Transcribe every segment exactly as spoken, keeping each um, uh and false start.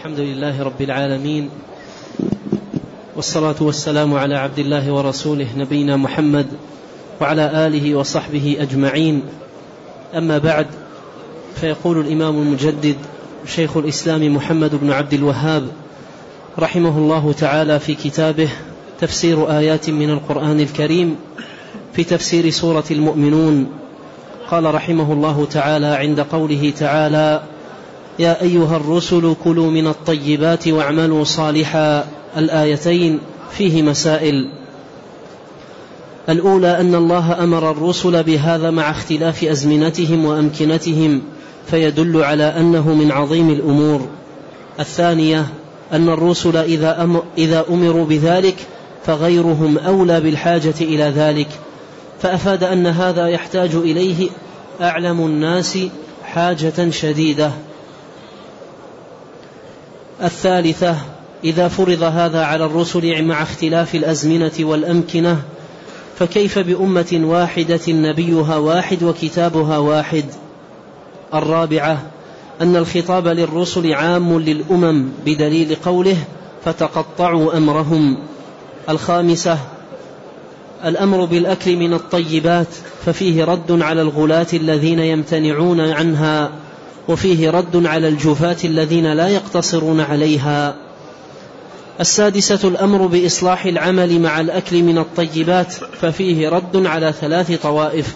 الحمد لله رب العالمين، والصلاة والسلام على عبد الله ورسوله نبينا محمد وعلى آله وصحبه أجمعين. أما بعد، فيقول الإمام المجدد شيخ الإسلام محمد بن عبد الوهاب رحمه الله تعالى في كتابه تفسير آيات من القرآن الكريم في تفسير سورة المؤمنون، قال رحمه الله تعالى عند قوله تعالى: يا أيها الرسل كلوا من الطيبات واعملوا صالحا. الآيتين فيه مسائل. الأولى أن الله أمر الرسل بهذا مع اختلاف أزمنتهم وأمكنتهم، فيدل على أنه من عظيم الأمور. الثانية أن الرسل إذا, أم إذا أمروا بذلك فغيرهم أولى بالحاجة إلى ذلك، فأفاد أن هذا يحتاج إليه أعلم الناس حاجة شديدة. الثالثة إذا فرض هذا على الرسل مع اختلاف الأزمنة والأمكنة، فكيف بأمة واحدة نبيها واحد وكتابها واحد؟ الرابعة أن الخطاب للرسل عام للأمم بدليل قوله: فتقطعوا أمرهم. الخامسة الأمر بالأكل من الطيبات، ففيه رد على الغلاة الذين يمتنعون عنها، وفيه رد على الجفاة الذين لا يقتصرون عليها. السادسة الأمر بإصلاح العمل مع الأكل من الطيبات، ففيه رد على ثلاث طوائف: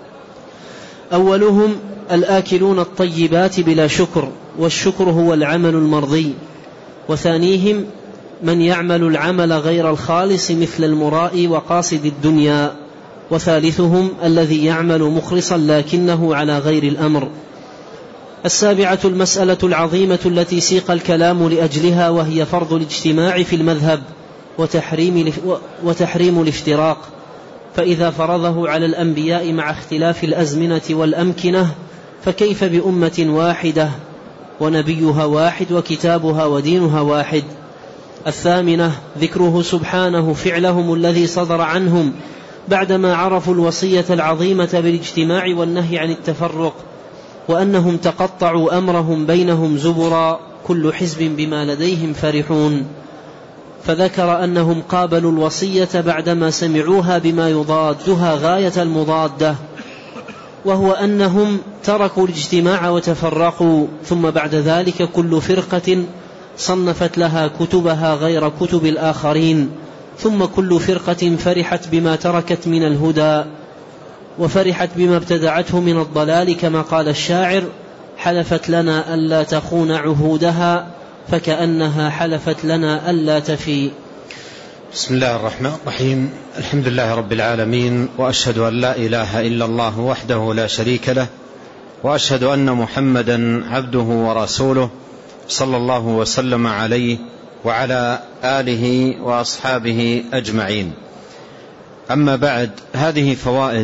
أولهم الآكلون الطيبات بلا شكر، والشكر هو العمل المرضي. وثانيهم من يعمل العمل غير الخالص مثل المراء وقاصد الدنيا. وثالثهم الذي يعمل مخلصا لكنه على غير الأمر. السابعة المسألة العظيمة التي سيق الكلام لأجلها، وهي فرض الاجتماع في المذهب وتحريم, وتحريم الافتراق. فإذا فرضه على الأنبياء مع اختلاف الأزمنة والأمكنة، فكيف بأمة واحدة ونبيها واحد وكتابها ودينها واحد؟ الثامنة ذكره سبحانه فعلهم الذي صدر عنهم بعدما عرفوا الوصية العظيمة بالاجتماع والنهي عن التفرق، وأنهم تقطعوا أمرهم بينهم زبرا، كل حزب بما لديهم فرحون. فذكر أنهم قابلوا الوصية بعدما سمعوها بما يضادها غاية المضادة، وهو أنهم تركوا الاجتماع وتفرقوا. ثم بعد ذلك كل فرقة صنفت لها كتبها غير كتب الآخرين، ثم كل فرقة فرحت بما تركت من الهدى، وفرحت بما ابتدعته من الضلال، كما قال الشاعر: حلفت لنا ألا تخون عهودها، فكأنها حلفت لنا ألا تفي. بسم الله الرحمن الرحيم. الحمد لله رب العالمين، وأشهد أن لا إله إلا الله وحده لا شريك له، وأشهد أن محمدا عبده ورسوله، صلى الله وسلم عليه وعلى آله وأصحابه أجمعين. أما بعد، هذه فوائد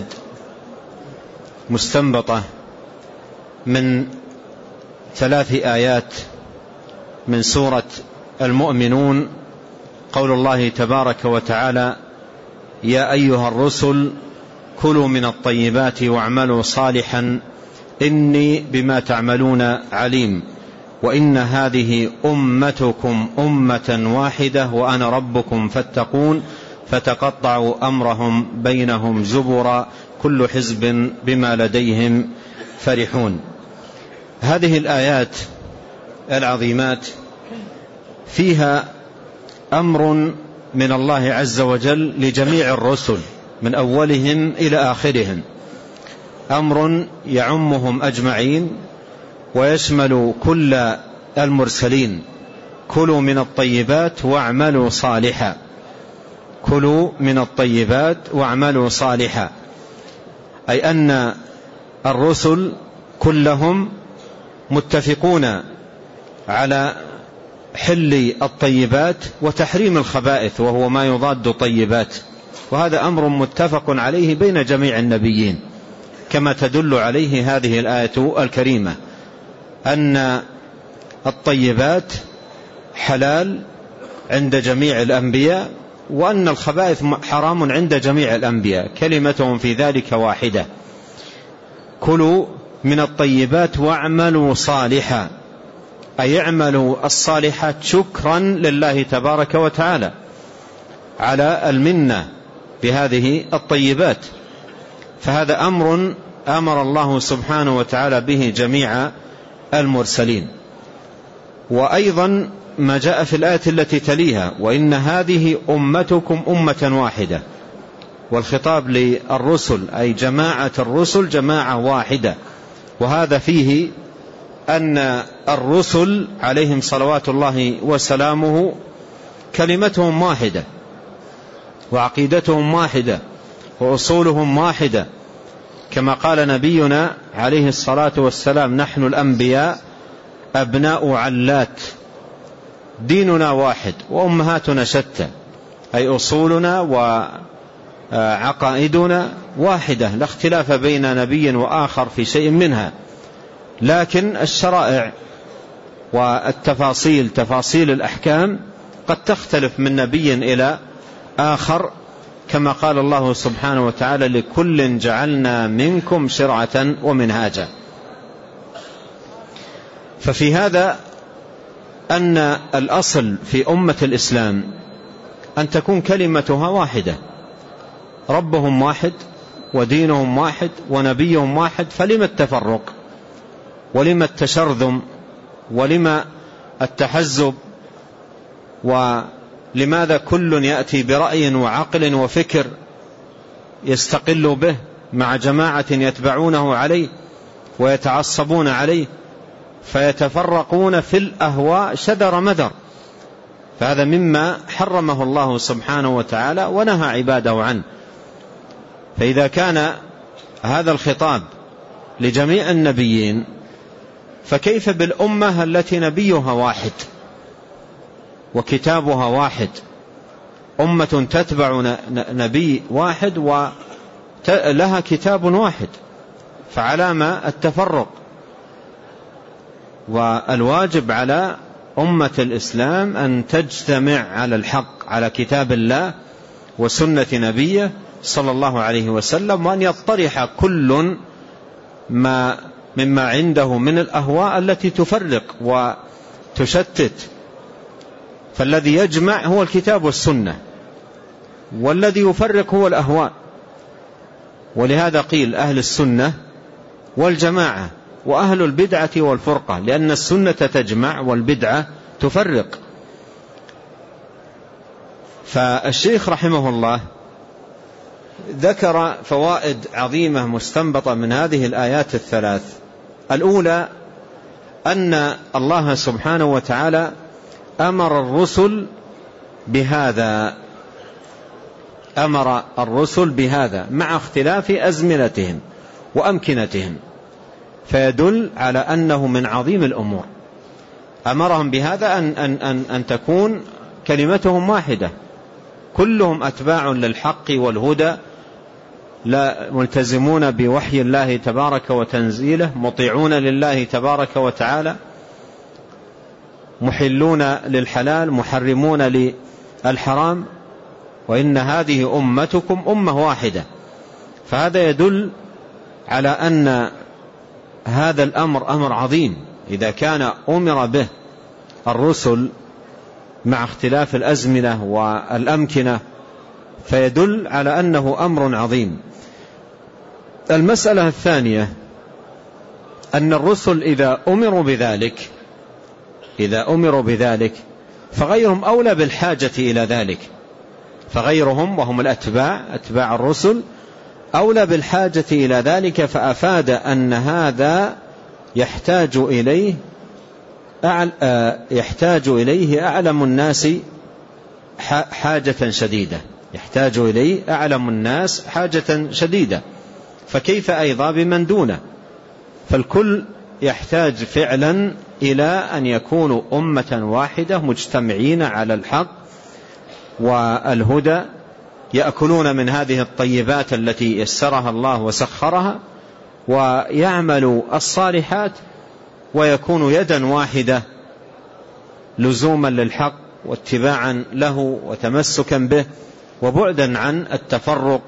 مستنبطة من ثلاث آيات من سورة المؤمنون. قول الله تبارك وتعالى: يا أيها الرسل كلوا من الطيبات واعملوا صالحا إني بما تعملون عليم، وإن هذه أمتكم أمة واحدة وأنا ربكم فاتقون، فتقطعوا أمرهم بينهم زبرا، كل حزب بما لديهم فرحون. هذه الآيات العظيمات فيها أمر من الله عز وجل لجميع الرسل من أولهم إلى آخرهم، أمر يعمهم أجمعين ويشمل كل المرسلين: كلوا من الطيبات واعملوا صالحا. كلوا من الطيبات واعملوا صالحا، أي أن الرسل كلهم متفقون على حل الطيبات وتحريم الخبائث، وهو ما يضاد طيبات، وهذا أمر متفق عليه بين جميع النبيين، كما تدل عليه هذه الآية الكريمة، أن الطيبات حلال عند جميع الأنبياء، وأن الخبائث حرام عند جميع الأنبياء، كلمتهم في ذلك واحدة: كلوا من الطيبات واعملوا صالحا. أي اعملوا الصالحات شكرا لله تبارك وتعالى على المنة بهذه الطيبات. فهذا أمر أمر الله سبحانه وتعالى به جميع المرسلين. وأيضا ما جاء في الآية التي تليها: وإن هذه أمتكم أمة واحدة، والخطاب للرسل أي جماعة الرسل جماعة واحدة. وهذا فيه أن الرسل عليهم صلوات الله وسلامه كلمتهم واحدة، وعقيدتهم واحدة، وأصولهم واحدة، كما قال نبينا عليه الصلاة والسلام: نحن الأنبياء أبناء علات، ديننا واحد وأمهاتنا شتى، أي أصولنا وعقائدنا واحدة، لا اختلاف بين نبي وآخر في شيء منها، لكن الشرائع والتفاصيل تفاصيل الأحكام قد تختلف من نبي إلى آخر، كما قال الله سبحانه وتعالى: لكل جعلنا منكم شرعة ومنهاجا. ففي هذا أن الأصل في أمة الإسلام أن تكون كلمتها واحدة، ربهم واحد ودينهم واحد ونبيهم واحد، فلما التفرق ولما التشرذم ولما التحزب؟ ولماذا كل يأتي برأي وعقل وفكر يستقل به مع جماعة يتبعونه عليه ويتعصبون عليه، فيتفرقون في الأهواء شدر مدر؟ فهذا مما حرمه الله سبحانه وتعالى ونهى عباده عنه. فإذا كان هذا الخطاب لجميع النبيين، فكيف بالأمة التي نبيها واحد وكتابها واحد، أمة تتبع نبي واحد ولها كتاب واحد، فعلامة التفرق؟ والواجب على أمة الإسلام أن تجتمع على الحق، على كتاب الله وسنة نبيه صلى الله عليه وسلم، وأن يطرح كل ما مما عنده من الأهواء التي تفرق وتشتت. فالذي يجمع هو الكتاب والسنة، والذي يفرق هو الأهواء. ولهذا قيل أهل السنة والجماعة، وأهل البدعة والفرقة، لأن السنة تجمع والبدعة تفرق. فالشيخ رحمه الله ذكر فوائد عظيمة مستنبطة من هذه الآيات الثلاث. الأولى أن الله سبحانه وتعالى أمر الرسل بهذا، أمر الرسل بهذا مع اختلاف أزمنتهم وأمكنتهم، فيدل على أنه من عظيم الأمور. أمرهم بهذا أن, أن, أن, أن تكون كلمتهم واحدة، كلهم أتباع للحق والهدى، لا ملتزمون بوحي الله تبارك وتنزيله، مطيعون لله تبارك وتعالى، محلون للحلال محرمون للحرام، وإن هذه أمتكم أمة واحدة. فهذا يدل على أن هذا الأمر أمر عظيم إذا كان أمر به الرسل مع اختلاف الأزمنة والأمكنة، فيدل على أنه أمر عظيم. المسألة الثانية أن الرسل إذا أمروا بذلك إذا أمروا بذلك فغيرهم أولى بالحاجة إلى ذلك، فغيرهم وهم الأتباع أتباع الرسل أولى بالحاجة إلى ذلك. فأفاد أن هذا يحتاج إليه يحتاج إليه أعلم الناس حاجة شديدة يحتاج إليه أعلم الناس حاجة شديدة، فكيف أيضا بمن دونه؟ فالكل يحتاج فعلا إلى أن يكونوا أمة واحدة مجتمعين على الحق والهدى، يأكلون من هذه الطيبات التي يسرها الله وسخرها، ويعملوا الصالحات، ويكون يدا واحدة لزوما للحق واتباعا له وتمسكا به، وبعدا عن التفرق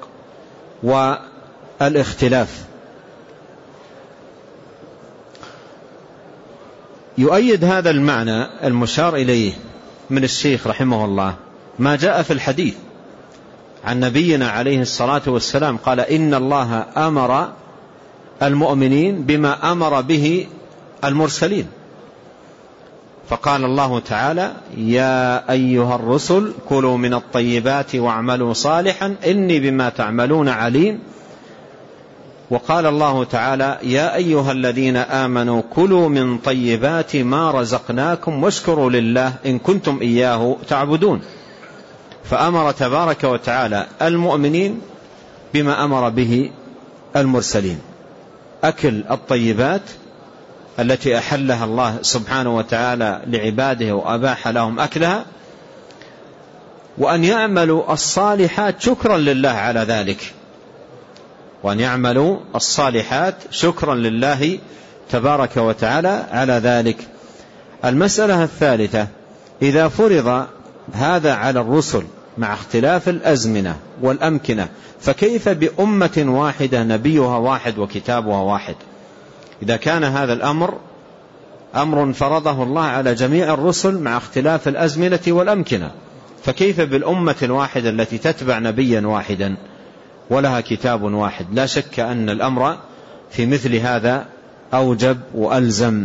والاختلاف. يؤيد هذا المعنى المشار إليه من الشيخ رحمه الله ما جاء في الحديث عن نبينا عليه الصلاة والسلام قال إن الله أمر المؤمنين بما أمر به المرسلين، فقال الله تعالى يا أيها الرسل كلوا من الطيبات واعملوا صالحا إني بما تعملون عليم. وقال الله تعالى يا أيها الذين آمنوا كلوا من طيبات ما رزقناكم واشكروا لله إن كنتم إياه تعبدون. فأمر تبارك وتعالى المؤمنين بما أمر به المرسلين، أكل الطيبات التي أحلها الله سبحانه وتعالى لعباده وأباح لهم أكلها، وأن يعملوا الصالحات شكرا لله على ذلك، وأن يعملوا الصالحات شكرا لله تبارك وتعالى على ذلك. المسألة الثالثة إذا فرض هذا على الرسل مع اختلاف الأزمنة والأمكنة فكيف بأمة واحدة نبيها واحد وكتابها واحد؟ إذا كان هذا الأمر أمر فرضه الله على جميع الرسل مع اختلاف الأزمنة والأمكنة، فكيف بالأمة الواحدة التي تتبع نبيا واحدا ولها كتاب واحد؟ لا شك أن الأمر في مثل هذا أوجب وألزم.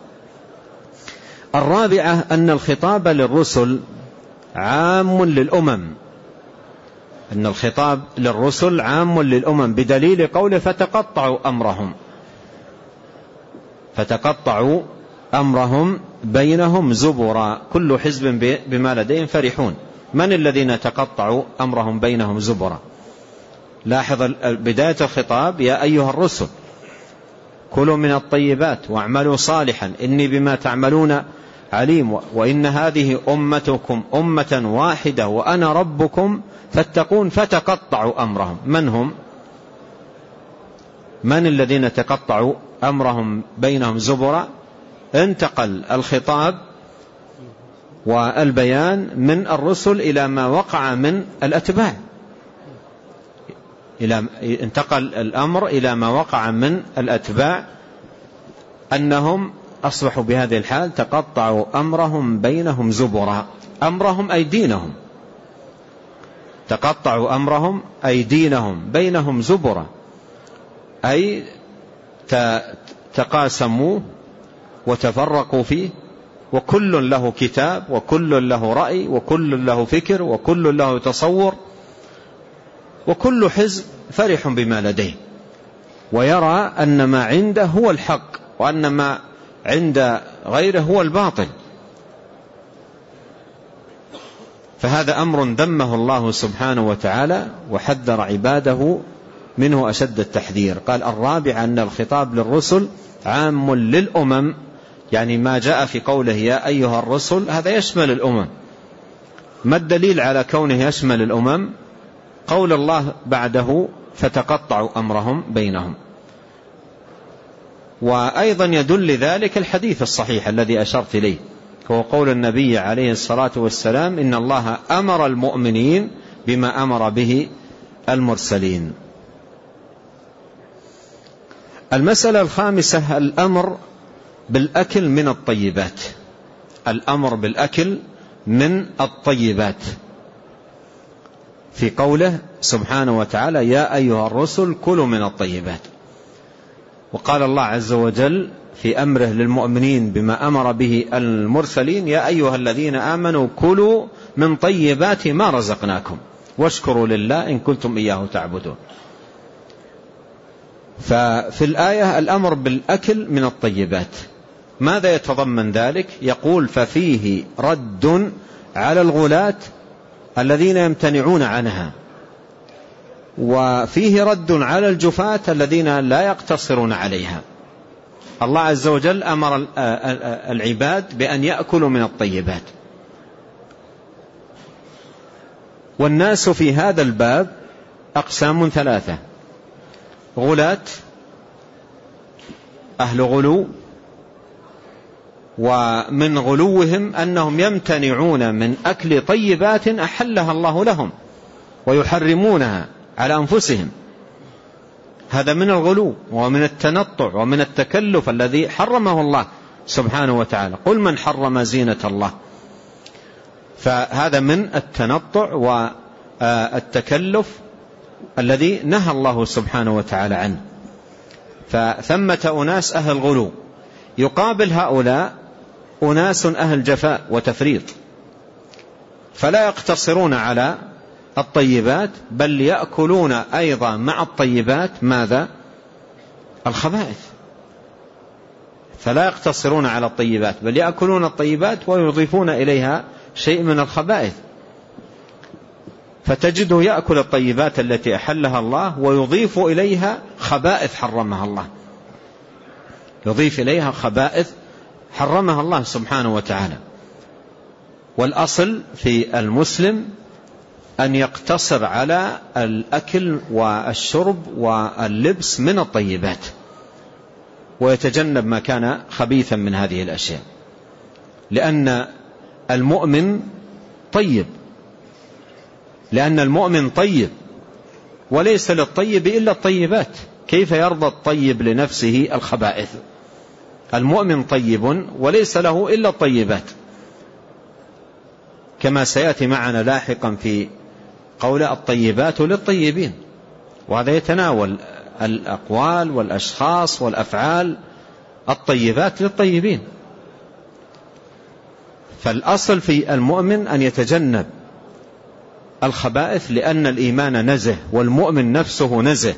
الرابعة أن الخطاب للرسل عام للأمم، أن الخطاب للرسل عام للأمم بدليل قوله فتقطعوا أمرهم، فتقطعوا أمرهم بينهم زبرا كل حزب بما لديهم فرحون. من الذين تقطعوا أمرهم بينهم زبرا؟ لاحظ بداية الخطاب يا أيها الرسل كلوا من الطيبات واعملوا صالحا إني بما تعملون عليم، وإن هذه أمتكم أمة واحدة وأنا ربكم فاتقون. فتقطعوا أمرهم، من هم؟ من الذين تقطعوا أمرهم بينهم زبرا؟ انتقل الخطاب والبيان من الرسل إلى ما وقع من الأتباع، إلى انتقل الأمر إلى ما وقع من الأتباع أنهم أصبحوا بهذه الحال تقطعوا أمرهم بينهم زبرا. أمرهم أي دينهم، تقطعوا أمرهم أي دينهم بينهم زبرا، أي تقاسموا وتفرقوا فيه، وكل له كتاب وكل له رأي وكل له فكر وكل له تصور، وكل حزب فرح بما لديه ويرى أن ما عنده هو الحق وأن ما عند غيره هو الباطل. فهذا أمر ذمه الله سبحانه وتعالى وحذر عباده منه أشد التحذير. قال الرابع أن الخطاب للرسل عام للأمم، يعني ما جاء في قوله يا أيها الرسل هذا يشمل الأمم. ما الدليل على كونه يشمل الأمم؟ قول الله بعده فتقطعوا أمرهم بينهم. وأيضا يدل ذلك الحديث الصحيح الذي أشرت إليه، هو قول النبي عليه الصلاة والسلام إن الله أمر المؤمنين بما أمر به المرسلين. المسألة الخامسة الأمر بالأكل من الطيبات، الأمر بالأكل من الطيبات في قوله سبحانه وتعالى يا أيها الرسل كلوا من الطيبات. وقال الله عز وجل في أمره للمؤمنين بما أمر به المرسلين يا أيها الذين آمنوا كلوا من طيبات ما رزقناكم واشكروا لله إن كنتم إياه تعبدون. ففي الآية الأمر بالأكل من الطيبات، ماذا يتضمن ذلك؟ يقول ففيه رد على الغلاة الذين يمتنعون عنها، وفيه رد على الجفاة الذين لا يقتصرون عليها. الله عز وجل أمر العباد بأن يأكلوا من الطيبات، والناس في هذا الباب أقسام ثلاثة: غلاة، أهل غلو، ومن غلوهم أنهم يمتنعون من أكل طيبات أحلها الله لهم ويحرمونها على أنفسهم، هذا من الغلو ومن التنطع ومن التكلف الذي حرمه الله سبحانه وتعالى. قل من حرم زينة الله. فهذا من التنطع والتكلف الذي نهى الله سبحانه وتعالى عنه. فثمة أناس أهل غلو، يقابل هؤلاء أناس أهل جفاء وتفريط، فلا يقتصرون على الطيبات بل يأكلون أيضا مع الطيبات ماذا؟ الخبائث. فلا يقتصرون على الطيبات بل يأكلون الطيبات ويضيفون إليها شيء من الخبائث، فتجده يأكل الطيبات التي أحلها الله ويضيف إليها خبائث حرمها الله، يضيف إليها خبائث حرمها الله سبحانه وتعالى. والأصل في المسلم أن يقتصر على الأكل والشرب واللبس من الطيبات، ويتجنب ما كان خبيثا من هذه الأشياء، لأن المؤمن طيب، لأن المؤمن طيب وليس للطيب إلا الطيبات. كيف يرضى الطيب لنفسه الخبائث؟ المؤمن طيب وليس له إلا الطيبات، كما سيأتي معنا لاحقا في قول الطيبات للطيبين، وهذا يتناول الأقوال والأشخاص والأفعال، الطيبات للطيبين. فالأصل في المؤمن أن يتجنب الخبائث، لأن الإيمان نزه والمؤمن نفسه نزه،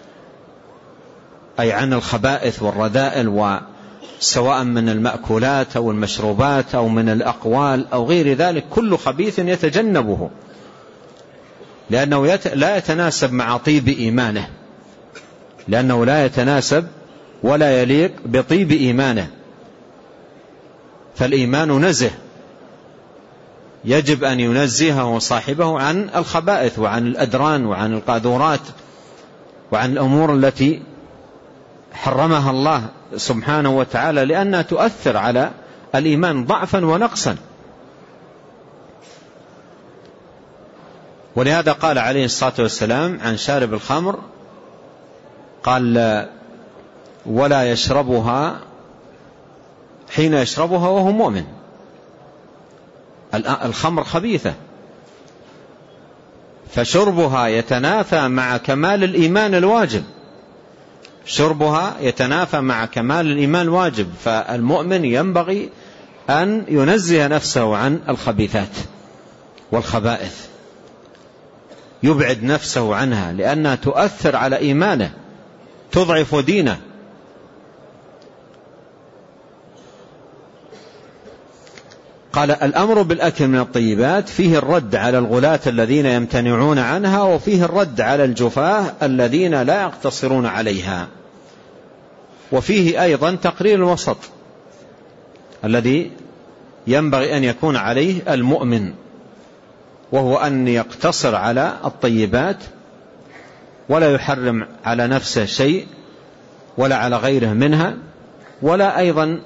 أي عن الخبائث والرذائل، وسواء من المأكولات أو المشروبات أو من الأقوال أو غير ذلك، كل خبيث يتجنبه، لأنه لا يتناسب مع طيب إيمانه، لأنه لا يتناسب ولا يليق بطيب إيمانه. فالإيمان نزه، يجب أن ينزهه صاحبه عن الخبائث وعن الأدران وعن القاذورات وعن الأمور التي حرمها الله سبحانه وتعالى، لأنها تؤثر على الإيمان ضعفا ونقصا. ولهذا قال عليه الصلاة والسلام عن شارب الخمر، قال ولا يشربها حين يشربها وهو مؤمن. الخمر خبيثة، فشربها يتنافى مع كمال الإيمان الواجب، شربها يتنافى مع كمال الإيمان الواجب. فالمؤمن ينبغي أن ينزه نفسه عن الخبيثات والخبائث، يبعد نفسه عنها، لأنها تؤثر على إيمانه، تضعف دينه. قال الأمر بالأكل من الطيبات فيه الرد على الغلاة الذين يمتنعون عنها، وفيه الرد على الجفاة الذين لا يقتصرون عليها، وفيه أيضا تقرير الوسط الذي ينبغي أن يكون عليه المؤمن، وهو أن يقتصر على الطيبات ولا يحرم على نفسه شيء ولا على غيره منها، ولا أيضا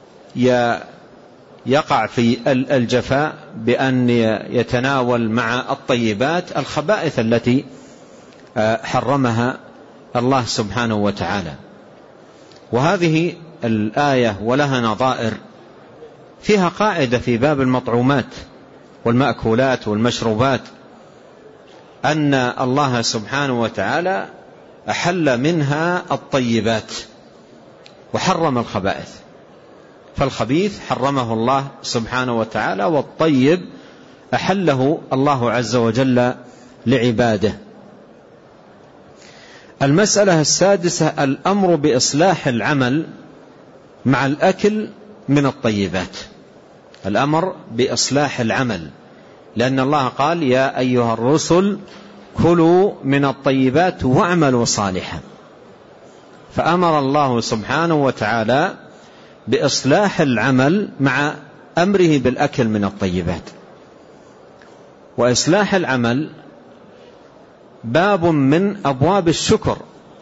يقع في الجفاء بأن يتناول مع الطيبات الخبائث التي حرمها الله سبحانه وتعالى. وهذه الآية ولها نظائر، فيها قاعدة في باب المطعومات والمأكولات والمشروبات، أن الله سبحانه وتعالى أحل منها الطيبات وحرم الخبائث. فالخبيث حرمه الله سبحانه وتعالى، والطيب أحله الله عز وجل لعباده. المسألة السادسة الأمر بإصلاح العمل مع الأكل من الطيبات، الأمر بإصلاح العمل، لأن الله قال يا أيها الرسل كلوا من الطيبات واعملوا صالحا، فأمر الله سبحانه وتعالى بإصلاح العمل مع أمره بالأكل من الطيبات. وإصلاح العمل باب من أبواب الشكر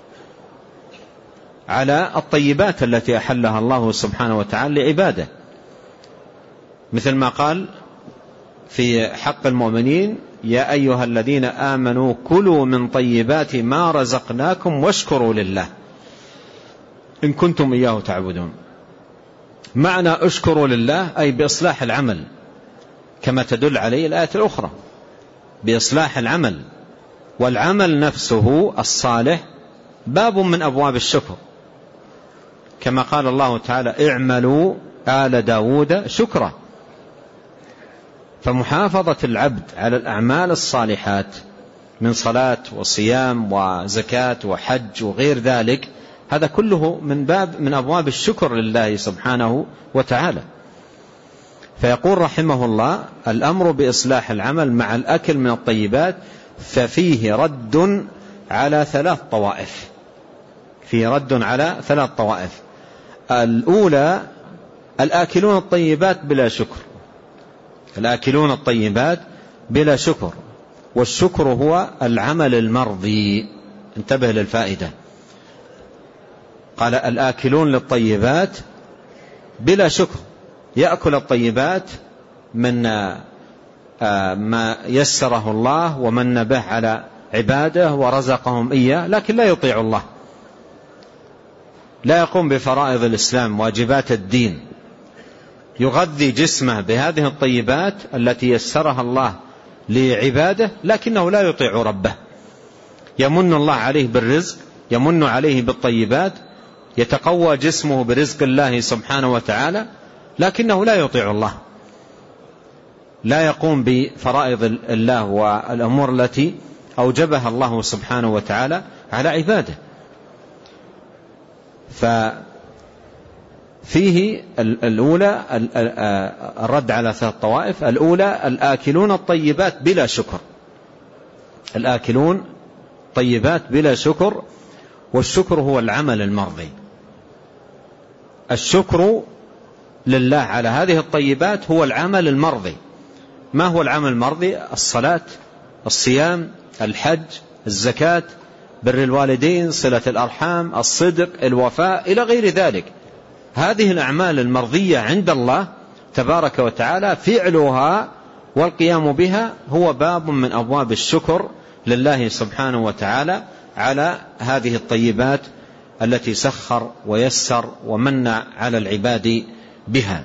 على الطيبات التي أحلها الله سبحانه وتعالى لعباده، مثل ما قال في حق المؤمنين يا أيها الذين آمنوا كلوا من طيبات ما رزقناكم واشكروا لله إن كنتم إياه تعبدون. معنى اشكروا لله أي بإصلاح العمل، كما تدل عليه الآية الأخرى، بإصلاح العمل. والعمل نفسه الصالح باب من أبواب الشكر، كما قال الله تعالى اعملوا آل داود شكرا. فمحافظة العبد على الأعمال الصالحات من صلاة وصيام وزكاة وحج وغير ذلك، هذا كله من باب من أبواب الشكر لله سبحانه وتعالى. فيقول رحمه الله الأمر بإصلاح العمل مع الأكل من الطيبات ففيه رد على ثلاث طوائف، فيه رد على ثلاث طوائف. الأولى الآكلون الطيبات بلا شكر، الآكلون الطيبات بلا شكر، والشكر هو العمل المرضي. انتبه للفائدة، قال الآكلون للطيبات بلا شكر، يأكل الطيبات من ما يسره الله ومن به على عباده ورزقهم إياه، لكن لا يطيع الله، لا يقوم بفرائض الإسلام واجبات الدين، يغذي جسمه بهذه الطيبات التي يسرها الله لعباده، لكنه لا يطيع ربه. يمن الله عليه بالرزق، يمن عليه بالطيبات، يتقوى جسمه برزق الله سبحانه وتعالى، لكنه لا يطيع الله، لا يقوم بفرائض الله والأمور التي أوجبها الله سبحانه وتعالى على عباده. ففيه الأولى الرد على ثلاث طوائف. الأولى الآكلون الطيبات بلا شكر، الآكلون طيبات بلا شكر، والشكر هو العمل المرضي. الشكر لله على هذه الطيبات هو العمل المرضي. ما هو العمل المرضي؟ الصلاة، الصيام، الحج، الزكاة، بر الوالدين، صلة الأرحام، الصدق، الوفاء، إلى غير ذلك. هذه الأعمال المرضية عند الله تبارك وتعالى فعلها والقيام بها هو باب من أبواب الشكر لله سبحانه وتعالى على هذه الطيبات التي سخر ويسر ومن على العباد بها.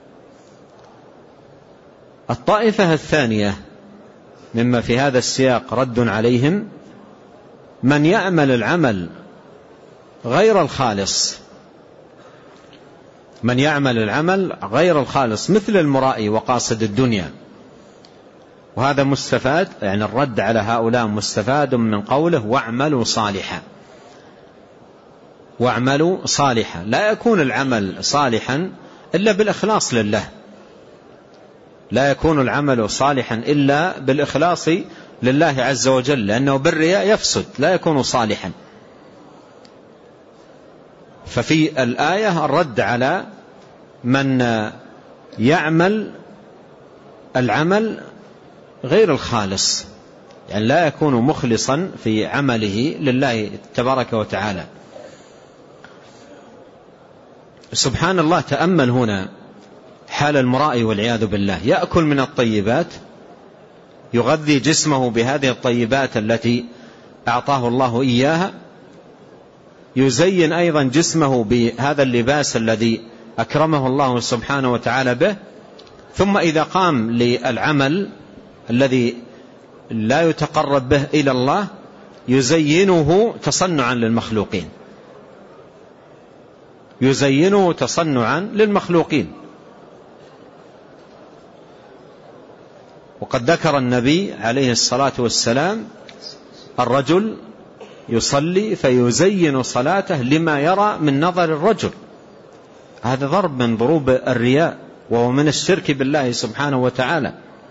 الطائفة الثانية مما في هذا السياق رد عليهم من يعمل العمل غير الخالص، من يعمل العمل غير الخالص مثل المرائي وقاصد الدنيا. وهذا مستفاد، يعني الرد على هؤلاء مستفاد من قوله واعملوا صالحا، واعملوا صالحا. لا يكون العمل صالحا إلا بالإخلاص لله، لا يكون العمل صالحا إلا بالإخلاص لله عز وجل، لأنه بالرياء يفسد، لا يكون صالحا. ففي الآية الرد على من يعمل العمل غير الخالص، يعني لا يكون مخلصا في عمله لله تبارك وتعالى. سبحان الله، تأمل هنا حال المرائي والعياذ بالله، يأكل من الطيبات، يغذي جسمه بهذه الطيبات التي أعطاه الله إياها، يزين أيضا جسمه بهذا اللباس الذي أكرمه الله سبحانه وتعالى به، ثم إذا قام للعمل الذي لا يتقرب به إلى الله يزينه تصنعا للمخلوقين، يزينه تصنعا للمخلوقين. وقد ذكر النبي عليه الصلاة والسلام الرجل يصلي فيزين صلاته لما يرى من نظر الرجل، هذا ضرب من ضروب الرياء، وهو من الشرك بالله سبحانه وتعالى.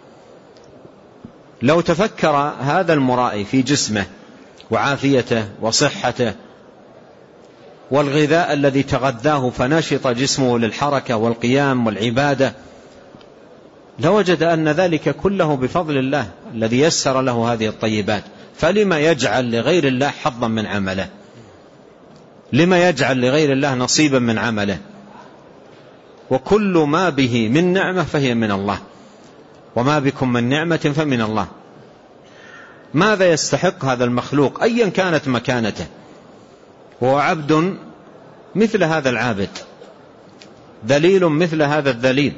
لو تفكر هذا المرائي في جسمه وعافيته وصحته والغذاء الذي تغذاه فنشط جسمه للحركة والقيام والعبادة، لوجد أن ذلك كله بفضل الله الذي يسر له هذه الطيبات. فلما يجعل لغير الله حظا من عمله؟ لما يجعل لغير الله نصيبا من عمله؟ وكل ما به من نعمة فهي من الله، وما بكم من نعمة فمن الله. ماذا يستحق هذا المخلوق أيا كانت مكانته؟ وهو عبد مثل هذا العابد، ذليل مثل هذا الذليل.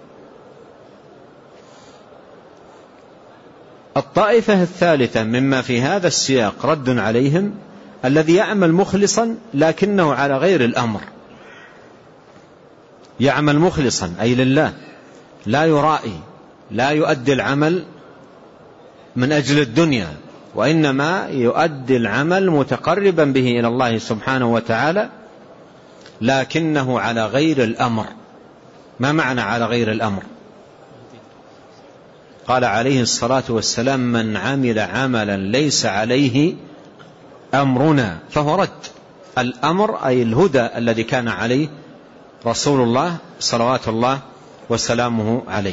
الطائفة الثالثة مما في هذا السياق رد عليهم الذي يعمل مخلصا لكنه على غير الأمر، يعمل مخلصا أي لله، لا يرائي، لا يؤدي العمل من أجل الدنيا، وإنما يؤدي العمل متقربا به إلى الله سبحانه وتعالى، لكنه على غير الأمر. ما معنى على غير الأمر؟ قال عليه الصلاة والسلام: من عمل عملا ليس عليه أمرنا فهو رد. الأمر أي الهدى الذي كان عليه رسول الله صلوات الله وسلامه عليه.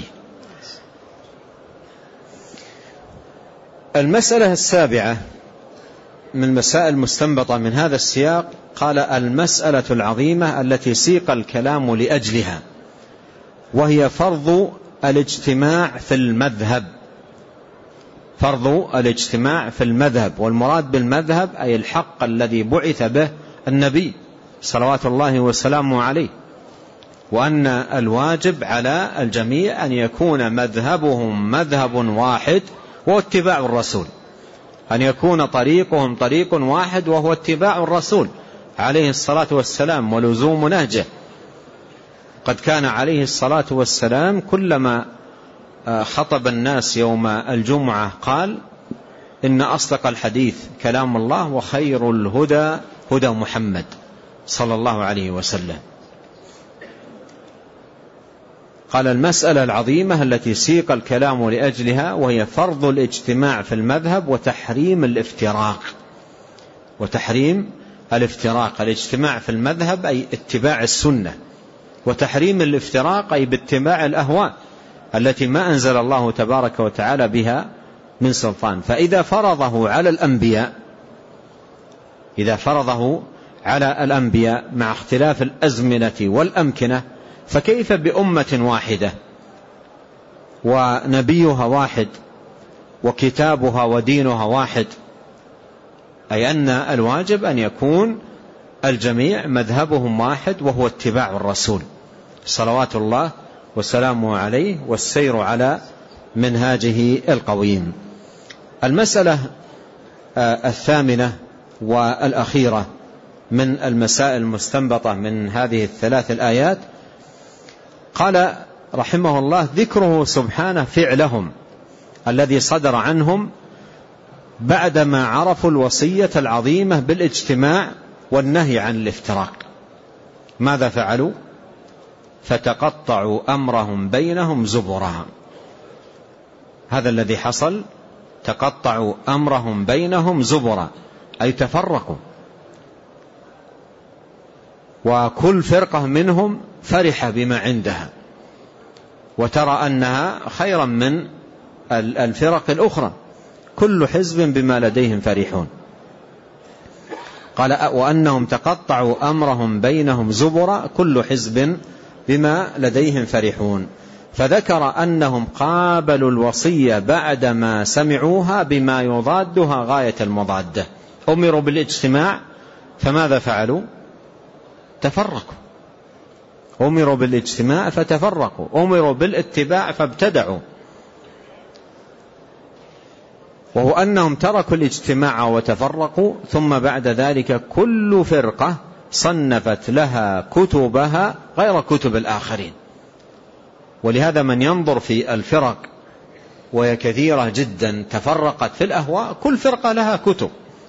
المسألة السابعة من المسائل المستنبطة من هذا السياق، قال: المسألة العظيمة التي سيق الكلام لأجلها، وهي فرض الاجتماع في المذهب. فرض الاجتماع في المذهب، والمراد بالمذهب أي الحق الذي بعث به النبي صلوات الله وسلامه عليه، وأن الواجب على الجميع أن يكون مذهبهم مذهب واحد وهو اتباع الرسول، أن يكون طريقهم طريق واحد وهو اتباع الرسول عليه الصلاة والسلام ولزوم نهجه. قد كان عليه الصلاة والسلام كلما خطب الناس يوم الجمعة قال: إن أصدق الحديث كلام الله، وخير الهدى هدى محمد صلى الله عليه وسلم. قال: المسألة العظيمة التي سيق الكلام لأجلها، وهي فرض الاجتماع في المذهب وتحريم الافتراق. وتحريم الافتراق، الاجتماع في المذهب أي اتباع السنة، وتحريم الافتراق أي باتباع الأهواء التي ما أنزل الله تبارك وتعالى بها من سلطان. فإذا فرضه على الأنبياء إذا فرضه على الأنبياء مع اختلاف الأزمنة والأمكنة، فكيف بأمة واحدة ونبيها واحد وكتابها ودينها واحد؟ أي أن الواجب أن يكون الجميع مذهبهم واحد وهو اتباع الرسول صلوات الله وسلامه عليه والسير على منهاجه القويم. المسألة الثامنة والأخيرة من المسائل المستنبطة من هذه الثلاث الآيات، قال رحمه الله: ذكره سبحانه فعلهم الذي صدر عنهم بعدما عرفوا الوصية العظيمة بالاجتماع والنهي عن الافتراق. ماذا فعلوا؟ فتقطعوا أمرهم بينهم زبرا. هذا الذي حصل، تقطعوا أمرهم بينهم زبرا، أي تفرقوا، وكل فرقة منهم فرحة بما عندها وترى أنها خيرا من الفرق الأخرى، كل حزب بما لديهم فرحون. قال: وأنهم تقطعوا أمرهم بينهم زبرا كل حزب بما لديهم فرحون. فذكر أنهم قابلوا الوصية بعدما سمعوها بما يضادها غاية المضادة. أمروا بالاجتماع فماذا فعلوا؟ تفرقوا. أمروا بالاجتماع فتفرقوا، أمروا بالاتباع فابتدعوا. وهو أنهم تركوا الاجتماع وتفرقوا، ثم بعد ذلك كل فرقة صنفت لها كتبها غير كتب الآخرين. ولهذا من ينظر في الفرق وهي كثيرة جدا تفرقت في الأهواء، كل فرقة لها كتب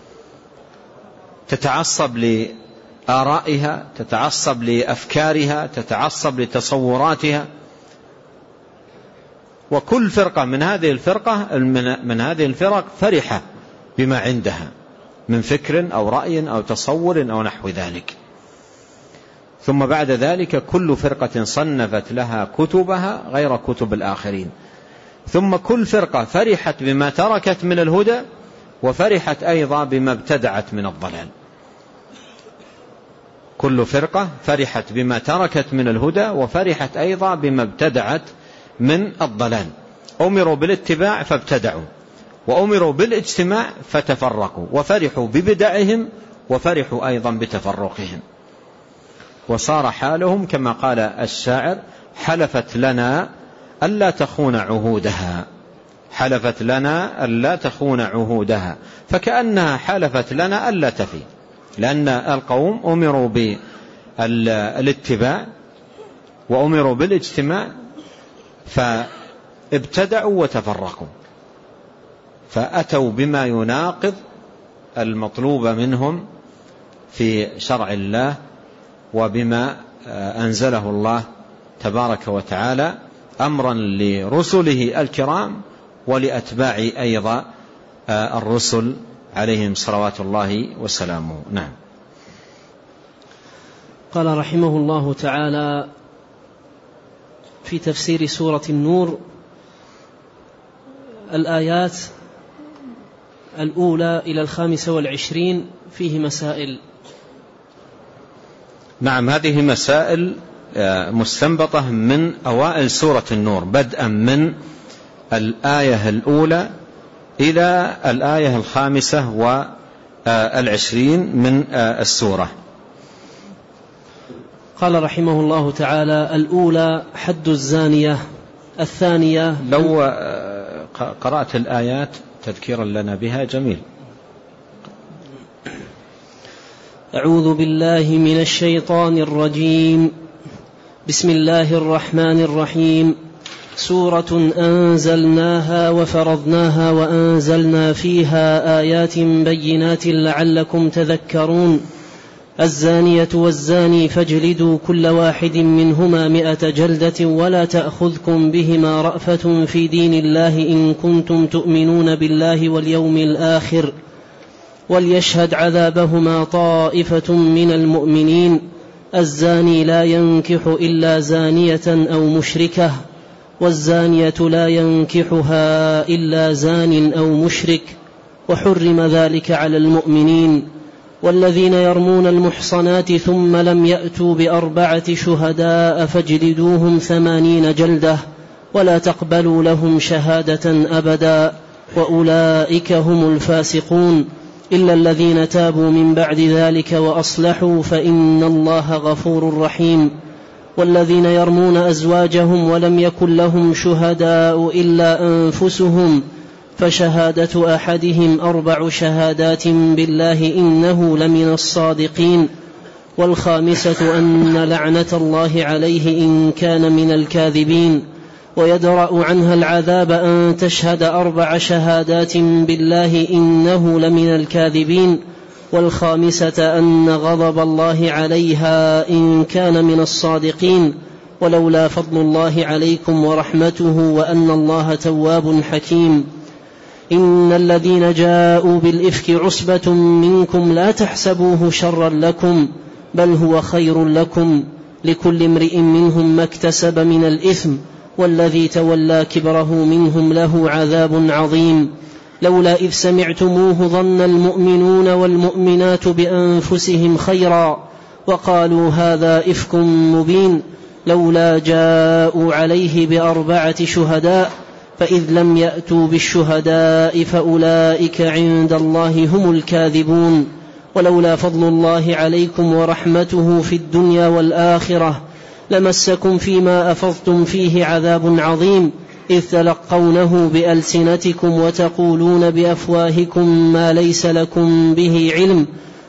تتعصب لآرائها، تتعصب لأفكارها، تتعصب لتصوراتها. وكل فرقة من هذه الفرقة من هذه الفرق فرحة بما عندها من فكر أو رأي أو تصور أو نحو ذلك. ثم بعد ذلك كل فرقة صنفت لها كتبها غير كتب الآخرين. ثم كل فرقة فرحت بما تركت من الهدى، وفرحت أيضا بما ابتدعت من الضلال. كل فرقة فرحت بما تركت من الهدى، وفرحت أيضا بما ابتدعت من الضلال. أمروا بالاتباع فابتدعوا، وأمروا بالاجتماع فتفرقوا، وفرحوا ببدعهم وفرحوا أيضا بتفرقهم. وصار حالهم كما قال الشاعر: حلفت لنا ألا تخون عهودها، حلفت لنا ألا تخون عهودها، فكأنها حلفت لنا ألا تفي، لأن القوم أمروا بالاتباع وأمروا بالاجتماع فابتدعوا وتفرقوا، فأتوا بما يناقض المطلوب منهم في شرع الله وبما أنزله الله تبارك وتعالى أمرا لرسله الكرام ولأتباع أيضا الرسل عليهم صلوات الله وسلامه. نعم. قال رحمه الله تعالى في تفسير سورة النور: الآيات الأولى إلى الخامسة والعشرين فيه مسائل. نعم، هذه مسائل مستنبطة من أوائل سورة النور، بدءا من الآية الأولى إلى الآية الخامسة والعشرين من السورة. قال رحمه الله تعالى: الأولى حد الزانية، الثانية. لو قرأت الآيات تذكيرا لنا بها جميل. أعوذ بالله من الشيطان الرجيم. بسم الله الرحمن الرحيم. سورة أنزلناها وفرضناها وأنزلنا فيها آيات بينات لعلكم تذكرون. الزانية والزاني فاجلدوا كل واحد منهما مئة جلدة ولا تأخذكم بهما رأفة في دين الله إن كنتم تؤمنون بالله واليوم الآخر وليشهد عذابهما طائفة من المؤمنين. الزاني لا ينكح إلا زانية أو مشركة، والزانية لا ينكحها إلا زان أو مشرك، وحرم ذلك على المؤمنين. والذين يرمون المحصنات ثم لم يأتوا بأربعة شهداء فاجلدوهم ثمانين جلدة ولا تقبلوا لهم شهادة أبدا وأولئك هم الفاسقون، إلا الذين تابوا من بعد ذلك وأصلحوا فإن الله غفور رحيم. والذين يرمون أزواجهم ولم يكن لهم شهداء إلا أنفسهم فشهادة أحدهم أربع شهادات بالله إنه لمن الصادقين. والخامسة أن لعنة الله عليه إن كان من الكاذبين. ويدرأ عنها العذاب أن تشهد أربع شهادات بالله إنه لمن الكاذبين. والخامسة أن غضب الله عليها إن كان من الصادقين. ولولا فضل الله عليكم ورحمته وأن الله تواب حكيم. إن الذين جاءوا بالإفك عصبة منكم لا تحسبوه شرا لكم بل هو خير لكم، لكل امرئ منهم ما اكتسب من الإثم والذي تولى كبره منهم له عذاب عظيم. لولا إذ سمعتموه ظن المؤمنون والمؤمنات بأنفسهم خيرا وقالوا هذا إفك مبين، لولا جاءوا عليه بأربعة شهداء فإذ لم يأتوا بالشهداء فأولئك عند الله هم الكاذبون. ولولا فضل الله عليكم ورحمته في الدنيا والآخرة لمسكم فيما أفضتم فيه عذاب عظيم، إذ تلقونه بألسنتكم وتقولون بأفواهكم ما ليس لكم به علم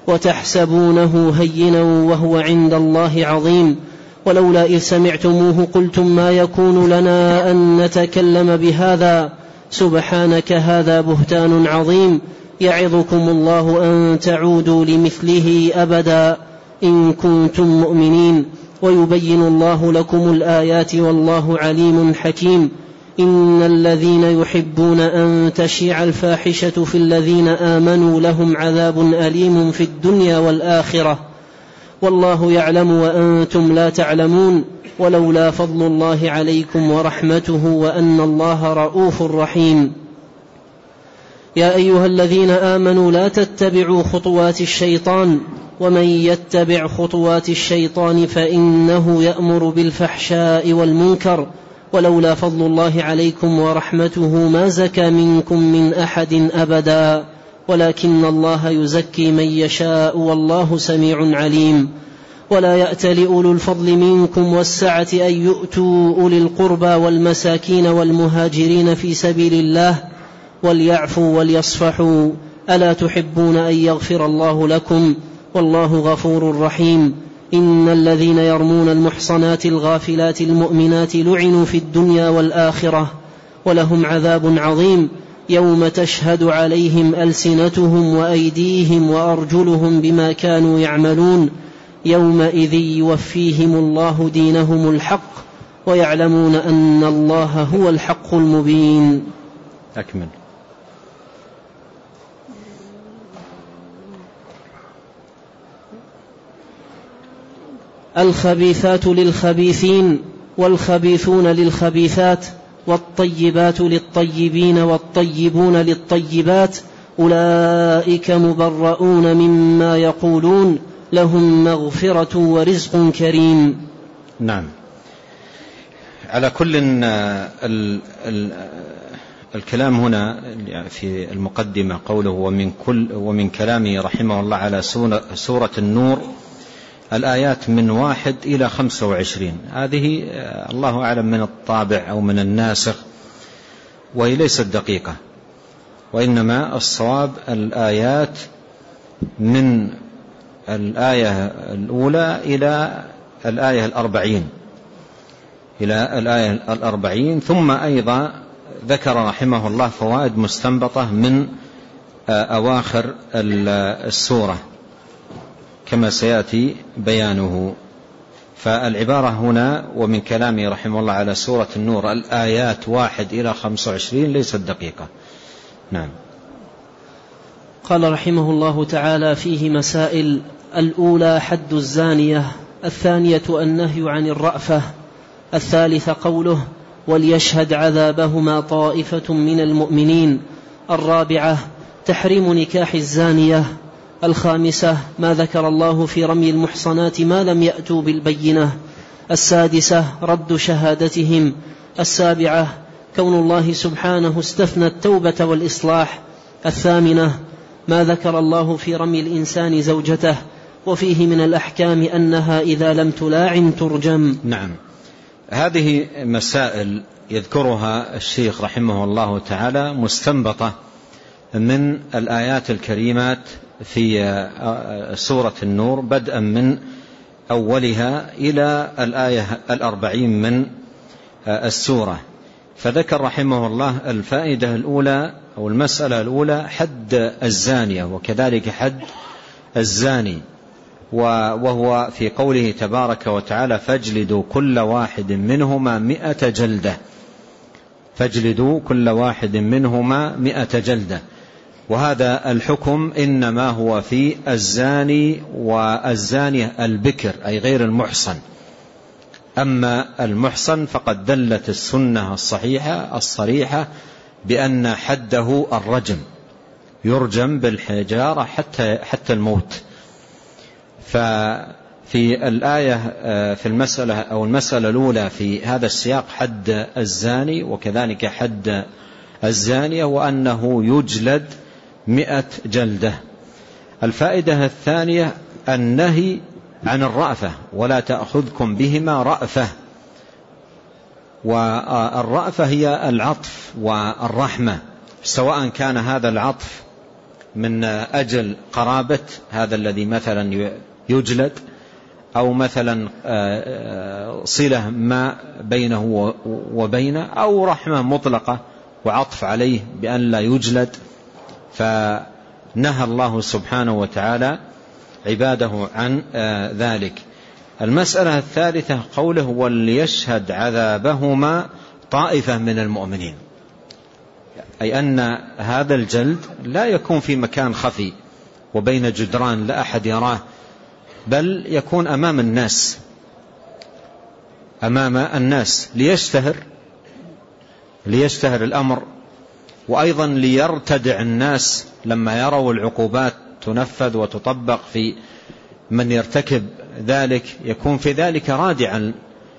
وتحسبونه هينا وهو عند الله عظيم. ولولا إذ سمعتموه قلتم ما يكون لنا أن نتكلم بهذا سبحانك هذا بهتان عظيم. يعظكم الله أن تعودوا لمثله أبدا إن كنتم مؤمنين. ويبين الله لكم الآيات والله عليم حكيم. إن الذين يحبون أن تشيع الفاحشة في الذين آمنوا لهم عذاب أليم في الدنيا والآخرة والله يعلم وأنتم لا تعلمون. ولولا فضل الله عليكم ورحمته وأن الله رؤوف رحيم. يا أيها الذين آمنوا لا تتبعوا خطوات الشيطان ومن يتبع خطوات الشيطان فإنه يأمر بالفحشاء والمنكر. ولولا فضل الله عليكم ورحمته ما زكى منكم من أحد أبدا ولكن الله يزكي من يشاء والله سميع عليم. ولا يأتل أولو الفضل منكم والسعة أن يؤتوا أولي القربى والمساكين والمهاجرين في سبيل الله وليعفوا وليصفحوا ألا تحبون أن يغفر الله لكم والله غفور رحيم. إن الذين يرمون المحصنات الغافلات المؤمنات لعنوا في الدنيا والآخرة ولهم عذاب عظيم يوم تشهد عليهم ألسنتهم وأيديهم وأرجلهم بما كانوا يعملون يومئذ يوفيهم الله دينهم الحق ويعلمون أن الله هو الحق المبين. أكمل. الخبيثات للخبيثين والخبيثون للخبيثات والطيبات للطيبين والطيبون للطيبات أولئك مبرؤون مما يقولون لهم مغفرة ورزق كريم. نعم. على كل ال ال الكلام هنا في المقدمة قوله ومن, كل ومن كلامه رحمه الله على سورة النور الآيات من واحد إلى خمسة وعشرين. هذه الله أعلم من الطابع أو من الناسخ وهي ليست دقيقة، وإنما الصواب الآيات من الآية الأولى إلى الآية الأربعين إلى الآية الأربعين ثم أيضا ذكر رحمه الله فوائد مستنبطة من أواخر السورة كما سيأتي بيانه. فالعبارة هنا ومن كلامه رحمه الله على سورة النور الآيات واحد إلى خمسة وعشرين ليست دقيقة. نعم. قال رحمه الله تعالى فيه مسائل. الأولى حد الزانية، الثانية النهي عن الرأفة، الثالثة قوله وليشهد عذابهما طائفة من المؤمنين، الرابعة تحريم نكاح الزانية، الخامسة ما ذكر الله في رمي المحصنات ما لم يأتوا بالبينة، السادسة رد شهادتهم، السابعة كون الله سبحانه استثنى التوبة والإصلاح، الثامنة ما ذكر الله في رمي الإنسان زوجته وفيه من الأحكام أنها إذا لم تلاعن ترجم. نعم. هذه مسائل يذكرها الشيخ رحمه الله تعالى مستنبطة من الآيات الكريمات في سورة النور بدءا من أولها إلى الآية الأربعين من السورة. فذكر رحمه الله الفائدة الأولى أو المسألة الأولى حد الزانية وكذلك حد الزاني، وهو في قوله تبارك وتعالى فاجلدوا كل واحد منهما مئة جلدة، فاجلدوا كل واحد منهما مئة جلدة. وهذا الحكم إنما هو في الزاني والزانية البكر أي غير المحصن. أما المحصن فقد دلت السنة الصحيحة الصريحة بأن حده الرجم، يرجم بالحجارة حتى حتى الموت. ففي الآية في المسألة أو المسألة الأولى في هذا السياق حد الزاني وكذلك حد الزانية وأنه يجلد مئة جلدة. الفائدة الثانية النهي عن الرأفة ولا تأخذكم بهما رأفة، والرأفة هي العطف والرحمة، سواء كان هذا العطف من أجل قرابة هذا الذي مثلا يجلد أو مثلا صلة ما بينه وبينه أو رحمة مطلقة وعطف عليه بأن لا يجلد. فنهى الله سبحانه وتعالى عباده عن ذلك. المسألة الثالثة قوله وليشهد عذابهما طائفة من المؤمنين، أي أن هذا الجلد لا يكون في مكان خفي وبين جدران لا أحد يراه، بل يكون أمام الناس أمام الناس ليشتهر ليشتهر الأمر، وأيضا ليرتدع الناس لما يروا العقوبات تنفذ وتطبق في من يرتكب ذلك، يكون في ذلك رادعا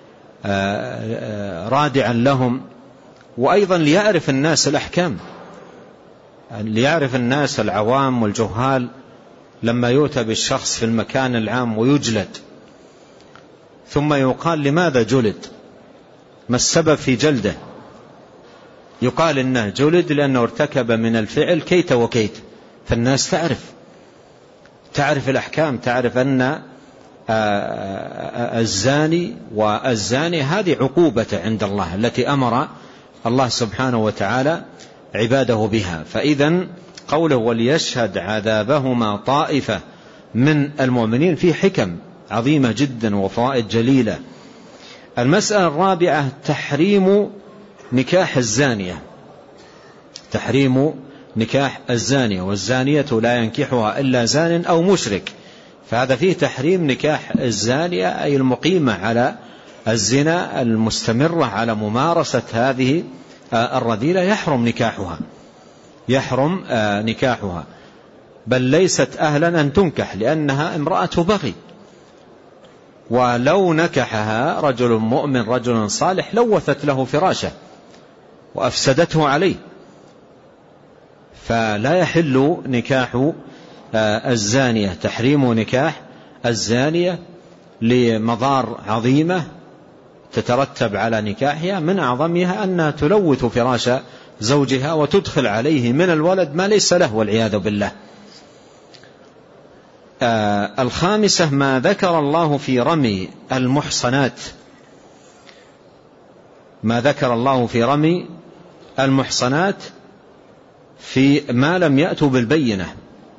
رادعا لهم. وأيضا ليعرف الناس الأحكام، ليعرف الناس العوام والجهال لما يؤتى بالشخص في المكان العام ويجلد ثم يقال لماذا جلد؟ ما السبب في جلده؟ يقال إنه جلد لأنه ارتكب من الفعل كيت وكيت. فالناس تعرف تعرف الأحكام، تعرف أن الزاني والزاني هذه عقوبة عند الله التي أمر الله سبحانه وتعالى عباده بها. فإذن قوله وليشهد عذابهما طائفة من المؤمنين في حكم عظيمة جدا وفوائد جليلة. المسألة الرابعة تحريم نكاح الزانية، تحريم نكاح الزانية، والزانية لا ينكحها إلا زان أو مشرك. فهذا فيه تحريم نكاح الزانية أي المقيمة على الزنا المستمرة على ممارسة هذه الرذيلة، يحرم نكاحها، يحرم نكاحها، بل ليست أهلا أن تنكح لأنها امرأة بغي. ولو نكحها رجل مؤمن رجل صالح لوثت له فراشه وأفسدته عليه. فلا يحل نكاح الزانية، تحريم نكاح الزانية لمضار عظيمة تترتب على نكاحها، من أعظمها أنها تلوث فراش زوجها وتدخل عليه من الولد ما ليس له والعياذ بالله. آه الخامسة ما ذكر الله في رمي المحصنات، ما ذكر الله في رمي المحصنات في ما لم يأتوا بالبينة.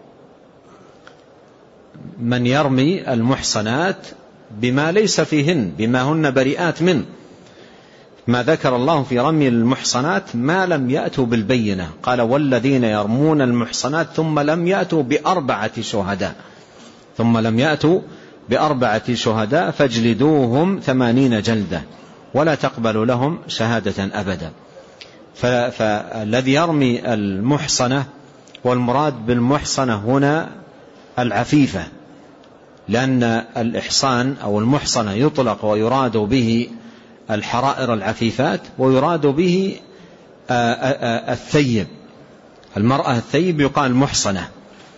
من يرمي المحصنات بما ليس فيهن، بما هن بريئات منه. ما ذكر الله في رمي المحصنات ما لم يأتوا بالبينة، قال والذين يرمون المحصنات ثم لم يأتوا بأربعة شهداء ثم لم يأتوا بأربعة شهداء فاجلدوهم ثمانين جلدة ولا تقبلوا لهم شهادة أبدا. فالذي يرمي المحصنة، والمراد بالمحصنة هنا العفيفة، لأن الإحصان أو المحصنة يطلق ويراد به الحرائر العفيفات، ويراد به الثيب، المرأة الثيب يقال محصنة.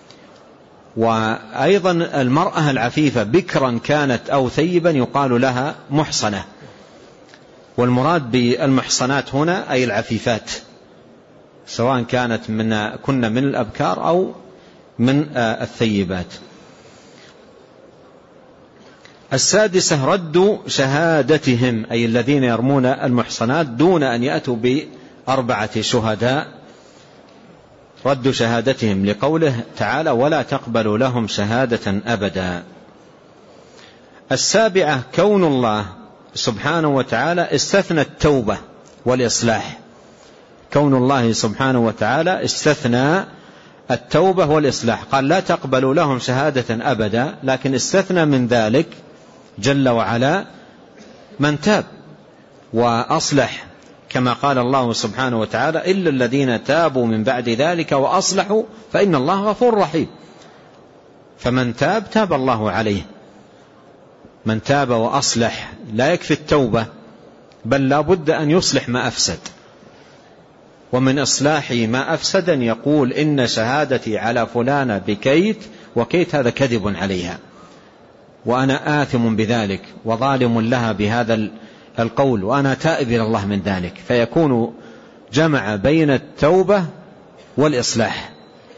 وأيضا المرأة العفيفة بكرا كانت أو ثيبا يقال لها محصنة. والمراد بالمحصنات هنا أي العفيفات، سواء كانت من كنا من الأبكار أو من الثيبات. السادسة رد شهادتهم، أي الذين يرمون المحصنات دون أن يأتوا بأربعة شهداء، رد شهادتهم لقوله تعالى ولا تقبلوا لهم شهادة أبدا. السابعة كون الله سبحانه وتعالى استثنى التوبة والإصلاح، كون الله سبحانه وتعالى استثنى التوبة والإصلاح، قال لا تقبلوا لهم شهادة أبدا، لكن استثنى من ذلك جل وعلا من تاب وأصلح، كما قال الله سبحانه وتعالى إلا الذين تابوا من بعد ذلك وأصلحوا فإن الله غفور رحيم. فمن تاب تاب الله عليه، من تاب وأصلح. لا يكفي التوبة، بل لا بد أن يصلح ما أفسد، ومن إصلاح ما أفسد يقول إن شهادتي على فلانة بكيت وكيت هذا كذب عليها وأنا آثم بذلك وظالم لها بهذا القول وأنا تائب إلى الله من ذلك، فيكون جمع بين التوبة والإصلاح،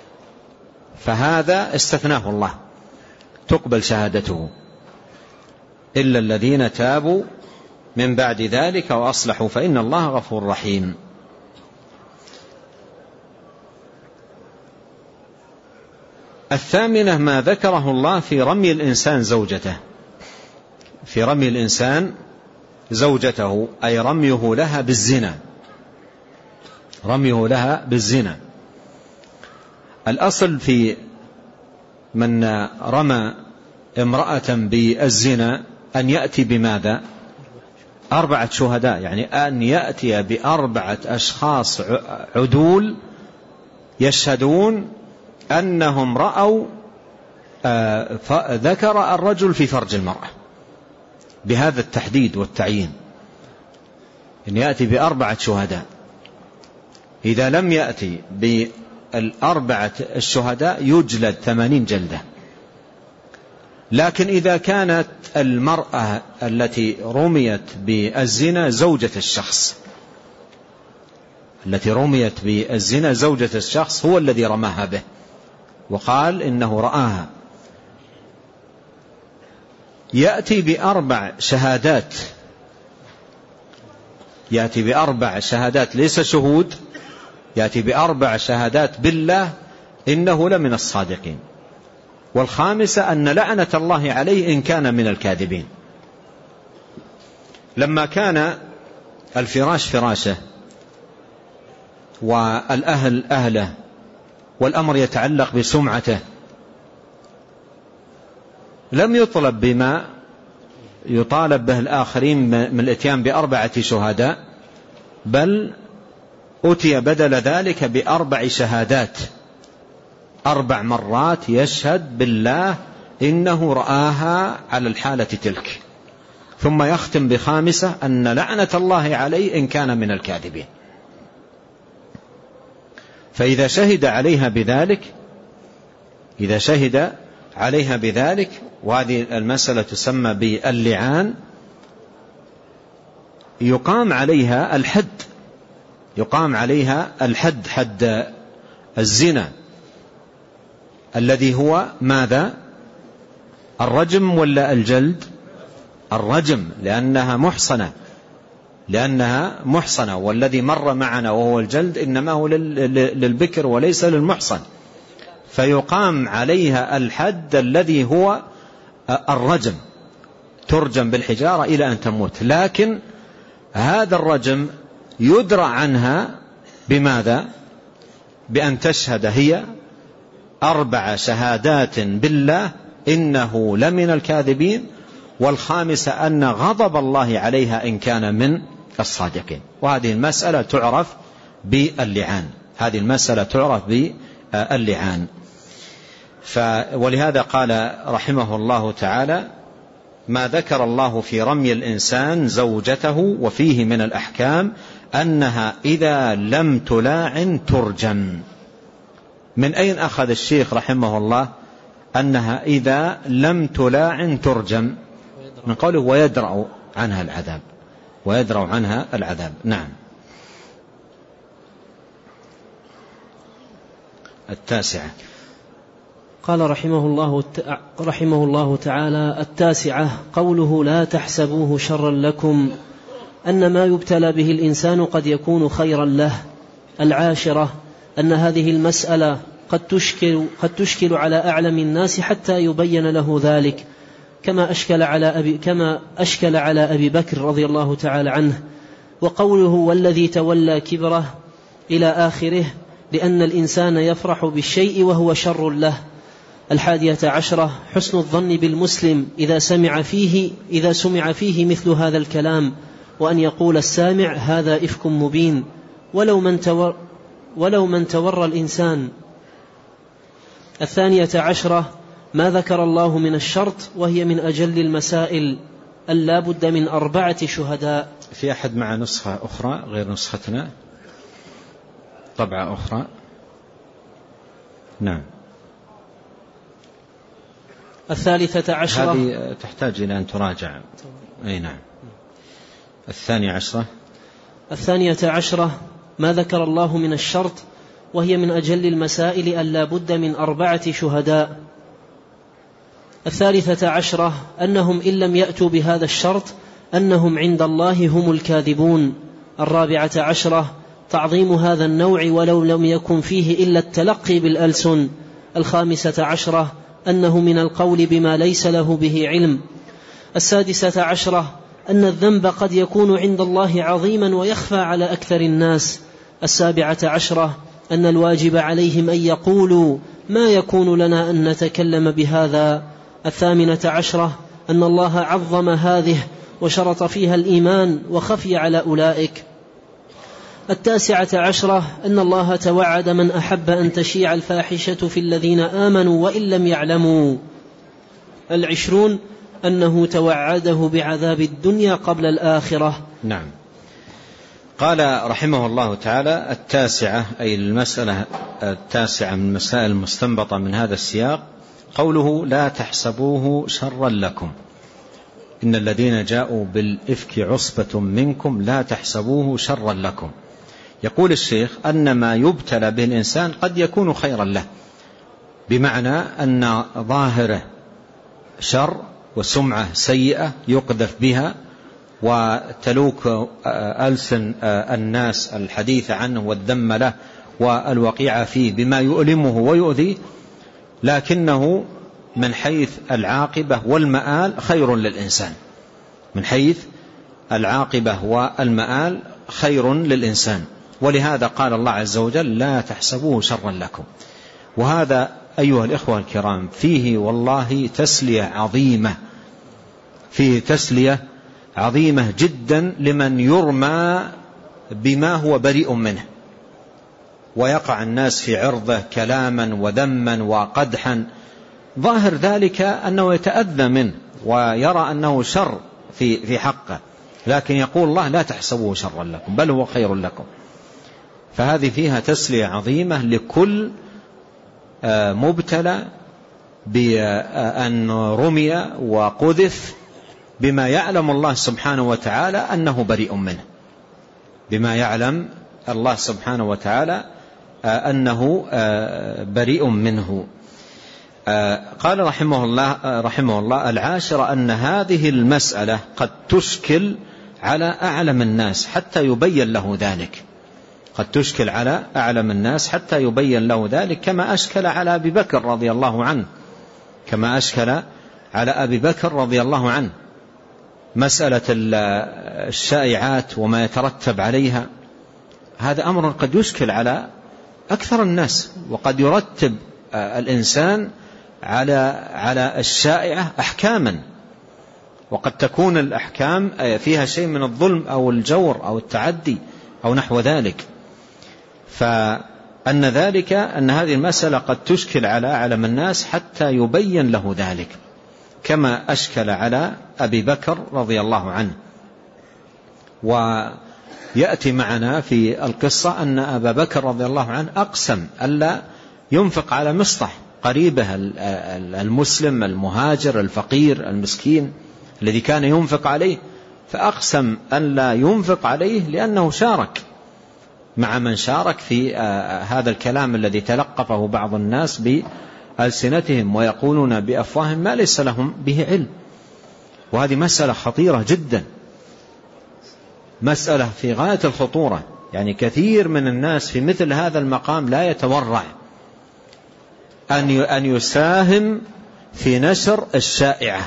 فهذا استثناه الله تقبل شهادته إلا الذين تابوا من بعد ذلك وأصلحوا فإن الله غفور رحيم. الثامنة ما ذكره الله في رمي الإنسان زوجته، في رمي الإنسان زوجته أي رميه لها بالزنا، رميه لها بالزنا. الأصل في من رمى امرأة بالزنا أن يأتي بماذا؟ أربعة شهداء، يعني أن يأتي بأربعة أشخاص عدول يشهدون أنهم رأوا ذكر الرجل في فرج المرأة، بهذا التحديد والتعيين، أن يأتي بأربعة شهداء. إذا لم يأتي بالأربعة الشهداء يجلد ثمانين جلدة، لكن إذا كانت المرأة التي رميت بالزنا زوجة الشخص التي رميت بالزنا زوجة الشخص هو الذي رماها به وقال إنه رآها، يأتي بأربع شهادات يأتي بأربع شهادات ليس شهود، يأتي بأربع شهادات بالله إنه لمن الصادقين، والخامسة أن لعنة الله عليه إن كان من الكاذبين. لما كان الفراش فراشه والأهل أهله والأمر يتعلق بسمعته، لم يطلب بما يطالب به الآخرين من الاتيان بأربعة شهداء، بل أتي بدل ذلك بأربع شهادات، أربع مرات يشهد بالله إنه رآها على الحالة تلك، ثم يختم بخامسة أن لعنة الله عليه إن كان من الكاذبين. فإذا شهد عليها بذلك إذا شهد عليها بذلك وهذه المسألة تسمى باللعان، يقام عليها الحد يقام عليها الحد حد الزنا الذي هو ماذا؟ الرجم ولا الجلد؟ الرجم، لأنها محصنة لأنها محصنة والذي مر معنا وهو الجلد إنما هو للبكر وليس للمحصن، فيقام عليها الحد الذي هو الرجم، ترجم بالحجارة إلى أن تموت. لكن هذا الرجم يدرى عنها بماذا؟ بأن تشهد هي أربع شهادات بالله إنه لمن الكاذبين، والخامسة أن غضب الله عليها إن كان من الصادقين. وهذه المسألة تعرف باللعان هذه المسألة تعرف باللعان. ولهذا قال رحمه الله تعالى: ما ذكر الله في رمي الإنسان زوجته وفيه من الأحكام أنها إذا لم تلاعن ترجم. من أين أخذ الشيخ رحمه الله أنها إذا لم تلاعن ترجم؟ من قوله ويدرأ عنها العذاب ويدرأ عنها العذاب. نعم. التاسعة قال رحمه الله رحمه الله تعالى: التاسعة قوله لا تحسبوه شرا لكم، أن ما يبتلى به الإنسان قد يكون خيرا له. العاشرة أن هذه المسألة قد تشكل, قد تشكل على أعلم الناس حتى يبين له ذلك، كما أشكل على أبي, كما أشكل على أبي بكر رضي الله تعالى عنه. وقوله والذي تولى كبره إلى آخره، لأن الإنسان يفرح بالشيء وهو شر له. الحادية عشرة حسن الظن بالمسلم إذا سمع فيه إذا سمع فيه مثل هذا الكلام، وأن يقول السامع هذا إفك مبين ولو من تور ولو من تور الإنسان. الثانية عشرة ما ذكر الله من الشرط، وهي من أجل المسائل، ألا بد من أربعة شهداء. في أحد مع نسخة أخرى غير نسختنا؟ طبعة أخرى؟ نعم. الثالثة عشرة هذه تحتاج إلى أن تراجع. أي نعم. الثانية عشرة الثانية عشرة ما ذكر الله من الشرط، وهي من أجل المسائل، ألا بد من أربعة شهداء. الثالثة عشرة أنهم إن لم يأتوا بهذا الشرط أنهم عند الله هم الكاذبون. الرابعة عشرة تعظيم هذا النوع ولو لم يكن فيه إلا التلقي بالألسن. الخامسة عشرة أنه من القول بما ليس له به علم. السادسة عشرة أن الذنب قد يكون عند الله عظيما ويخفى على أكثر الناس. السابعة عشرة أن الواجب عليهم أن يقولوا ما يكون لنا أن نتكلم بهذا. الثامنة عشرة أن الله عظم هذه وشرط فيها الإيمان وخفي على أولئك. التاسعة عشرة أن الله توعد من أحب أن تشيع الفاحشة في الذين آمنوا وإن لم يعلموا. العشرون أنه توعده بعذاب الدنيا قبل الآخرة. نعم. قال رحمه الله تعالى: التاسعة أي المسألة التاسعة من المسائل المستنبطة من هذا السياق قوله لا تحسبوه شرا لكم، إن الذين جاءوا بالإفك عصبة منكم لا تحسبوه شرا لكم. يقول الشيخ أن ما يبتلى به الإنسان قد يكون خيرا له، بمعنى أن ظاهره شر وسمعة سيئة يقذف بها وتلوك ألسن الناس الحديث عنه والذم له والوقيع فيه بما يؤلمه ويؤذيه، لكنه من حيث العاقبة والمآل خير للإنسان، من حيث العاقبة والمآل خير للإنسان. ولهذا قال الله عز وجل لا تحسبوه شرا لكم. وهذا أيها الإخوة الكرام فيه والله تسلية عظيمة، فيه تسلية عظيمة جدا لمن يرمى بما هو بريء منه، ويقع الناس في عرضه كلاما وذما وقدحا، ظاهر ذلك أنه يتأذى منه ويرى أنه شر في في حقه، لكن يقول الله لا تحسبوه شرا لكم بل هو خير لكم. فهذه فيها تسلية عظيمة لكل مبتلى بأن رمي وقذف بما يعلم الله سبحانه وتعالى أنه بريء منه، بما يعلم الله سبحانه وتعالى أنه بريء منه. قال رحمه الله رحمه الله العاشرة أن هذه المسألة قد تشكل على أعلم الناس حتى يبين له ذلك، قد تشكل على أعلم الناس حتى يبين له ذلك، كما أشكل على أبي بكر رضي الله عنه، كما أشكل على أبي بكر رضي الله عنه مسألة الشائعات وما يترتب عليها. هذا أمر قد يشكل على أكثر الناس، وقد يرتب الإنسان على على الشائعة أحكاما، وقد تكون الأحكام فيها شيء من الظلم أو الجور أو التعدي أو نحو ذلك. فأن ذلك أن هذه المسألة قد تشكل على أعلم الناس حتى يبين له ذلك، كما أشكل على أبي بكر رضي الله عنه. ويأتي معنا في القصة أن أبا بكر رضي الله عنه أقسم ألا ينفق على مصطح قريبه المسلم المهاجر الفقير المسكين الذي كان ينفق عليه، فأقسم ألا ينفق عليه لأنه شارك مع من شارك في هذا الكلام الذي تلقفه بعض الناس بألسنتهم ويقولون بأفواههم ما ليس لهم به علم. وهذه مسألة خطيرة جدا، مسألة في غاية الخطورة. يعني كثير من الناس في مثل هذا المقام لا يتورع أن يساهم في نشر الشائعة،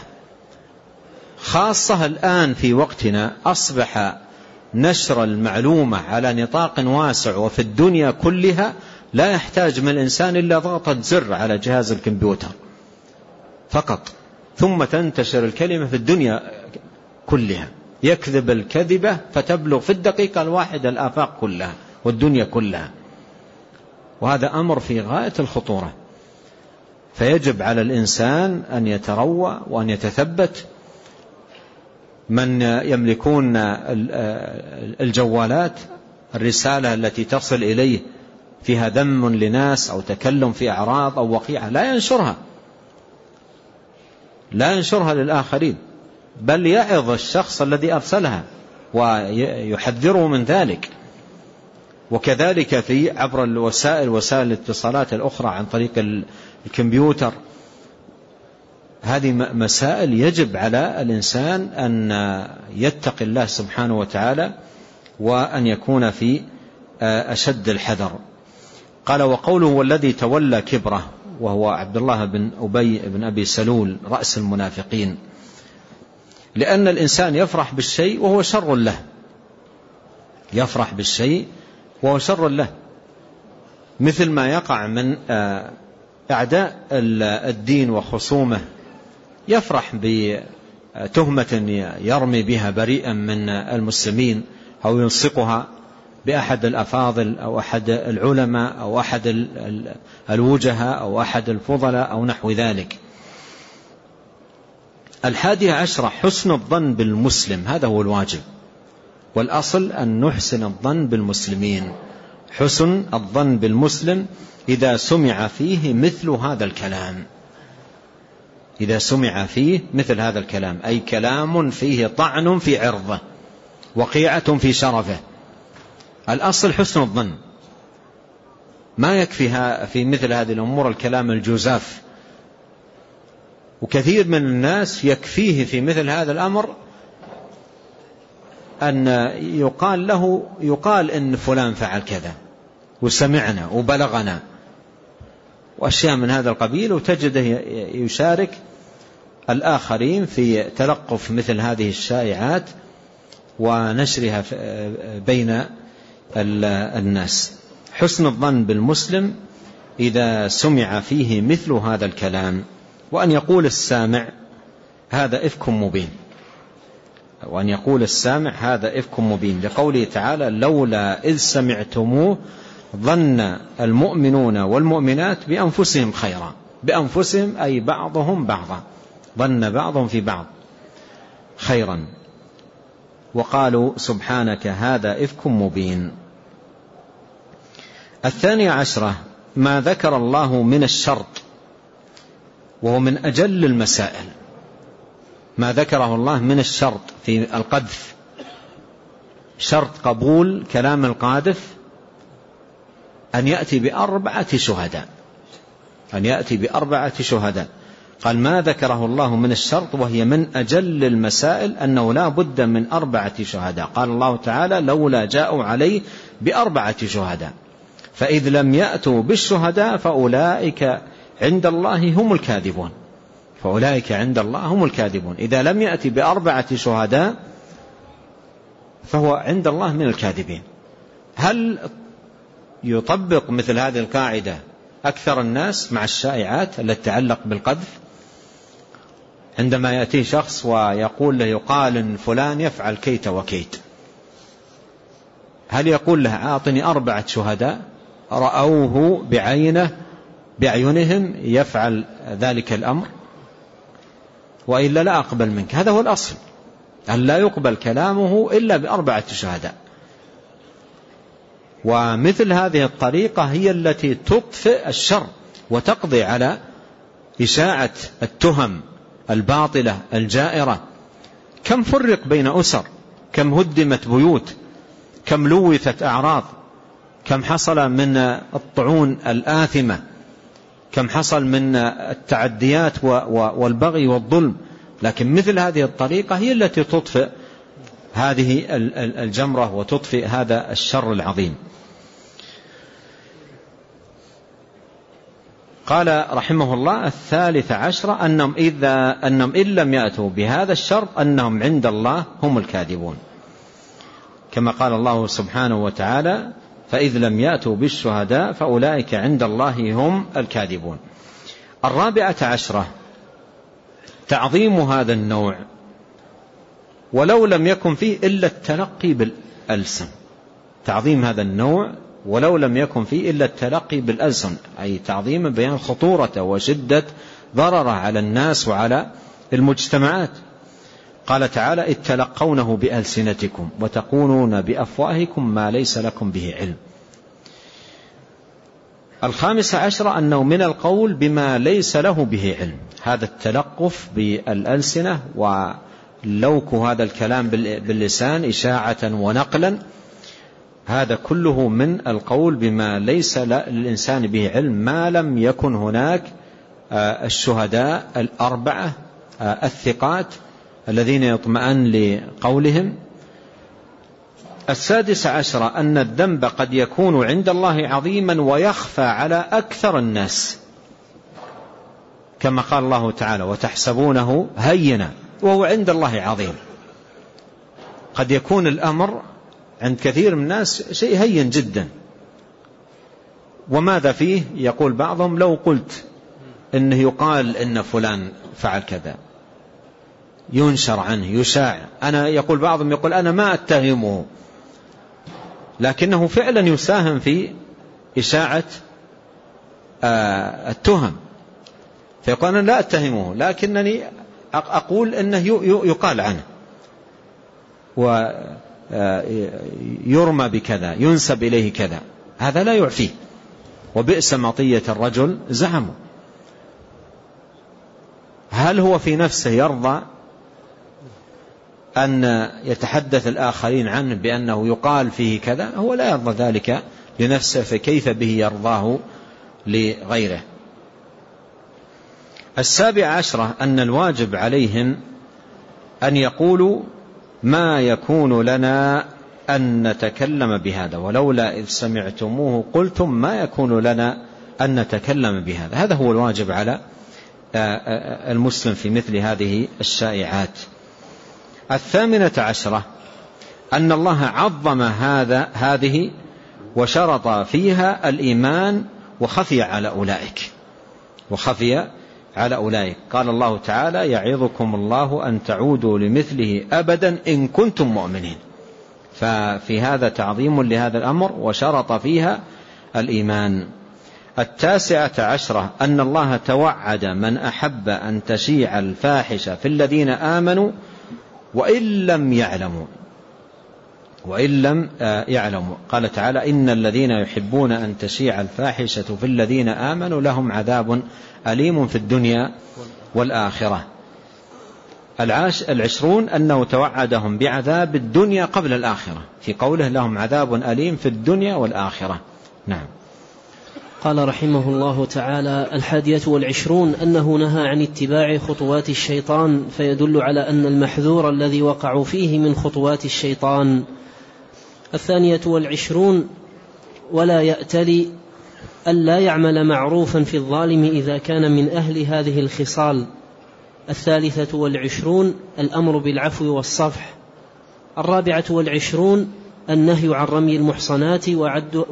خاصة الآن في وقتنا أصبح نشر المعلومة على نطاق واسع وفي الدنيا كلها لا يحتاج من الإنسان إلا ضغطة زر على جهاز الكمبيوتر فقط، ثم تنتشر الكلمة في الدنيا كلها، يكذب الكذبة فتبلغ في الدقيقة الواحدة الآفاق كلها والدنيا كلها. وهذا أمر في غاية الخطورة، فيجب على الإنسان أن يتروى وأن يتثبت. من يملكون الجوالات الرسالة التي تصل إليه فيها ذم لناس أو تكلم في أعراض أو وقيعة لا ينشرها، لا ينشرها للآخرين، بل يعظ الشخص الذي أرسلها ويحذره من ذلك. وكذلك في عبر الوسائل وسائل الاتصالات الأخرى عن طريق الكمبيوتر. هذه مسائل يجب على الإنسان أن يتقي الله سبحانه وتعالى وأن يكون في أشد الحذر. قال وقوله والذي تولى كبره، وهو عبد الله بن أبي بن أبي سلول رأس المنافقين، لأن الإنسان يفرح بالشيء وهو شر له، يفرح بالشيء وهو شر له، مثل ما يقع من أعداء الدين وخصومه، يفرح بتهمة يرمي بها بريئا من المسلمين أو يلصقها بأحد الأفاضل أو أحد العلماء أو أحد الوجهاء أو أحد الفضلاء أو نحو ذلك. الحادية عشرة حسن الظن بالمسلم، هذا هو الواجب، والأصل أن نحسن الظن بالمسلمين، حسن الظن بالمسلم إذا سمع فيه مثل هذا الكلام، إذا سمع فيه مثل هذا الكلام، أي كلام فيه طعن في عرضه، وقيعة في شرفه. الأصل حسن الظن، ما يكفي في مثل هذه الأمور الكلام الجزاف. وكثير من الناس يكفيه في مثل هذا الأمر أن يقال له يقال إن فلان فعل كذا وسمعنا وبلغنا وأشياء من هذا القبيل، وتجده يشارك الآخرين في تلقف مثل هذه الشائعات ونشرها بين الناس. حسن الظن بالمسلم إذا سمع فيه مثل هذا الكلام، وأن يقول السامع هذا إفك مبين، وأن يقول السامع هذا إفك مبين، لقوله تعالى لولا إذ سمعتموه ظن المؤمنون والمؤمنات بأنفسهم خيرا. بأنفسهم أي بعضهم بعضا، ظن بعضهم في بعض خيرا، وقالوا سبحانك هذا إفك مبين. الثانية عشرة ما ذكر الله من الشرط، وهو من أجل المسائل. ما ذكره الله من الشرط في القذف، شرط قبول كلام القاذف أن يأتي بأربعة شهداء، أن يأتي بأربعة شهداء. قال ما ذكره الله من الشرط، وهي من أجل المسائل أنه لا بد من أربعة شهداء. قال الله تعالى لولا جاءوا عليه بأربعة شهداء، فإذ لم يأتوا بالشهداء فأولئك عند الله هم الكاذبون. فأولئك عند الله هم الكاذبون. إذا لم يأتي بأربعة شهداء فهو عند الله من الكاذبين. هل يطبق مثل هذه القاعدة أكثر الناس مع الشائعات التي تتعلق بالقذف؟ عندما يأتي شخص ويقول له يقال إن فلان يفعل كيت وكيت، هل يقول له أعطني أربعة شهداء رأوه بعينه بأعينهم يفعل ذلك الأمر، وإلا لا أقبل منك؟ هذا هو الأصل، أن لا يقبل كلامه إلا بأربعة شهداء. ومثل هذه الطريقة هي التي تطفئ الشر وتقضي على إشاعة التهم الباطلة الجائرة. كم فرق بين أسر، كم هدمت بيوت، كم لوثت أعراض، كم حصل من الطعون الآثمة، كم حصل من التعديات والبغي والظلم. لكن مثل هذه الطريقة هي التي تطفئ هذه الجمرة وتطفئ هذا الشر العظيم. قال رحمه الله الثالث عشر أنهم, إذا أنهم إن لم يأتوا بهذا الشرط أنهم عند الله هم الكاذبون، كما قال الله سبحانه وتعالى فإذ لم يأتوا بالشهداء فأولئك عند الله هم الكاذبون. الرابعة عشرة تعظيم هذا النوع ولو لم يكن فيه إلا التلقي بالألسن. تعظيم هذا النوع ولو لم يكن فيه إلا التلقي بالألسن، أي تعظيم بيان خطورته وشدة ضرره على الناس وعلى المجتمعات. قال تعالى إذ تلقونه بألسنتكم وتقولون بأفواهكم ما ليس لكم به علم. الخامس عشر أنه من القول بما ليس له به علم. هذا التلقف بالألسنة ولوك هذا الكلام باللسان إشاعة ونقلا، هذا كله من القول بما ليس للإنسان به علم، ما لم يكن هناك الشهداء الأربعة الثقات الذين يطمئن لقولهم. السادس عشر أن الذنب قد يكون عند الله عظيما ويخفى على أكثر الناس، كما قال الله تعالى وتحسبونه هينا وهو عند الله عظيم. قد يكون الأمر عند كثير من الناس شيء هين جدا، وماذا فيه؟ يقول بعضهم لو قلت إنه يقال إن فلان فعل كذا ينشر عنه يشاع، أنا يقول بعضهم يقول أنا ما أتهمه، لكنه فعلا يساهم في إشاعة التهم، فيقول أنا لا أتهمه لكنني أقول إنه يقال عنه ويرمى بكذا ينسب إليه كذا. هذا لا يعفيه، وبئس مطية الرجل زعمه. هل هو في نفسه يرضى أن يتحدث الآخرين عنه بأنه يقال فيه كذا؟ هو لا يرضى ذلك لنفسه، فكيف به يرضاه لغيره؟ السابع عشرة أن الواجب عليهم أن يقولوا ما يكون لنا أن نتكلم بهذا، ولولا إذ سمعتموه قلتم ما يكون لنا أن نتكلم بهذا. هذا هو الواجب على المسلم في مثل هذه الشائعات. الثامنة عشرة أن الله عظم هذا هذه وشرط فيها الإيمان وخفي على أولئك وخفي على أولئك. قال الله تعالى: يعظكم الله أن تعودوا لمثله أبدا إن كنتم مؤمنين. ففي هذا تعظيم لهذا الأمر وشرط فيها الإيمان. التاسعة عشرة أن الله توعد من أحب أن تشيع الفاحشة في الذين آمنوا وإن لم يعلموا وإن لم يعلموا. قال تعالى: إن الذين يحبون أن تشيع الفاحشة في الذين آمنوا لهم عذاب أليم في الدنيا والآخرة. العاش العشرون أنه توعدهم بعذاب الدنيا قبل الآخرة في قوله لهم عذاب أليم في الدنيا والآخرة. نعم. قال رحمه الله تعالى: الحادية والعشرون أنه نهى عن اتباع خطوات الشيطان، فيدل على أن المحذور الذي وقعوا فيه من خطوات الشيطان. الثانية والعشرون ولا يأتلي ألا يعمل معروفا في الظالم إذا كان من أهل هذه الخصال. الثالثة والعشرون الأمر بالعفو والصفح. الرابعة والعشرون النهي عن رمي المحصنات وعد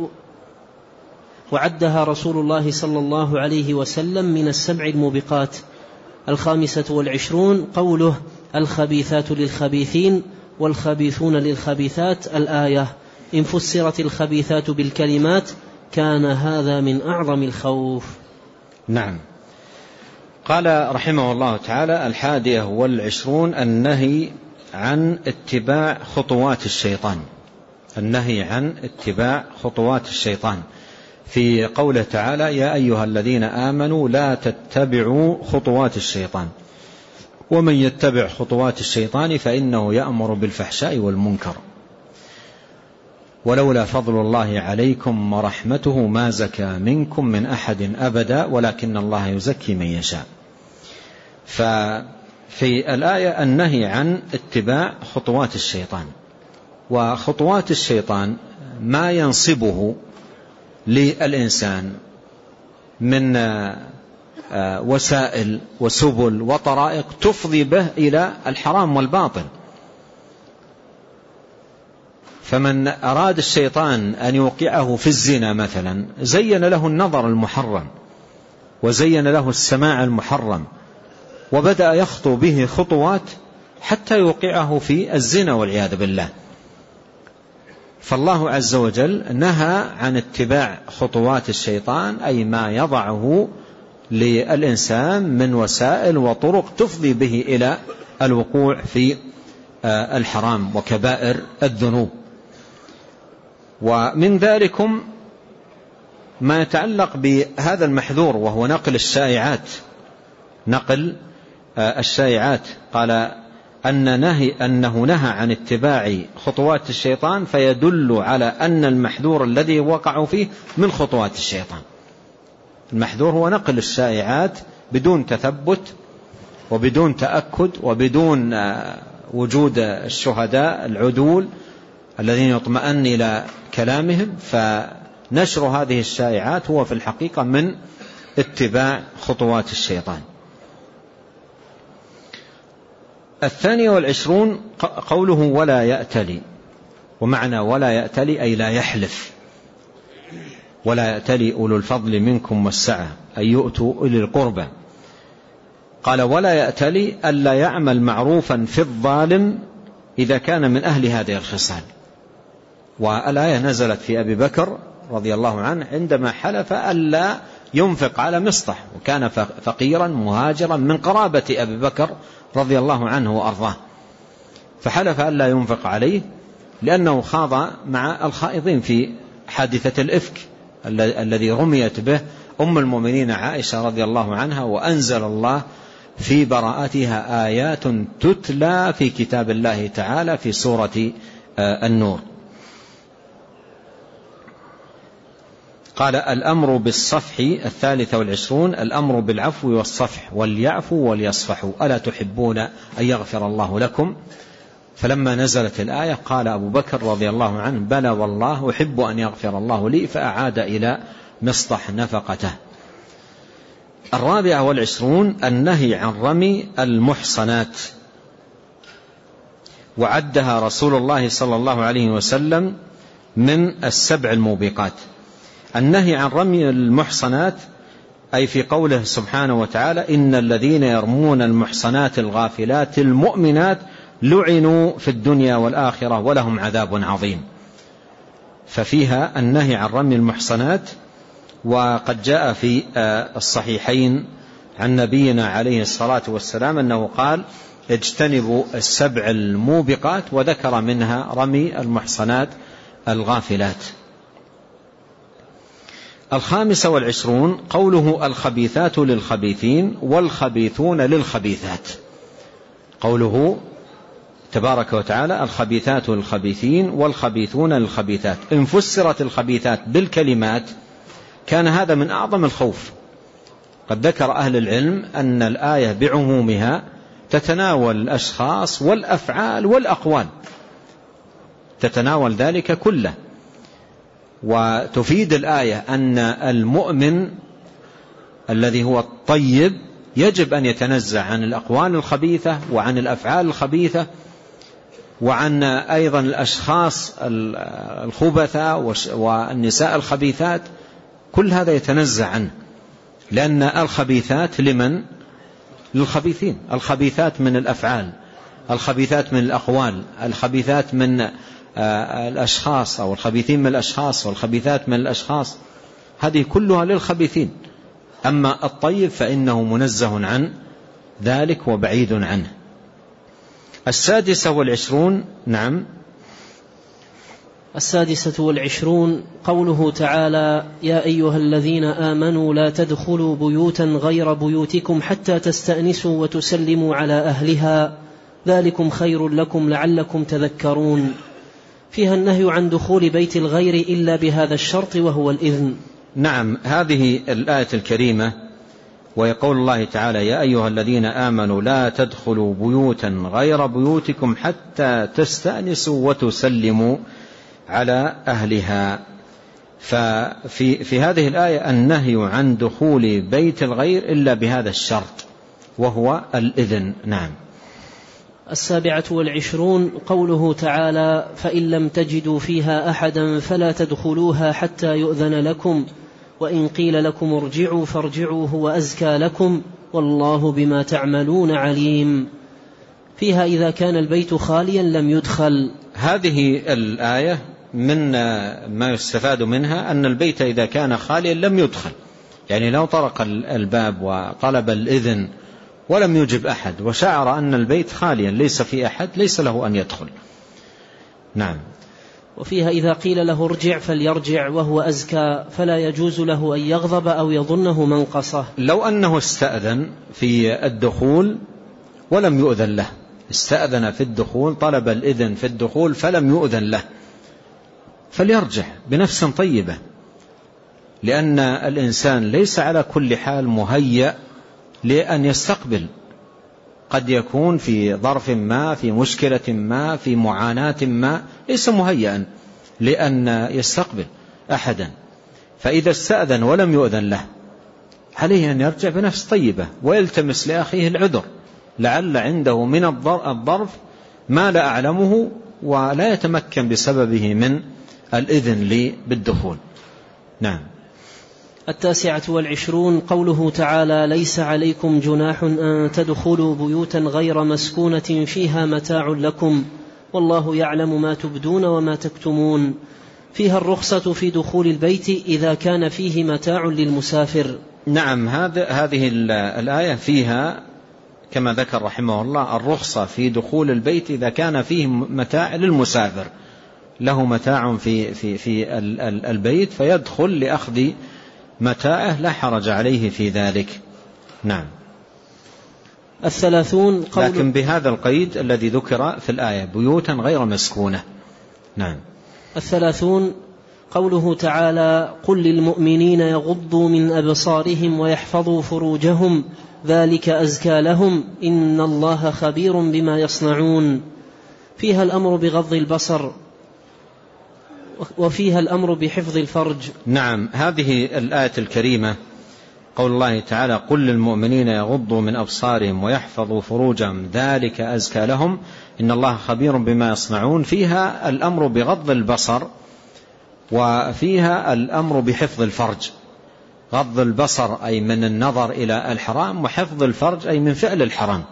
وعدها رسول الله صلى الله عليه وسلم من السبع الموبقات. الخامسة والعشرون قوله: الخبيثات للخبيثين والخبيثون للخبيثات، الآية. إن فسرت الخبيثات بالكلمات كان هذا من أعظم الخوف. نعم. قال رحمه الله تعالى: الحادية والعشرون النهي عن اتباع خطوات الشيطان. النهي عن اتباع خطوات الشيطان في قوله تعالى: يا أيها الذين آمنوا لا تتبعوا خطوات الشيطان ومن يتبع خطوات الشيطان فإنه يأمر بالفحشاء والمنكر ولولا فضل الله عليكم ورحمته ما زكى منكم من أحد أبدا ولكن الله يزكي من يشاء. ففي الآية النهي عن اتباع خطوات الشيطان. وخطوات الشيطان ما ينصبه للإنسان من وسائل وسبل وطرائق تفضي به إلى الحرام والباطل. فمن أراد الشيطان أن يوقعه في الزنا مثلا زين له النظر المحرم وزين له السماع المحرم وبدأ يخطو به خطوات حتى يوقعه في الزنا والعياذ بالله. فالله عز وجل نهى عن اتباع خطوات الشيطان، أي ما يضعه للإنسان من وسائل وطرق تفضي به إلى الوقوع في الحرام وكبائر الذنوب. ومن ذلكم ما يتعلق بهذا المحذور وهو نقل الشائعات. نقل الشائعات قال أن نهي أنه نهى عن اتباع خطوات الشيطان فيدل على أن المحذور الذي وقعوا فيه من خطوات الشيطان. المحذور هو نقل الشائعات بدون تثبت وبدون تأكد وبدون وجود الشهداء العدول الذين يطمئن إلى كلامهم. فنشر هذه الشائعات هو في الحقيقة من اتباع خطوات الشيطان. الثانية والعشرون قوله ولا يأتلي. ومعنى ولا يأتلي أي لا يحلف. ولا يأتلي أولو الفضل منكم والسعة أي يؤتوا أولي القربى. قال ولا يأتلي ألا يعمل معروفا في الظالم إذا كان من أهل هذه الخصال. والآية نزلت في أبي بكر رضي الله عنه عندما حلف ألا ينفق على مصطح، وكان فقيرا مهاجرا من قرابة أبي بكر رضي الله عنه وأرضاه، فحلف ألا ينفق عليه لأنه خاض مع الخائضين في حادثة الإفك الذي رميت به أم المؤمنين عائشة رضي الله عنها. وأنزل الله في براءتها آيات تتلى في كتاب الله تعالى في سورة النور. قال الأمر بالصفح الثالثة والعشرون الأمر بالعفو والصفح وليعفوا وليصفحوا ألا تحبون أن يغفر الله لكم. فلما نزلت الآية قال أبو بكر رضي الله عنه بلى والله أحب أن يغفر الله لي، فأعاد إلى مصطح نفقته. الرابعة والعشرون النهي عن رمي المحصنات، وعدها رسول الله صلى الله عليه وسلم من السبع الموبقات. النهي عن رمي المحصنات أي في قوله سبحانه وتعالى إن الذين يرمون المحصنات الغافلات المؤمنات لعنوا في الدنيا والآخرة ولهم عذاب عظيم. ففيها النهي عن رمي المحصنات. وقد جاء في الصحيحين عن نبينا عليه الصلاة والسلام أنه قال اجتنبوا السبع الموبقات، وذكر منها رمي المحصنات الغافلات. الخامسة والعشرون قوله الخبيثات للخبيثين والخبيثون للخبيثات. قوله تبارك وتعالى الخبيثات للخبيثين والخبيثون للخبيثات. إن فسرت الخبيثات بالكلمات كان هذا من أعظم الخوف. قد ذكر أهل العلم أن الآية بعمومها تتناول الأشخاص والأفعال والأقوال، تتناول ذلك كله. وتفيد الآية أن المؤمن الذي هو الطيب يجب أن يتنزه عن الأقوال الخبيثة وعن الأفعال الخبيثة وعن أيضا الأشخاص الخبثة والنساء الخبيثات، كل هذا يتنزه عنه، لأن الخبيثات لمن؟ للخبيثين. الخبيثات من الأفعال، الخبيثات من الأقوال، الخبيثات من الأشخاص أو الخبيثين من الأشخاص والخبيثات من الأشخاص، هذه كلها للخبيثين. أما الطيب فإنه منزه عن ذلك وبعيد عنه. السادسة والعشرون نعم السادسة والعشرون قوله تعالى يا أيها الذين آمنوا لا تدخلوا بيوتا غير بيوتكم حتى تستأنسوا وتسلموا على أهلها ذلكم خير لكم لعلكم تذكرون. فيها النهي عن دخول بيت الغير إلا بهذا الشرط وهو الإذن. نعم، هذه الآية الكريمة ويقول الله تعالى يا أيها الذين آمنوا لا تدخلوا بيوتا غير بيوتكم حتى تستأنسوا وتسلموا على أهلها. ففي في هذه الآية النهي عن دخول بيت الغير إلا بهذا الشرط وهو الإذن. نعم. السابعة والعشرون قوله تعالى فإن لم تجدوا فيها أحدا فلا تدخلوها حتى يؤذن لكم وإن قيل لكم ارجعوا فارجعوا هو أزكى لكم والله بما تعملون عليم. فيها إذا كان البيت خاليا لم يدخل. هذه الآية من ما يستفاد منها أن البيت إذا كان خاليا لم يدخل، يعني لو طرق الباب وطلب الإذن ولم يجب أحد وشعر أن البيت خاليا ليس في أحد ليس له أن يدخل. نعم. وفيها إذا قيل له ارجع فليرجع وهو أزكى فلا يجوز له أن يغضب أو يظنه منقصة. لو أنه استأذن في الدخول ولم يؤذن له، استأذن في الدخول طلب الإذن في الدخول فلم يؤذن له، فليرجع بنفس طيبة، لأن الإنسان ليس على كل حال مهيأ لأن يستقبل، قد يكون في ظرف ما في مشكلة ما في معاناة ما ليس مهيئا لأن يستقبل أحدا، فإذا استأذن ولم يؤذن له عليه أن يرجع بنفس طيبة ويلتمس لأخيه العذر، لعل عنده من الظرف ما لا أعلمه ولا يتمكن بسببه من الإذن لي بالدخول. نعم. التاسعة والعشرون قوله تعالى ليس عليكم جناح أن تدخلوا بيوتا غير مسكونة فيها متاع لكم والله يعلم ما تبدون وما تكتمون. فيها الرخصة في دخول البيت إذا كان فيه متاع للمسافر. نعم، هذه الآية فيها كما ذكر رحمه الله الرخصة في دخول البيت إذا كان فيه متاع للمسافر، له متاع في, في, في البيت فيدخل لأخذ متاعه لا حرج عليه في ذلك. نعم. الثلاثون قول لكن بهذا القيد الذي ذكر في الآية بيوتا غير مسكونة. نعم. الثلاثون قوله تعالى قل للمؤمنين يغضوا من أبصارهم ويحفظوا فروجهم ذلك أزكى لهم إن الله خبير بما يصنعون. فيها الأمر بغض البصر وفيها الأمر بحفظ الفرج. نعم. هذه الآية الكريمة قول الله تعالى قل للمؤمنين يغضوا من أبصارهم ويحفظوا فروجهم ذلك أزكى لهم إن الله خبير بما يصنعون. فيها الأمر بغض البصر وفيها الأمر بحفظ الفرج. غض البصر أي من النظر إلى الحرام، وحفظ الفرج أي من فعل الحرام.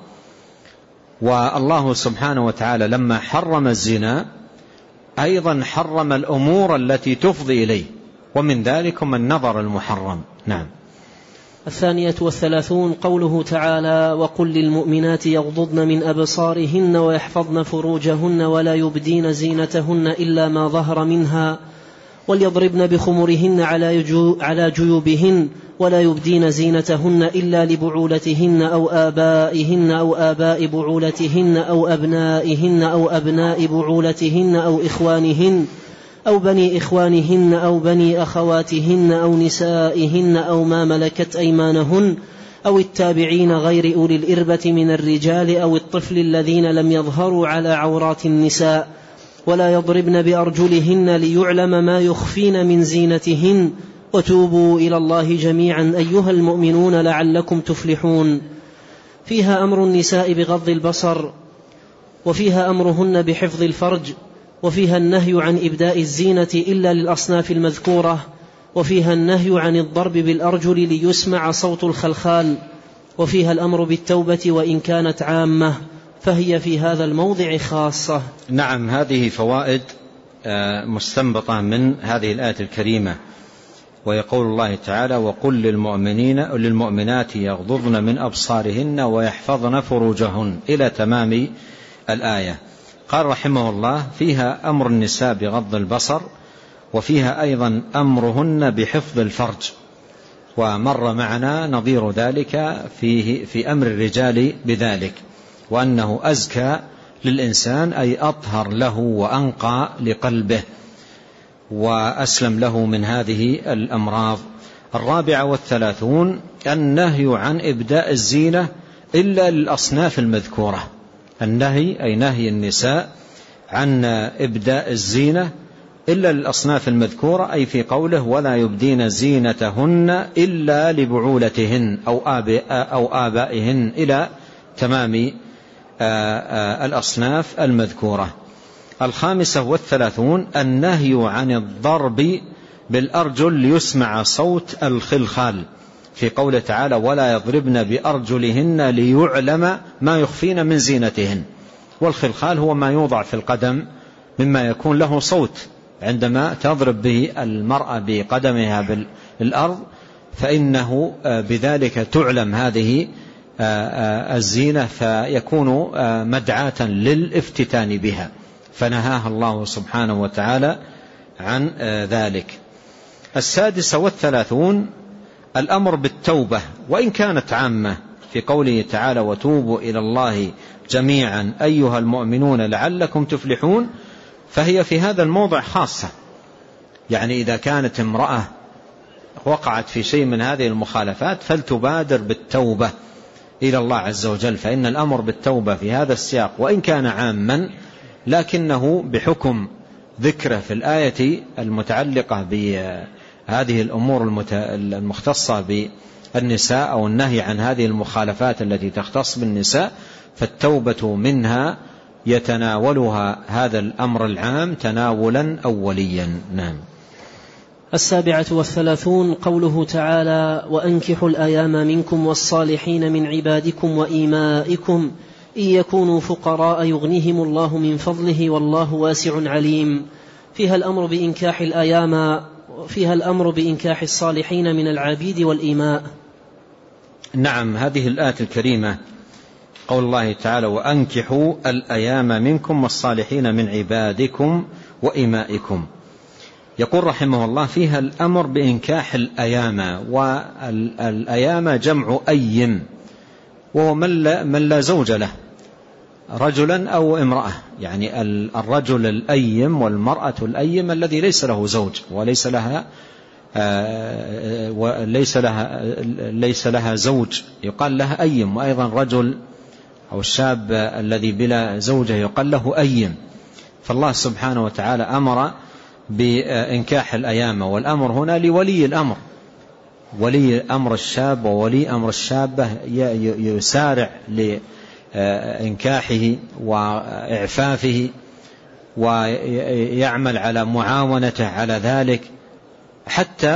والله سبحانه وتعالى لما حرم الزنا أيضا حرم الأمور التي تفضي إليه، ومن ذلكم النظر المحرم. نعم. الثانية والثلاثون قوله تعالى وقل للمؤمنات يغضضن من أبصارهن ويحفظن فروجهن ولا يبدين زينتهن إلا ما ظهر منها وليضربن بخمرهن على جيوبهن ولا يبدين زينتهن إلا لبعولتهن أو آبائهن أو آباء بعولتهن أو أبنائهن أو أبناء بعولتهن أو إخوانهن أو بني إخوانهن أو بني أخواتهن أو نسائهن أو ما ملكت أيمانهن أو التابعين غير أولي الإربة من الرجال أو الطفل الذين لم يظهروا على عورات النساء ولا يضربن بأرجلهن ليعلم ما يخفين من زينتهن وتوبوا إلى الله جميعا أيها المؤمنون لعلكم تفلحون. فيها أمر النساء بغض البصر وفيها أمرهن بحفظ الفرج وفيها النهي عن إبداء الزينة إلا للأصناف المذكورة وفيها النهي عن الضرب بالأرجل ليسمع صوت الخلخال وفيها الأمر بالتوبة وإن كانت عامة فهي في هذا الموضع خاصة. نعم. هذه فوائد مستنبطة من هذه الآية الكريمة، ويقول الله تعالى وقل للمؤمنين للمؤمنات يغضضن من أبصارهن ويحفظن فروجهن إلى تمام الآية. قال رحمه الله فيها أمر النساء بغض البصر وفيها أيضا أمرهن بحفظ الفرج، ومر معنا نظير ذلك فيه في أمر الرجال بذلك، وأنه أزكى للإنسان أي أطهر له وأنقى لقلبه وأسلم له من هذه الأمراض. الرابعة والثلاثون النهي عن إبداء الزينة إلا للأصناف المذكورة. النهي أي نهي النساء عن إبداء الزينة إلا للأصناف المذكورة، أي في قوله ولا يبدين زينتهن إلا لبعولتهن أو, آب أو آبائهن إلى تمام الأصناف المذكورة. الخامسة والثلاثون النهي عن الضرب بالأرجل ليسمع صوت الخلخال في قوله تعالى ولا يضربن بأرجلهن ليعلم ما يخفين من زينتهن. والخلخال هو ما يوضع في القدم مما يكون له صوت عندما تضرب به المرأة بقدمها بالأرض، فإنه بذلك تعلم هذه الزينة فيكون مدعاة للافتتان بها، فنهاها الله سبحانه وتعالى عن ذلك. السادسة والثلاثون الأمر بالتوبة وإن كانت عامة في قوله تعالى وتوبوا إلى الله جميعا أيها المؤمنون لعلكم تفلحون، فهي في هذا الموضع خاصة. يعني إذا كانت امرأة وقعت في شيء من هذه المخالفات فلتبادر بالتوبة إلى الله عز وجل، فإن الأمر بالتوبة في هذا السياق وإن كان عاما لكنه بحكم ذكره في الآية المتعلقة بهذه الأمور المختصة بالنساء أو النهي عن هذه المخالفات التي تختص بالنساء، فالتوبة منها يتناولها هذا الأمر العام تناولا أوليا. نعم. السابعة والثلاثون قوله تعالى وأنكحوا الأيام منكم والصالحين من عبادكم وإيمائكم إن يكونوا فقراء يغنيهم الله من فضله والله واسع عليم. فيها الأمر بإنكاح الأيام فيها الأمر بإنكاح الصالحين من العبيد والإيماء. نعم. هذه الآية الكريمة قول الله تعالى وأنكحوا الأيام منكم والصالحين من عبادكم وإيمائكم. يقول رحمه الله فيها الأمر بإنكاح الأيام، والأيام جمع أيم، وهو من لا, من لا زوج له، رجلا أو امرأة، يعني الرجل الأيم والمرأة الأيم الذي ليس له زوج وليس لها وليس لها ليس لها زوج يقال لها أيم، وأيضا رجل أو الشاب الذي بلا زوجة يقال له أيم. فالله سبحانه وتعالى أمر بإنكاح الأيام، والأمر هنا لولي الأمر، ولي أمر الشاب وولي أمر الشابة يسارع لإنكاحه وإعفافه ويعمل على معاونته على ذلك حتى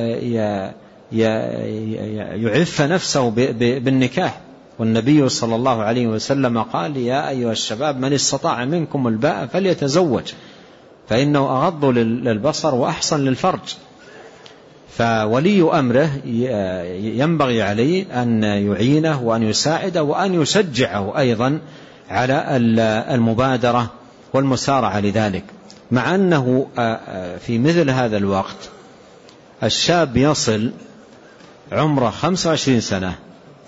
يعف نفسه بالنكاح. والنبي صلى الله عليه وسلم قال: يا أيها الشباب من استطاع منكم الباء فليتزوج فإنه أغض للبصر وأحصن للفرج. فولي أمره ينبغي عليه أن يعينه وأن يساعده وأن يشجعه أيضا على المبادرة والمسارعة لذلك، مع أنه في مثل هذا الوقت الشاب يصل عمره خمسة وعشرين سنة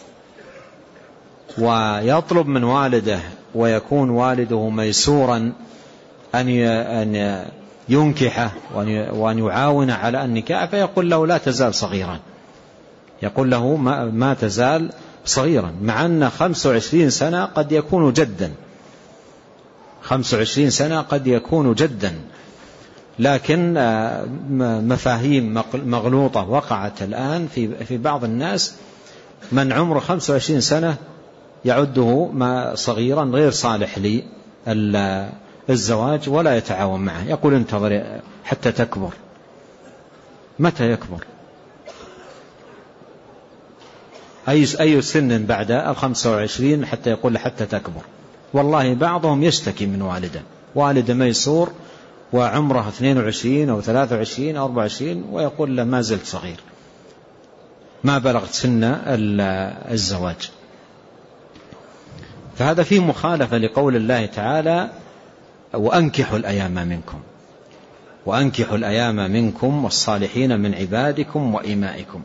ويطلب من والده ويكون والده ميسورا أن ينكحه وأن يعاون على النكاح، فيقول له: لا تزال صغيرا، يقول له ما تزال صغيرا، مع أن خمسة وعشرين سنة قد يكون جدا، خمسة وعشرين سنة قد يكون جدا. لكن مفاهيم مغلوطة وقعت الآن في بعض الناس، من عمره خمسة وعشرين سنة يعده صغيرا غير صالح للزواج ولا يتعاون معه، يقول: انتظر حتى تكبر. متى يكبر؟ أي أي سن بعد الخمسة وعشرين حتى يقول حتى تكبر؟ والله بعضهم يشتكي من والده، والده ميسور وعمره اثنين وعشرين أو ثلاثة وعشرين أو أربعة وعشرين ويقول له: ما زلت صغير، ما بلغت سن الزواج. فهذا فيه مخالفة لقول الله تعالى: وأنكحوا الأيام منكم، وأنكحوا الأيام منكم والصالحين من عبادكم وإمائكم.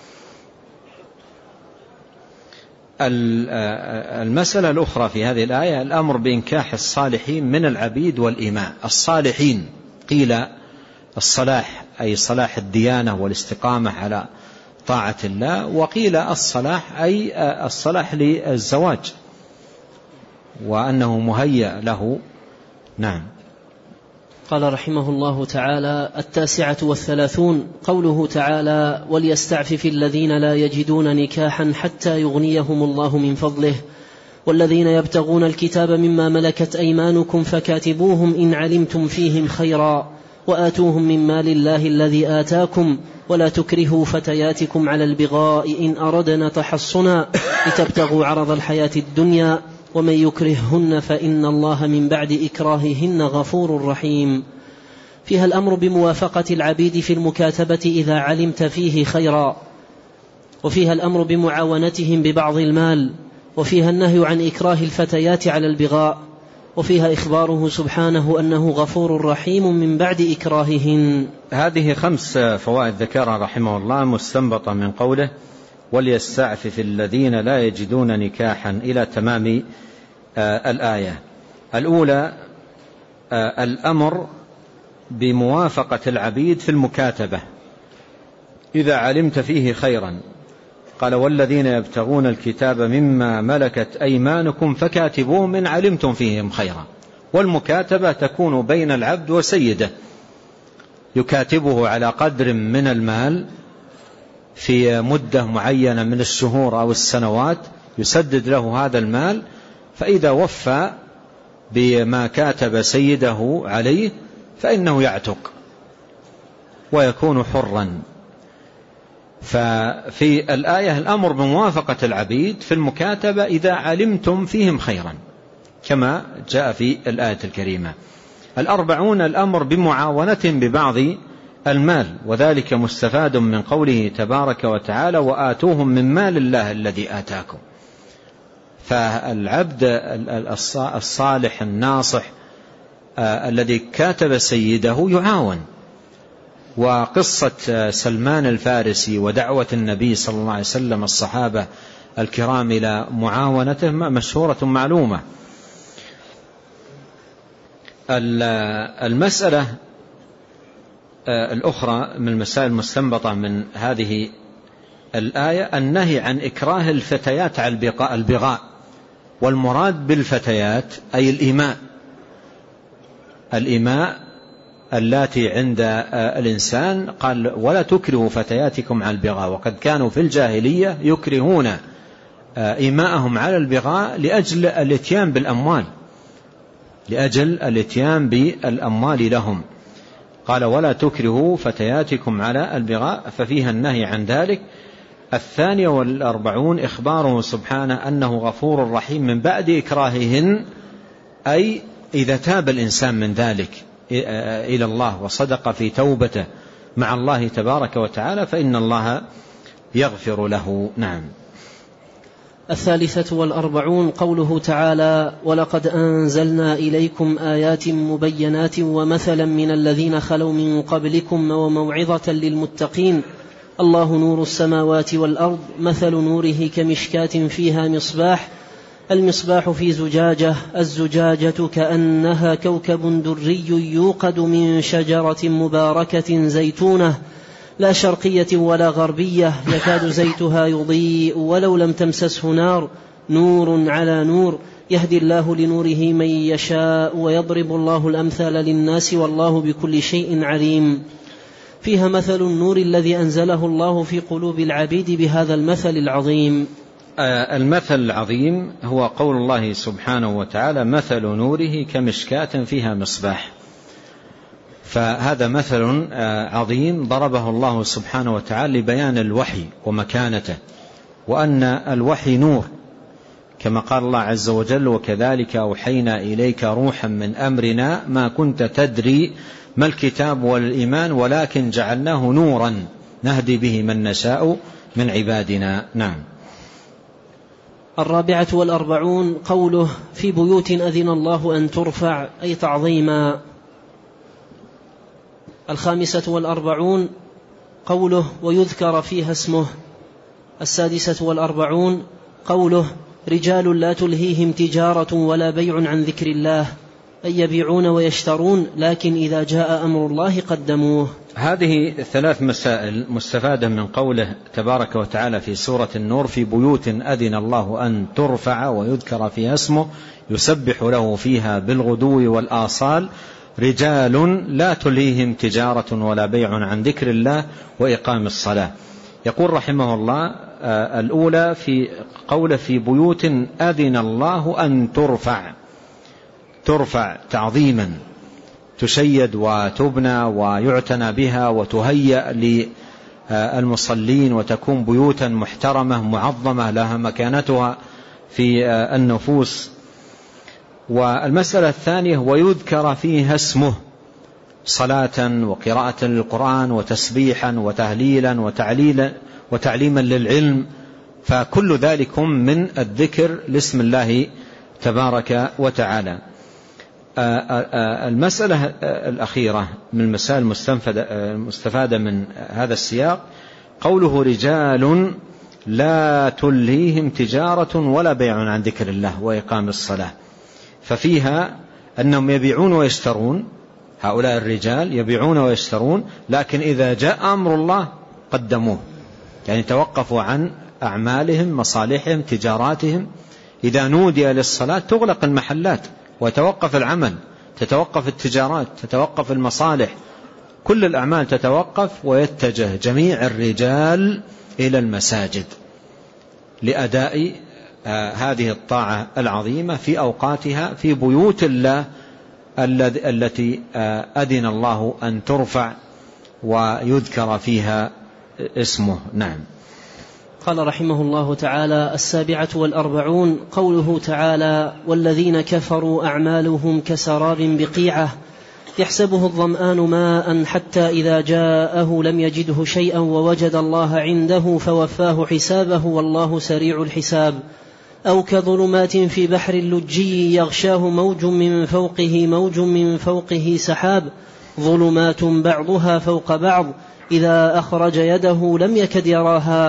المسألة الأخرى في هذه الآية الأمر بإنكاح الصالحين من العبيد والإماء. الصالحين قيل الصلاح أي صلاح الديانة والاستقامة على طاعة الله، وقيل الصلاح أي الصلاح للزواج وأنه مهيأ له. نعم. قال رحمه الله تعالى: التاسعة والثلاثون، قوله تعالى: وليستعفف الذين لا يجدون نكاحا حتى يغنيهم الله من فضله، والذين يبتغون الكتاب مما ملكت أيمانكم فكاتبوهم إن علمتم فيهم خيرا وآتوهم من مال الله الذي آتاكم ولا تكرهوا فتياتكم على البغاء إن أردنا تحصنا لتبتغوا عرض الحياة الدنيا ومن يكرههن فإن الله من بعد إكراههن غفور رحيم. فيها الأمر بموافقة العبيد في المكاتبة إذا علمت فيه خيرا، وفيها الأمر بمعاونتهم ببعض المال، وفيها النهي عن إكراه الفتيات على البغاء، وفيها إخباره سبحانه أنه غفور رحيم من بعد إكراههن. هذه خمس فوائد ذكرها رحمه الله مستنبطة من قوله: وليستعفف الذين لا يجدون نكاحا إلى تمام آه الآية. الأولى آه الأمر بموافقة العبيد في المكاتبة إذا علمت فيه خيرا. قال: والذين يبتغون الكتاب مما ملكت أيمانكم فكاتبوهم إن علمتم فيهم خيرا. والمكاتبة تكون بين العبد وسيده، يكاتبه على قدر من المال في مدة معينة من الشهور أو السنوات، يسدد له هذا المال، فإذا وفى بما كاتب سيده عليه فإنه يعتق ويكون حرا. ففي الآية الأمر بموافقة العبيد في المكاتبة إذا علمتم فيهم خيرا كما جاء في الآية الكريمة. الأربعون الأمر بمعاونتهم ببعض المال، وذلك مستفاد من قوله تبارك وتعالى: وآتوهم من مال الله الذي آتاكم. فالعبد الصالح الناصح الذي كاتب سيده يعاون. وقصة سلمان الفارسي ودعوة النبي صلى الله عليه وسلم الصحابة الكرام إلى معاونته مشهورة معلومة. المسألة الأخرى من المسائل المستنبطة من هذه الآية النهي عن إكراه الفتيات على البغاء، والمراد بالفتيات أي الإماء، الإماء اللاتي عند الإنسان، قال ولا تكرهوا فتياتكم على البغاء، وقد كانوا في الجاهلية يكرهون إماءهم على البغاء لأجل الاتيان بالأموال، لأجل الاتيان بالأموال لهم. قال ولا تكرهوا فتياتكم على البغاء، ففيها النهي عن ذلك. الثانية والأربعون إخباره سبحانه أنه غفور رحيم من بعد إكراههن، أي إذا تاب الإنسان من ذلك إلى الله وصدق في توبته مع الله تبارك وتعالى فإن الله يغفر له. نعم. الثالثة والأربعون قوله تعالى ولقد أنزلنا إليكم آيات مبينات ومثلا من الذين خلوا من قبلكم وموعظة للمتقين الله نور السماوات والأرض مثل نوره كمشكاة فيها مصباح المصباح في زجاجة الزجاجة كأنها كوكب دري يوقد من شجرة مباركة زيتونة لا شرقية ولا غربية يكاد زيتها يضيء ولو لم تمسسه نار نور على نور يهدي الله لنوره من يشاء ويضرب الله الأمثال للناس والله بكل شيء عليم. فيها مثل النور الذي أنزله الله في قلوب العبيد بهذا المثل العظيم. المثل العظيم هو قول الله سبحانه وتعالى مثل نوره كمشكاة فيها مصباح، فهذا مثل عظيم ضربه الله سبحانه وتعالى لبيان الوحي ومكانته، وأن الوحي نور كما قال الله عز وجل وكذلك أوحينا إليك روحا من أمرنا ما كنت تدري ما الكتاب والإيمان ولكن جعلناه نورا نهدي به من نشاء من عبادنا. نعم. الرابعة والأربعون قوله في بيوت أذن الله أن ترفع أي تعظيما. الخامسة والأربعون قوله ويذكر فيها اسمه. السادسة والأربعون قوله رجال لا تلهيهم تجارة ولا بيع عن ذكر الله أي يبيعون ويشترون لكن إذا جاء أمر الله قدموه. هذه ثلاث مسائل مستفادة من قوله تبارك وتعالى في سورة النور في بيوت أذن الله أن ترفع ويذكر فيها اسمه يسبح له فيها بالغدو والآصال رجال لا تلهيهم تجارة ولا بيع عن ذكر الله وإقام الصلاة. يقول رحمه الله الأولى في قوله في بيوت أذن الله أن ترفع، ترفع تعظيما تشيد وتبنى ويعتنى بها وتهيأ للمصلين وتكون بيوتا محترمة معظمة لها مكانتها في النفوس. والمسألة الثانية ويذكر فيها اسمه صلاة وقراءة للقرآن وتسبيحا وتهليلا وتعليلا وتعليما للعلم، فكل ذلك من الذكر لاسم الله تبارك وتعالى. المسألة الأخيرة من المسائل المستفادة من هذا السياق قوله رجال لا تلهيهم تجارة ولا بيع عن ذكر الله وإقام الصلاة، ففيها أنهم يبيعون ويشترون، هؤلاء الرجال يبيعون ويشترون لكن إذا جاء أمر الله قدموه، يعني توقفوا عن أعمالهم مصالحهم تجاراتهم. إذا نودي للصلاة تغلق المحلات وتوقف العمل، تتوقف التجارات، تتوقف المصالح، كل الأعمال تتوقف ويتجه جميع الرجال إلى المساجد لأداء آه هذه الطاعة العظيمة في أوقاتها في بيوت الله التي آه أذن الله أن ترفع ويذكر فيها اسمه. نعم. قال رحمه الله تعالى السابعة والأربعون قوله تعالى والذين كفروا أعمالهم كسراب بقيعة يحسبه الظمآن ماء حتى إذا جاءه لم يجده شيئا ووجد الله عنده فوفاه حسابه والله سريع الحساب. أو كظلمات في بحر اللجي يغشاه موج من فوقه موج من فوقه سحاب ظلمات بعضها فوق بعض إذا أخرج يده لم يكد يراها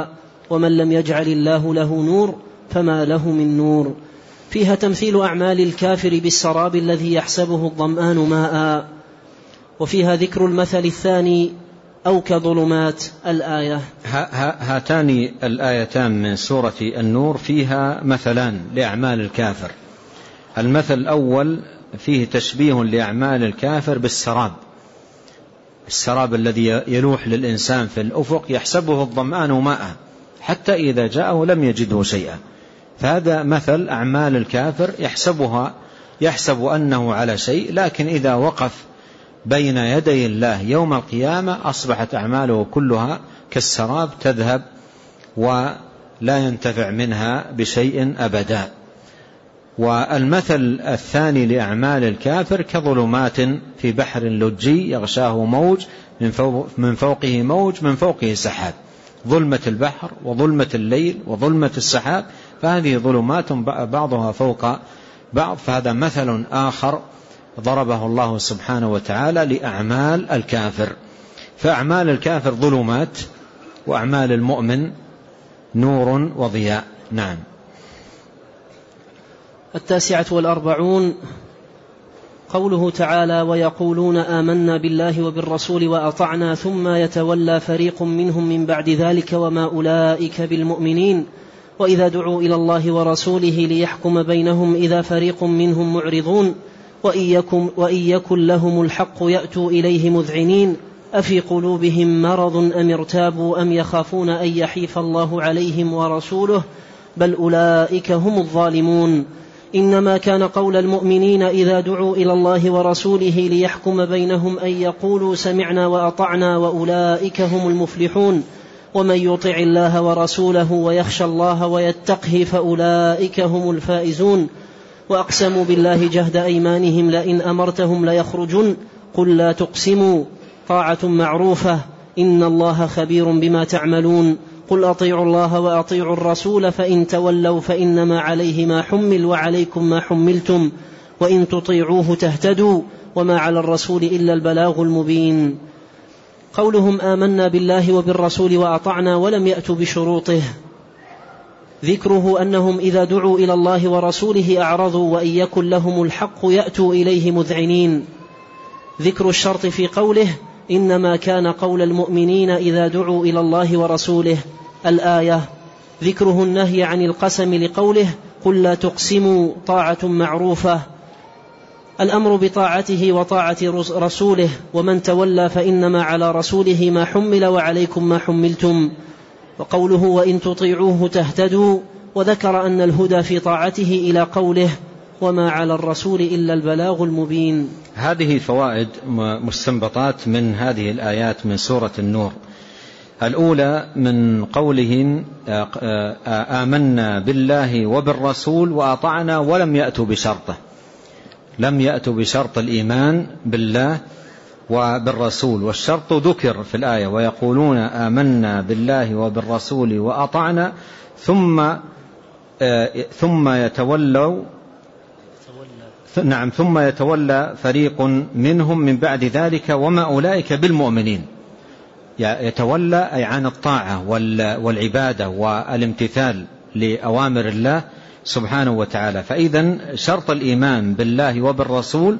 ومن لم يجعل الله له نور فما له من نور. فيها تمثيل أعمال الكافر بالسراب الذي يحسبه الظمآن ماء. وفيها ذكر المثل الثاني أو كظلمات الآية. هاتان الآيتان من سورة النور فيها مثلان لأعمال الكافر. المثل الأول فيه تشبيه لأعمال الكافر بالسراب، السراب الذي يلوح للإنسان في الأفق يحسبه الظمآن ماء حتى إذا جاءه لم يجده شيئا. فهذا مثل أعمال الكافر يحسبها يحسب أنه على شيء، لكن إذا وقف بين يدي الله يوم القيامة أصبحت أعماله كلها كالسراب تذهب ولا ينتفع منها بشيء أبدا. والمثل الثاني لأعمال الكافر كظلمات في بحر لجي يغشاه موج من, فوق من فوقه موج من فوقه سحاب. ظلمة البحر وظلمة الليل وظلمة السحاب، فهذه ظلمات بعضها فوق بعض. فهذا مثل آخر ضربه الله سبحانه وتعالى لأعمال الكافر. فأعمال الكافر ظلمات، وأعمال المؤمن نور وضياء. نعم. التاسعة والأربعون قوله تعالى: ويقولون آمنا بالله وبالرسول وأطعنا ثم يتولى فريق منهم من بعد ذلك وما أولئك بالمؤمنين وإذا دعوا إلى الله ورسوله ليحكم بينهم إذا فريق منهم معرضون وإن يكن لهم الحق يأتوا إليه مذعنين أفي قلوبهم مرض أم ارتابوا أم يخافون أن يحيف الله عليهم ورسوله بل أولئك هم الظالمون. إنما كان قول المؤمنين إذا دعوا إلى الله ورسوله ليحكم بينهم أن يقولوا سمعنا وأطعنا وأولئك هم المفلحون ومن يطع الله ورسوله ويخشى الله ويتقه فأولئك هم الفائزون. وأقسموا بالله جهد أيمانهم لئن أمرتهم ليخرجن قل لا تقسموا طاعة معروفة إن الله خبير بما تعملون. قل أطيعوا الله وأطيعوا الرسول فإن تولوا فإنما عليه ما حمل وعليكم ما حملتم وإن تطيعوه تهتدوا وما على الرسول إلا البلاغ المبين. قولهم آمنا بالله وبالرسول وأطعنا ولم يأتوا بشروطه ذكره أنهم إذا دعوا إلى الله ورسوله أعرضوا وإن يكن لهم الحق يأتوا إليه مذعنين. ذكر الشرط في قوله إنما كان قول المؤمنين إذا دعوا إلى الله ورسوله الآية. ذكره النهي عن القسم لقوله قل لا تقسموا طاعة معروفة. الأمر بطاعته وطاعة رسوله ومن تولى فإنما على رسوله ما حمل وعليكم ما حملتم. وقوله وإن تطيعوه تهتدوا، وذكر أن الهدى في طاعته إلى قوله وما على الرسول إلا البلاغ المبين. هذه فوائد مستنبطات من هذه الآيات من سورة النور. الأولى من قولهم آمنا بالله وبالرسول وأطعنا ولم يأتوا بشرطه، لم يأتوا بشرط الإيمان بالله وبالرسول، والشرط ذكر في الآية ويقولون آمنا بالله وبالرسول وأطعنا ثم ثم يتولوا نعم ثم يتولى فريق منهم من بعد ذلك وما أولئك بالمؤمنين. يتولى أي عن الطاعة والعبادة والامتثال لأوامر الله سبحانه وتعالى. فإذن شرط الإيمان بالله وبالرسول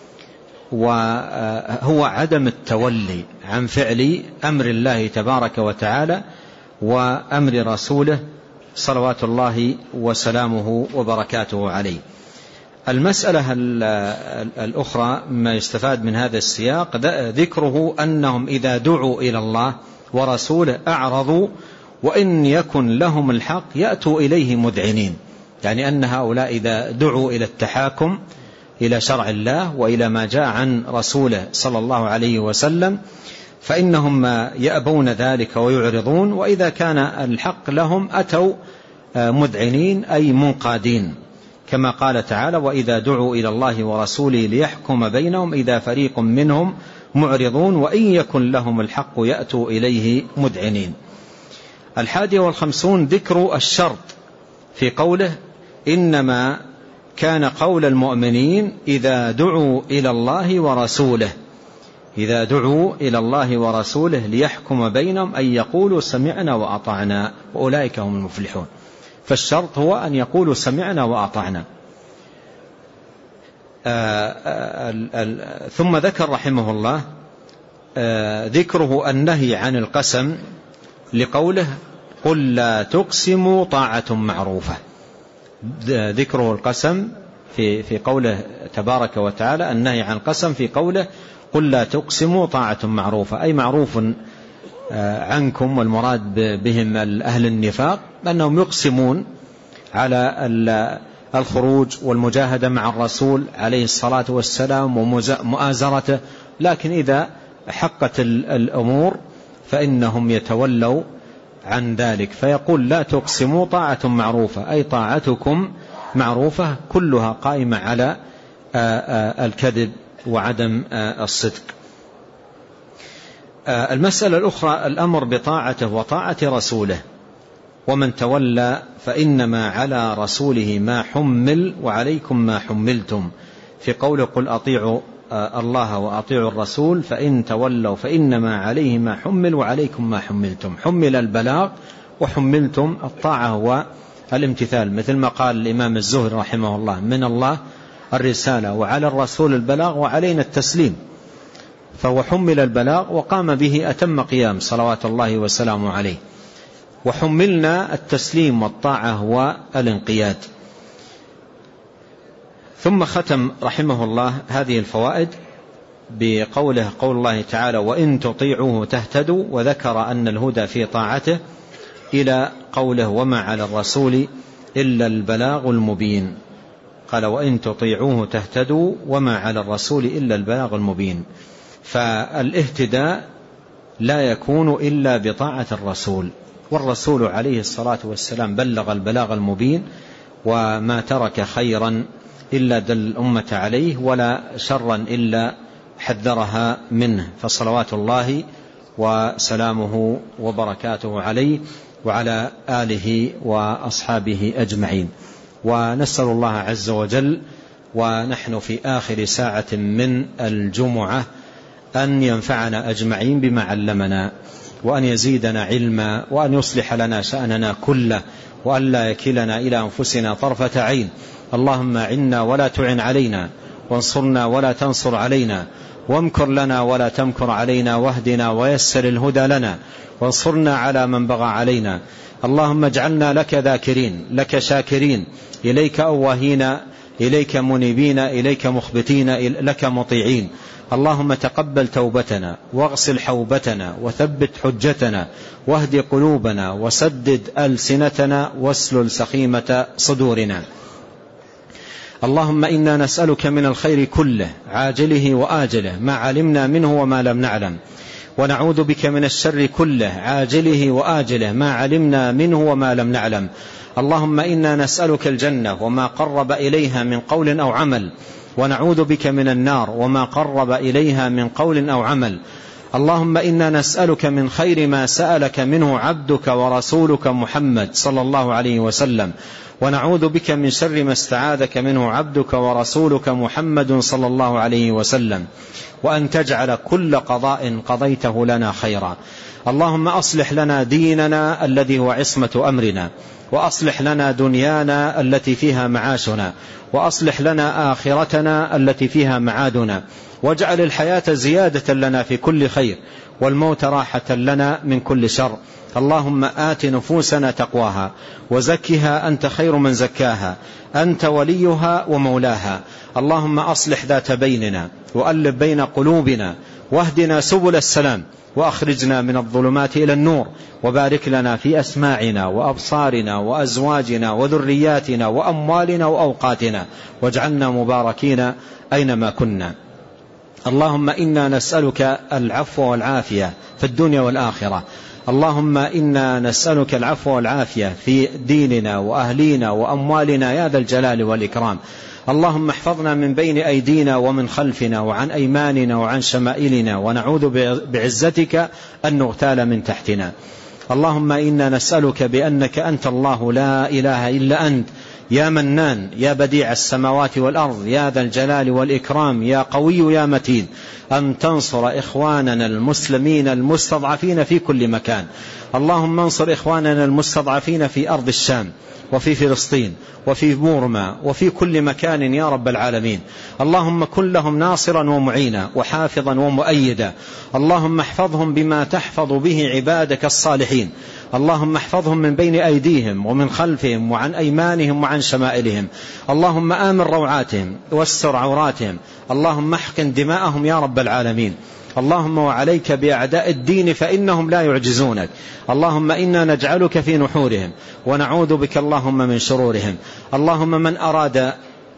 وهو عدم التولي عن فعل أمر الله تبارك وتعالى وأمر رسوله صلوات الله وسلامه وبركاته عليه. المسألة الأخرى ما يستفاد من هذا السياق ذكره أنهم إذا دعوا إلى الله ورسوله أعرضوا وإن يكن لهم الحق يأتوا إليه مذعنين، يعني أن هؤلاء إذا دعوا إلى التحاكم إلى شرع الله وإلى ما جاء عن رسوله صلى الله عليه وسلم فإنهم يأبون ذلك ويعرضون، وإذا كان الحق لهم أتوا مذعنين أي منقادين، كما قال تعالى وإذا دعوا إلى الله ورسوله ليحكم بينهم إذا فريق منهم معرضون وإن يكن لهم الحق يأتوا إليه مذعنين. الحادية والخمسون ذكر الشرط في قوله إنما كان قول المؤمنين إذا دعوا إلى الله ورسوله، إذا دعوا إلى الله ورسوله ليحكم بينهم أن يقولوا سمعنا وأطعنا وأولئك هم المفلحون. فالشرط هو أن يقولوا سمعنا وأطعنا. آآ آآ ثم ذكر رحمه الله ذكره النهي عن القسم لقوله قل لا تقسموا طاعة معروفة. ذكره القسم في في قوله تبارك وتعالى، النهي عن القسم في قوله قل لا تقسموا طاعة معروفة، أي معروف عنكم، والمراد بهم أهل النفاق أنهم يقسمون على الخروج والمجاهدة مع الرسول عليه الصلاة والسلام ومؤازرته، لكن إذا حقت الأمور فإنهم يتولوا عن ذلك. فيقول لا تقسموا طاعة معروفة، أي طاعتكم معروفة كلها قائمة على الكذب وعدم الصدق. المسألة الأخرى الأمر بطاعته وطاعة رسوله، ومن تولى فإنما على رسوله ما حمل وعليكم ما حملتم، في قوله قل أطيعوا الله وأطيعوا الرسول فإن تولوا فإنما عليه ما حمل وعليكم ما حملتم. حمل البلاغ وحملتم الطاعة والامتثال، مثل ما قال الإمام الزهري رحمه الله من الله الرسالة وعلى الرسول البلاغ وعلينا التسليم، فهو حمل البلاغ وقام به أتم قيام صلوات الله وسلامه عليه، وحملنا التسليم والطاعة والانقياد. ثم ختم رحمه الله هذه الفوائد بقوله قول الله تعالى وإن تطيعوه تهتدوا، وذكر أن الهدى في طاعته إلى قوله وما على الرسول إلا البلاغ المبين. قال وإن تطيعوه تهتدوا وما على الرسول إلا البلاغ المبين. فالاهتداء لا يكون إلا بطاعة الرسول، والرسول عليه الصلاة والسلام بلغ البلاغ المبين، وما ترك خيرا إلا دل الأمة عليه ولا شرا إلا حذرها منه، فصلوات الله وسلامه وبركاته عليه وعلى آله وأصحابه أجمعين. ونسأل الله عز وجل ونحن في آخر ساعة من الجمعة أن ينفعنا أجمعين بما علمنا، وأن يزيدنا علما، وأن يصلح لنا شأننا كله، وأن لا يكلنا إلى أنفسنا طرفة عين. اللهم أعنا ولا تعن علينا، وانصرنا ولا تنصر علينا، وامكر لنا ولا تمكر علينا، واهدنا ويسر الهدى لنا، وانصرنا على من بغى علينا. اللهم اجعلنا لك ذاكرين، لك شاكرين، إليك أواهين، إليك منيبين، إليك مخبتين، لك مطيعين. اللهم تقبل توبتنا، واغسل حوبتنا، وثبت حجتنا، واهد قلوبنا، وسدد ألسنتنا، واسلل سخيمة صدورنا. اللهم إنا نسألك من الخير كله عاجله وآجله ما علمنا منه وما لم نعلم، ونعوذ بك من الشر كله عاجله وآجله ما علمنا منه وما لم نعلم. اللهم إنا نسألك الجنة وما قرب إليها من قول أو عمل، ونعوذ بك من النار وما قرب إليها من قول أو عمل. اللهم إنا نسألك من خير ما سألك منه عبدك ورسولك محمد صلى الله عليه وسلم، ونعوذ بك من شر ما استعاذك منه عبدك ورسولك محمد صلى الله عليه وسلم، وأن تجعل كل قضاء قضيته لنا خيرا. اللهم أصلح لنا ديننا الذي هو عصمة أمرنا، وأصلح لنا دنيانا التي فيها معاشنا، وأصلح لنا آخرتنا التي فيها معادنا، واجعل الحياة زيادة لنا في كل خير، والموت راحة لنا من كل شر. اللهم آت نفوسنا تقواها، وزكها أنت خير من زكاها، أنت وليها ومولاها. اللهم أصلح ذات بيننا، وألف بين قلوبنا، واهدنا سبل السلام، وأخرجنا من الظلمات إلى النور، وبارك لنا في أسماعنا وأبصارنا وأزواجنا وذرياتنا وأموالنا وأوقاتنا، واجعلنا مباركين أينما كنا. اللهم إنا نسألك العفو والعافية في الدنيا والآخرة. اللهم إنا نسألك العفو والعافية في ديننا وأهلينا وأموالنا يا ذا الجلال والإكرام. اللهم احفظنا من بين أيدينا ومن خلفنا وعن أيماننا وعن شمائلنا، ونعوذ بعزتك أن نغتال من تحتنا. اللهم إنا نسألك بأنك أنت الله لا إله إلا أنت، يا منان يا بديع السماوات والأرض يا ذا الجلال والإكرام يا قوي يا متين أن تنصر إخواننا المسلمين المستضعفين في كل مكان. اللهم انصر إخواننا المستضعفين في أرض الشام وفي فلسطين وفي بورما وفي كل مكان يا رب العالمين. اللهم كن لهم ناصرا ومعينا وحافظا ومؤيدا. اللهم احفظهم بما تحفظ به عبادك الصالحين. اللهم احفظهم من بين أيديهم ومن خلفهم وعن أيمانهم وعن شمائلهم. اللهم آمن روعاتهم واستر عوراتهم. اللهم احقن دماءهم يا رب العالمين. اللهم وعليك بأعداء الدين فإنهم لا يعجزونك. اللهم إنا نجعلك في نحورهم ونعوذ بك اللهم من شرورهم. اللهم من أراد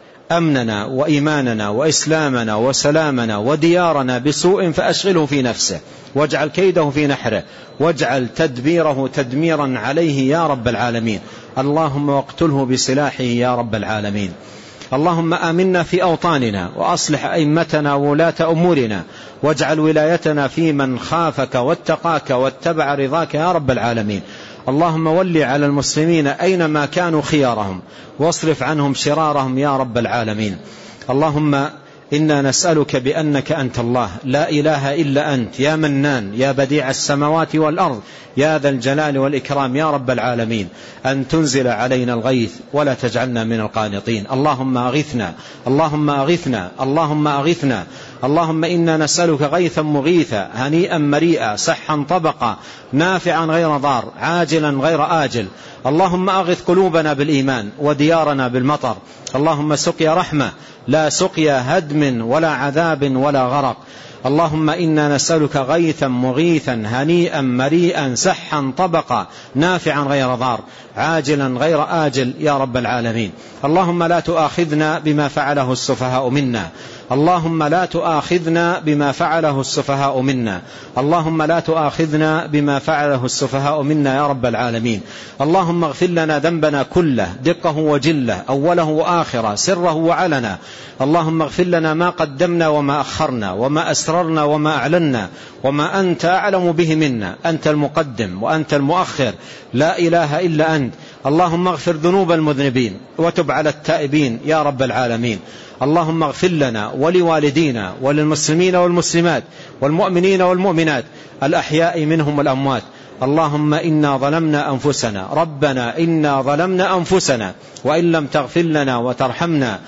أمننا وإيماننا وإسلامنا وسلامنا وديارنا بسوء فأشغله في نفسه واجعل كيده في نحره واجعل تدبيره تدميرا عليه يا رب العالمين. اللهم واقتله بسلاحه يا رب العالمين. اللهم آمنا في أوطاننا وأصلح أئمتنا وولاة أمورنا واجعل ولايتنا في من خافك واتقاك واتبع رضاك يا رب العالمين. اللهم ول على المسلمين أينما كانوا خيارهم واصرف عنهم شرارهم يا رب العالمين. اللهم إنا نسألك بأنك أنت الله لا إله إلا أنت يا منان يا بديع السماوات والأرض يا ذا الجلال والإكرام يا رب العالمين أن تنزل علينا الغيث ولا تجعلنا من القانطين. اللهم أغثنا اللهم أغثنا اللهم أغثنا. اللهم إنا نسألك غيثا مغيثا هنيئا مريئا صحا طبقا نافعا غير ضار عاجلا غير آجل. اللهم أغث قلوبنا بالإيمان وديارنا بالمطر. اللهم سقيا رحمة لا سقيا هدم ولا عذاب ولا غرق. اللهم إنا نسألك غيثا مغيثا هنيئا مريئا سحا طبقا نافعا غير ضار عاجلا غير آجل يا رب العالمين. اللهم لا تؤاخذنا بما فعله السفهاء منا. اللهم لا تؤاخذنا بما فعله السفهاء منا. اللهم لا تؤاخذنا بما فعله السفهاء منا يا رب العالمين. اللهم اغفر لنا ذنبنا كله دقه وجله أوله وآخره سره وعلنا. اللهم اغفر لنا ما قدمنا وما أخرنا وما أسررنا وما أعلنا وما أنت أعلم به منا. أنت المقدم وأنت المؤخر لا إله إلا أنت. اللهم اغفر ذنوب المذنبين وتب على التائبين يا رب العالمين. اللهم اغفر لنا ولوالدينا وللمسلمين والمسلمات والمؤمنين والمؤمنات الأحياء منهم والأموات. اللهم إنا ظلمنا أنفسنا ربنا إنا ظلمنا أنفسنا وإن لم تغفر لنا وترحمنا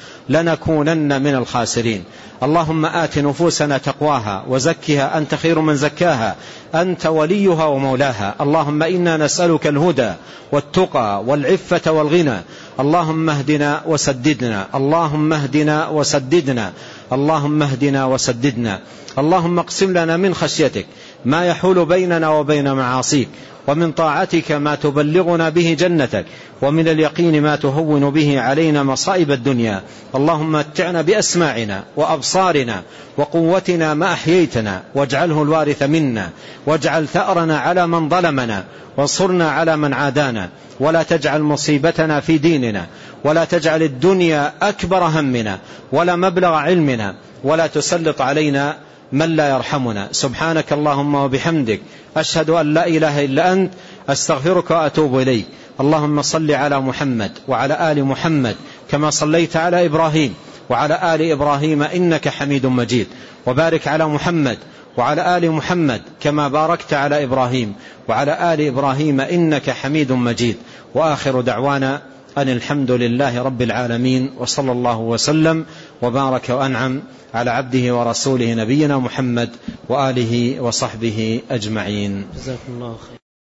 لنكونن من الخاسرين. اللهم آت نفوسنا تقواها وزكها أنت خير من زكاها أنت وليها ومولاها. اللهم إنا نسألك الهدى والتقى والعفة والغنى. اللهم اهدنا وسددنا اللهم اهدنا وسددنا اللهم اهدنا وسددنا. اللهم اقسم لنا من خشيتك ما يحول بيننا وبين معاصيك ومن طاعتك ما تبلغنا به جنتك ومن اليقين ما تهون به علينا مصائب الدنيا. اللهم متعنا بأسماعنا وأبصارنا وقوتنا ما أحييتنا واجعله الوارث منا واجعل ثأرنا على من ظلمنا وانصرنا على من عادانا ولا تجعل مصيبتنا في ديننا ولا تجعل الدنيا أكبر همنا ولا مبلغ علمنا ولا تسلط علينا من لا يرحمنا. سبحانك اللهم وبحمدك أشهد أن لا إله إلا أنت أستغفرك وأتوب إليك. اللهم صل على محمد وعلى آل محمد كما صليت على إبراهيم وعلى آل إبراهيم إنك حميد مجيد وبارك على محمد وعلى آل محمد كما باركت على إبراهيم وعلى آل إبراهيم إنك حميد مجيد. وآخر دعوانا أن الحمد لله رب العالمين وصلى الله وسلم وبارك وأنعم على عبده ورسوله نبينا محمد وآله وصحبه أجمعين. جزاكم الله خير.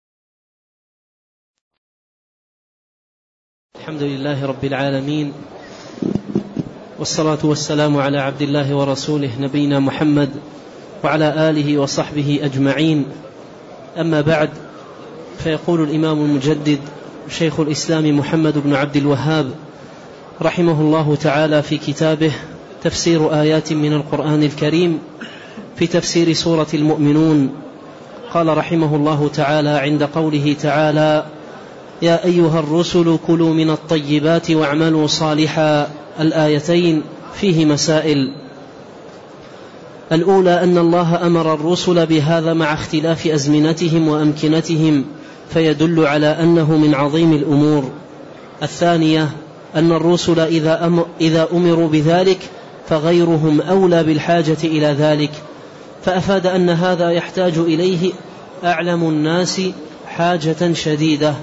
الحمد لله رب العالمين والصلاة والسلام على عبد الله ورسوله نبينا محمد وعلى آله وصحبه أجمعين. أما بعد، فيقول الإمام المجدد شيخ الإسلام محمد بن عبد الوهاب رحمه الله تعالى في كتابه تفسير آيات من القرآن الكريم في تفسير سورة المؤمنون، قال رحمه الله تعالى عند قوله تعالى: يا أيها الرسل كلوا من الطيبات واعملوا صالحا. الآيتين فيه مسائل. الأولى أن الله أمر الرسل بهذا مع اختلاف أزمنتهم وأمكنتهم، فيدل على أنه من عظيم الأمور. الثانية أن الرسل إذا, أمر إذا أمروا بذلك فغيرهم أولى بالحاجة إلى ذلك، فأفاد أن هذا يحتاج إليه أعلم الناس حاجة شديدة.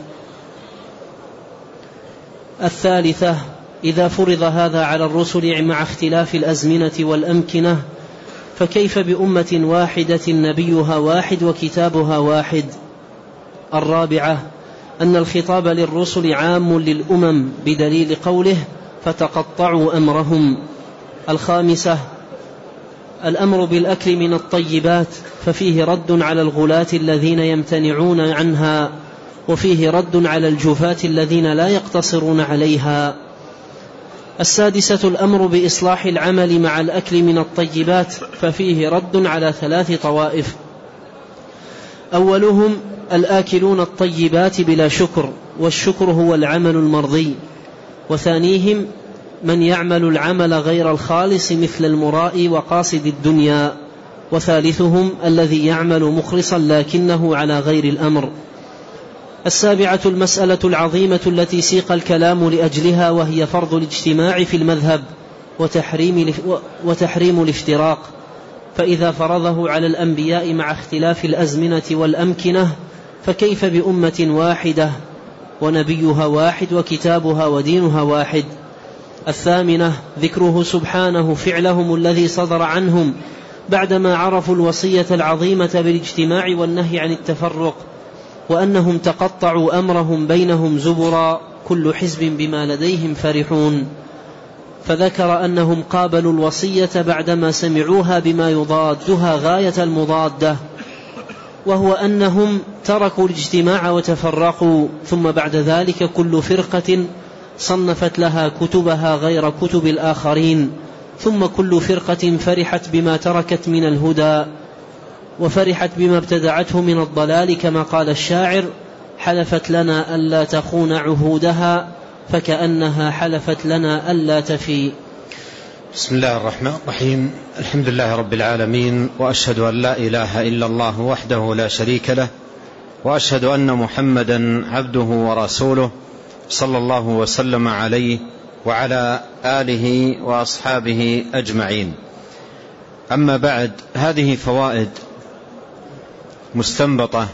الثالثة: إذا فرض هذا على الرسل مع اختلاف الأزمنة والأمكنة فكيف بأمة واحدة نبيها واحد وكتابها واحد؟ الرابعة: أن الخطاب للرسل عام للأمم بدليل قوله فتقطعوا أمرهم. الخامسة: الأمر بالأكل من الطيبات ففيه رد على الغلاة الذين يمتنعون عنها، وفيه رد على الجفاة الذين لا يقتصرون عليها. السادسة: الأمر بإصلاح العمل مع الأكل من الطيبات ففيه رد على ثلاث طوائف: أولهم الآكلون الطيبات بلا شكر، والشكر هو العمل المرضي. وثانيهم من يعمل العمل غير الخالص مثل المراء وقاصد الدنيا. وثالثهم الذي يعمل مخلصا لكنه على غير الأمر. السابعة: المسألة العظيمة التي سيق الكلام لأجلها، وهي فرض الاجتماع في المذهب وتحريم, وتحريم الافتراق. فإذا فرضه على الأنبياء مع اختلاف الأزمنة والأمكنة فكيف بأمة واحدة ونبيها واحد وكتابها ودينها واحد؟ الثامنة: ذكره سبحانه فعلهم الذي صدر عنهم بعدما عرفوا الوصية العظيمة بالاجتماع والنهي عن التفرق، وأنهم تقطعوا أمرهم بينهم زبرا كل حزب بما لديهم فرحون. فذكر أنهم قابلوا الوصية بعدما سمعوها بما يضادها غاية المضادة، وهو أنهم تركوا الاجتماع وتفرقوا، ثم بعد ذلك كل فرقة صنفت لها كتبها غير كتب الآخرين، ثم كل فرقة فرحت بما تركت من الهدى وفرحت بما ابتدعته من الضلال، كما قال الشاعر: حلفت لنا ألا تخون عهودها فكأنها حلفت لنا ألا تفي. بسم الله الرحمن الرحيم. الحمد لله رب العالمين، وأشهد أن لا إله إلا الله وحده لا شريك له، وأشهد أن محمدا عبده ورسوله صلى الله وسلم عليه وعلى آله وأصحابه أجمعين. أما بعد، هذه فوائد مستنبطة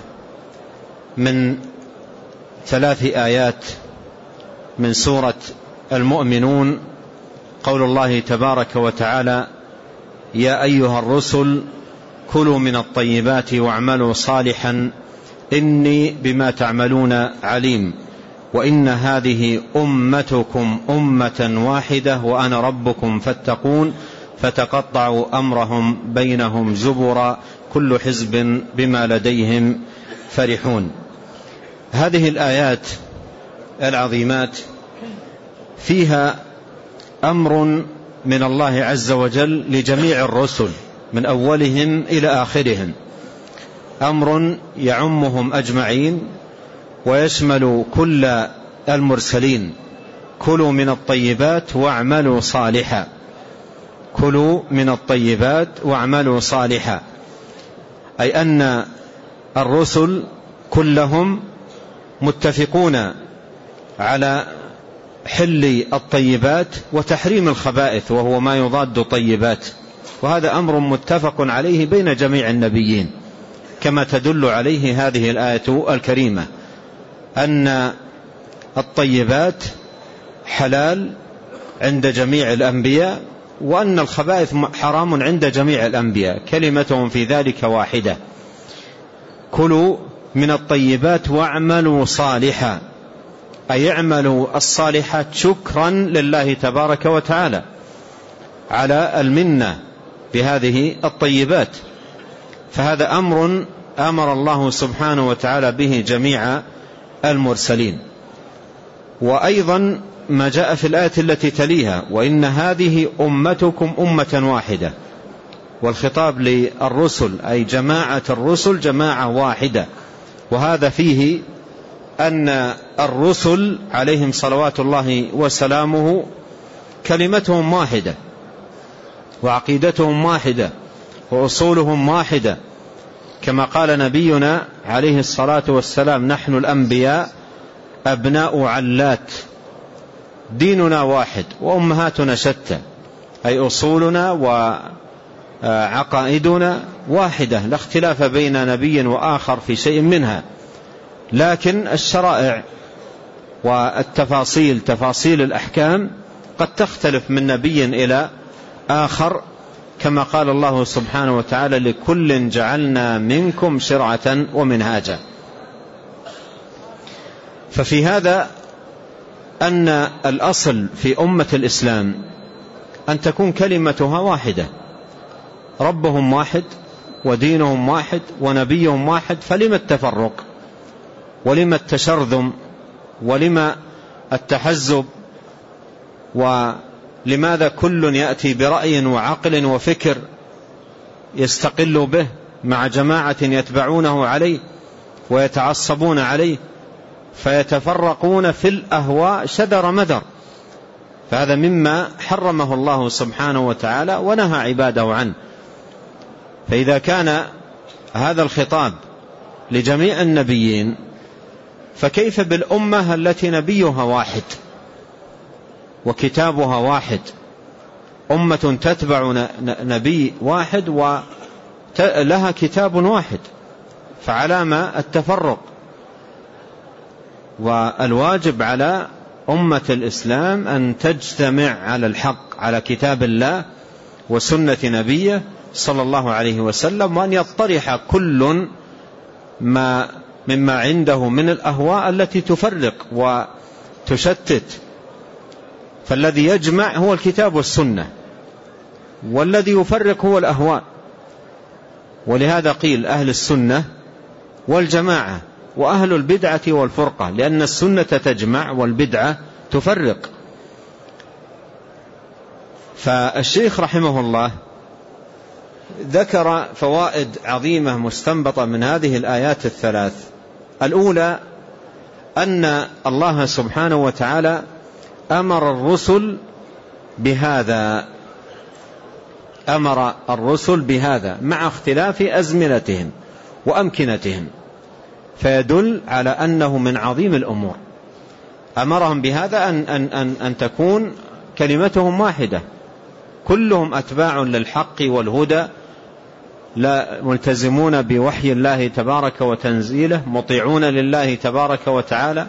من ثلاث آيات من سورة المؤمنون. قول الله تبارك وتعالى: يا أيها الرسل كلوا من الطيبات واعملوا صالحا إني بما تعملون عليم، وإن هذه أمتكم أمة واحدة وأنا ربكم فاتقون فتقطعوا أمرهم بينهم زبرا كل حزب بما لديهم فرحون. هذه الآيات العظيمات فيها أمر من الله عز وجل لجميع الرسل من أولهم إلى آخرهم، أمر يعمهم أجمعين ويشمل كل المرسلين: كلوا من الطيبات واعملوا صالحا. كلوا من الطيبات واعملوا صالحا، أي أن الرسل كلهم متفقون على حل الطيبات وتحريم الخبائث وهو ما يضاد طيبات، وهذا أمر متفق عليه بين جميع النبيين، كما تدل عليه هذه الآية الكريمة أن الطيبات حلال عند جميع الأنبياء، وأن الخبائث حرام عند جميع الأنبياء، كلمتهم في ذلك واحدة: كلوا من الطيبات واعملوا صالحا، أي اعملوا الصالحات شكرا لله تبارك وتعالى على المنة بهذه الطيبات. فهذا أمر أمر الله سبحانه وتعالى به جميع المرسلين. وأيضا ما جاء في الآية التي تليها: وإن هذه أمتكم أمة واحدة، والخطاب للرسل أي جماعة الرسل جماعة واحدة، وهذا فيه أن الرسل عليهم صلوات الله وسلامه كلمتهم واحدة وعقيدتهم واحدة وأصولهم واحدة، كما قال نبينا عليه الصلاة والسلام: نحن الأنبياء أبناء علات، ديننا واحد وأمهاتنا شتى، أي أصولنا وعقائدنا واحدة، لا اختلاف بين نبي وآخر في شيء منها، لكن الشرائع والتفاصيل تفاصيل الأحكام قد تختلف من نبي إلى آخر، كما قال الله سبحانه وتعالى: لكل جعلنا منكم شرعة ومنهاجا. ففي هذا أن الأصل في أمة الإسلام أن تكون كلمتها واحدة، ربهم واحد ودينهم واحد ونبيهم واحد، فلما التفرق ولما التشرذم ولما التحزب، ولماذا كل يأتي برأي وعقل وفكر يستقل به مع جماعة يتبعونه عليه ويتعصبون عليه، فيتفرقون في الأهواء شدر مدر. فهذا مما حرمه الله سبحانه وتعالى ونهى عباده عنه. فإذا كان هذا الخطاب لجميع النبيين، فكيف بالأمة التي نبيها واحد وكتابها واحد، أمة تتبع نبي واحد ولها كتاب واحد، فعلامة التفرق. والواجب على أمة الإسلام أن تجتمع على الحق، على كتاب الله وسنة نبيه صلى الله عليه وسلم، وأن يطرح كل ما مما عنده من الأهواء التي تفرق وتشتت. فالذي يجمع هو الكتاب والسنة، والذي يفرق هو الأهواء. ولهذا قيل أهل السنة والجماعة وأهل البدعة والفرقة، لأن السنة تجمع والبدعة تفرق. فالشيخ رحمه الله ذكر فوائد عظيمة مستنبطة من هذه الآيات الثلاث. الأولى أن الله سبحانه وتعالى أمر الرسل بهذا، أمر الرسل بهذا مع اختلاف أزمنتهم وأمكنتهم، فيدل على أنه من عظيم الأمور. أمرهم بهذا أن, أن, أن, أن تكون كلمتهم واحدة، كلهم أتباع للحق والهدى، لا ملتزمون بوحي الله تبارك وتنزيله، مطيعون لله تبارك وتعالى،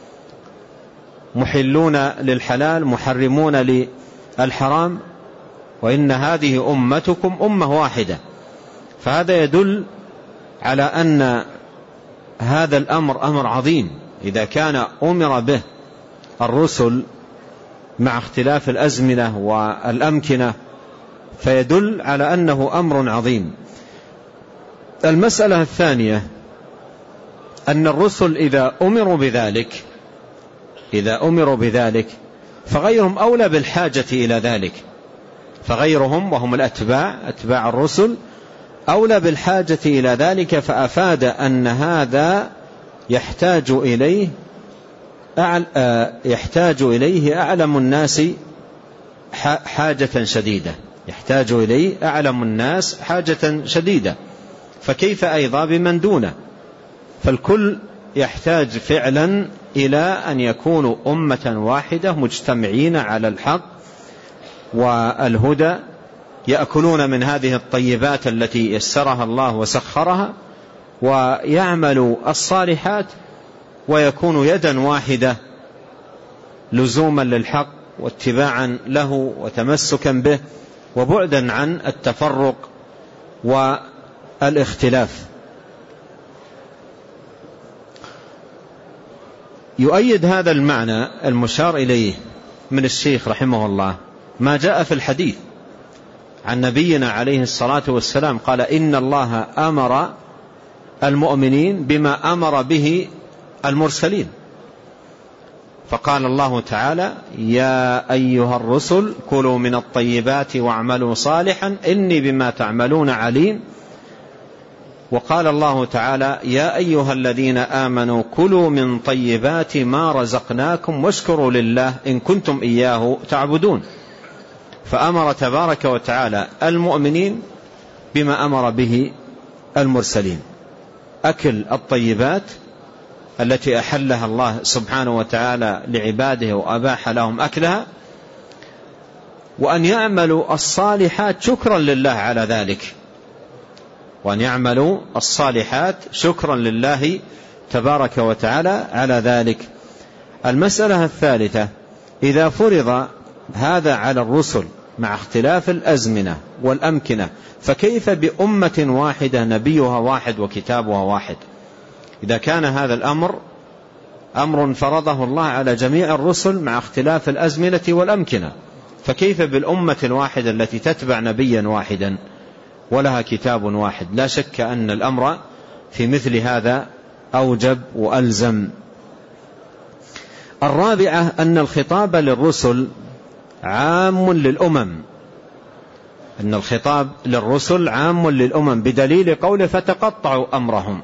محلون للحلال، محرمون للحرام، وإن هذه أمتكم أمة واحدة. فهذا يدل على أن هذا الأمر أمر عظيم إذا كان أمر به الرسل مع اختلاف الأزمنة والأمكنة، فيدل على أنه أمر عظيم. المسألة الثانية أن الرسل إذا أمروا بذلك إذا أمروا بذلك فغيرهم أولى بالحاجة إلى ذلك، فغيرهم وهم الأتباع أتباع الرسل أولى بالحاجة إلى ذلك. فأفاد أن هذا يحتاج إليه يحتاج إليه أعلم الناس حاجة شديدة يحتاج إليه أعلم الناس حاجة شديدة، فكيف أيضا بمن دونه؟ فالكل يحتاج فعلا إلى أن يكونوا أمة واحدة مجتمعين على الحق والهدى، يأكلون من هذه الطيبات التي يسرها الله وسخرها، ويعملوا الصالحات، ويكون يدا واحدة لزوما للحق واتباعا له وتمسكا به، وبعدا عن التفرق والاختلاف. يؤيد هذا المعنى المشار إليه من الشيخ رحمه الله ما جاء في الحديث عن نبينا عليه الصلاة والسلام قال: إن الله أمر المؤمنين بما أمر به المرسلين. فقال الله تعالى: يا أيها الرسل كلوا من الطيبات واعملوا صالحا إني بما تعملون عليم. وقال الله تعالى: يا أيها الذين آمنوا كلوا من طيبات ما رزقناكم واشكروا لله إن كنتم إياه تعبدون. فأمر تبارك وتعالى المؤمنين بما أمر به المرسلين: أكل الطيبات التي أحلها الله سبحانه وتعالى لعباده وأباح لهم أكلها، وأن يعملوا الصالحات شكرا لله على ذلك، وأن يعملوا الصالحات شكرا لله تبارك وتعالى على ذلك. المسألة الثالثة: إذا فرض هذا على الرسل مع اختلاف الأزمنة والأمكنة، فكيف بأمة واحدة نبيها واحد وكتابها واحد؟ إذا كان هذا الأمر أمر فرضه الله على جميع الرسل مع اختلاف الأزمنة والأمكنة، فكيف بالأمة الواحدة التي تتبع نبيا واحدا ولها كتاب واحد؟ لا شك أن الأمر في مثل هذا أوجب وألزم. الرابعة: أن الخطاب للرسل عام للأمم، أن الخطاب للرسل عام للأمم بدليل قوله: فتقطعوا أمرهم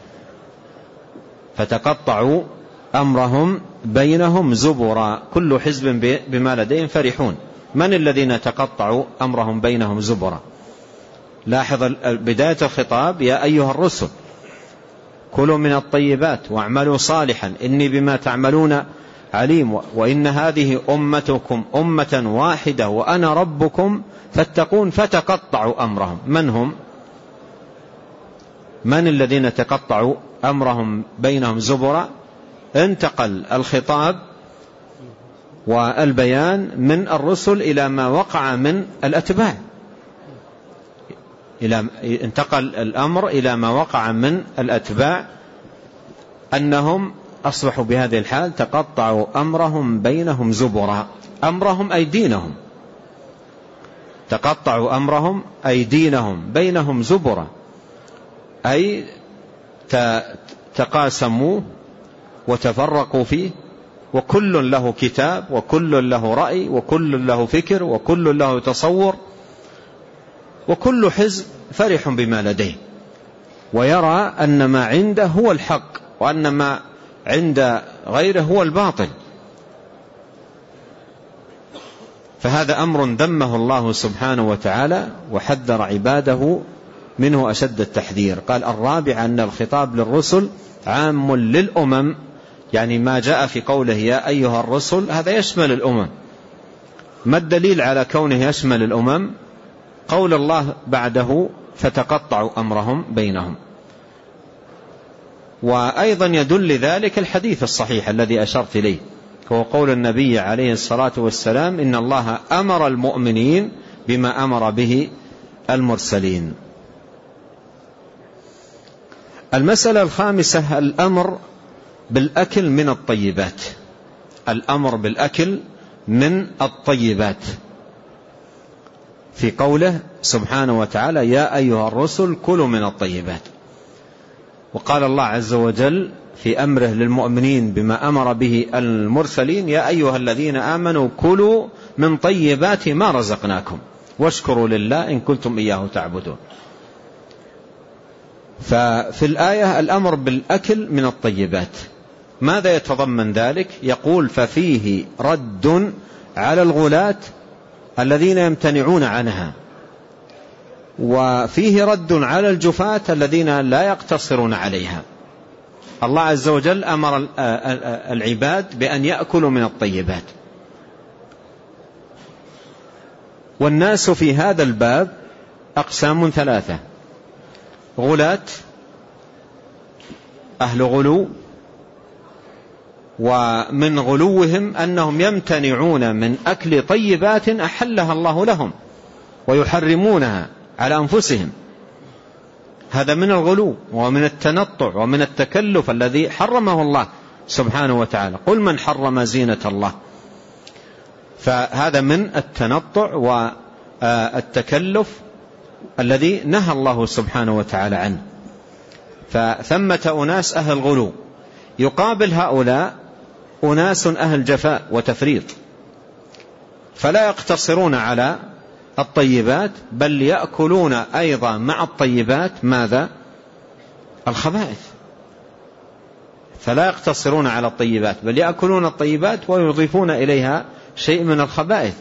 فتقطعوا أمرهم بينهم زبرا كل حزب بما لديهم فرحون. من الذين تقطعوا أمرهم بينهم زبرا؟ لاحظ بداية الخطاب: يا أيها الرسل كلوا من الطيبات واعملوا صالحا إني بما تعملون عليم، وإن هذه أمتكم أمة واحدة وأنا ربكم فاتقون. فتقطعوا أمرهم. من هم؟ من الذين تقطعوا أمرهم بينهم زبرا؟ انتقل الخطاب والبيان من الرسل إلى ما وقع من الأتباع، إلى انتقل الأمر إلى ما وقع من الأتباع، أنهم أصبحوا بهذه الحال تقطعوا أمرهم بينهم زبرا. أمرهم أي دينهم، تقطعوا أمرهم أي دينهم بينهم زبرا، أي تقاسموا وتفرقوا فيه، وكل له كتاب وكل له رأي وكل له فكر وكل له تصور، وكل حزب فرح بما لديه، ويرى أن ما عنده هو الحق وأن ما عند غيره هو الباطل. فهذا أمر ذمه الله سبحانه وتعالى وحذر عباده منه أشد التحذير. قال: الرابع: أن الخطاب للرسل عام للأمم، يعني ما جاء في قوله يا أيها الرسل هذا يشمل الأمم. ما الدليل على كونه يشمل الأمم؟ قول الله بعده: فتقطعوا أمرهم بينهم. وأيضا يدل ذلك الحديث الصحيح الذي أشرت إليه، هو قول النبي عليه الصلاة والسلام: إن الله أمر المؤمنين بما أمر به المرسلين. المسألة الخامسة: الأمر بالأكل من الطيبات. الأمر بالأكل من الطيبات في قوله سبحانه وتعالى: يا أيها الرسل كلوا من الطيبات. وقال الله عز وجل في أمره للمؤمنين بما أمر به المرسلين: يا أيها الذين آمنوا كلوا من طيبات ما رزقناكم واشكروا لله إن كنتم إياه تعبدون. ففي الآية الأمر بالأكل من الطيبات. ماذا يتضمن ذلك؟ يقول: ففيه رد على الغلاة الذين يمتنعون عنها، وفيه رد على الجفاة الذين لا يقتصرون عليها. الله عز وجل أمر العباد بأن يأكلوا من الطيبات، والناس في هذا الباب أقسام ثلاثة: غلاة، أهل غلو، ومن غلوهم أنهم يمتنعون من أكل طيبات أحلها الله لهم ويحرمونها على أنفسهم. هذا من الغلو ومن التنطع ومن التكلف الذي حرمه الله سبحانه وتعالى. قل من حرم زينة الله. فهذا من التنطع والتكلف الذي نهى الله سبحانه وتعالى عنه. فثمة أناس أهل غلو، يقابل هؤلاء أناس أهل جفاء وتفريط، فلا يقتصرون على الطيبات بل يأكلون أيضا مع الطيبات ماذا؟ الخبائث. فلا يقتصرون على الطيبات بل يأكلون الطيبات ويضيفون إليها شيء من الخبائث،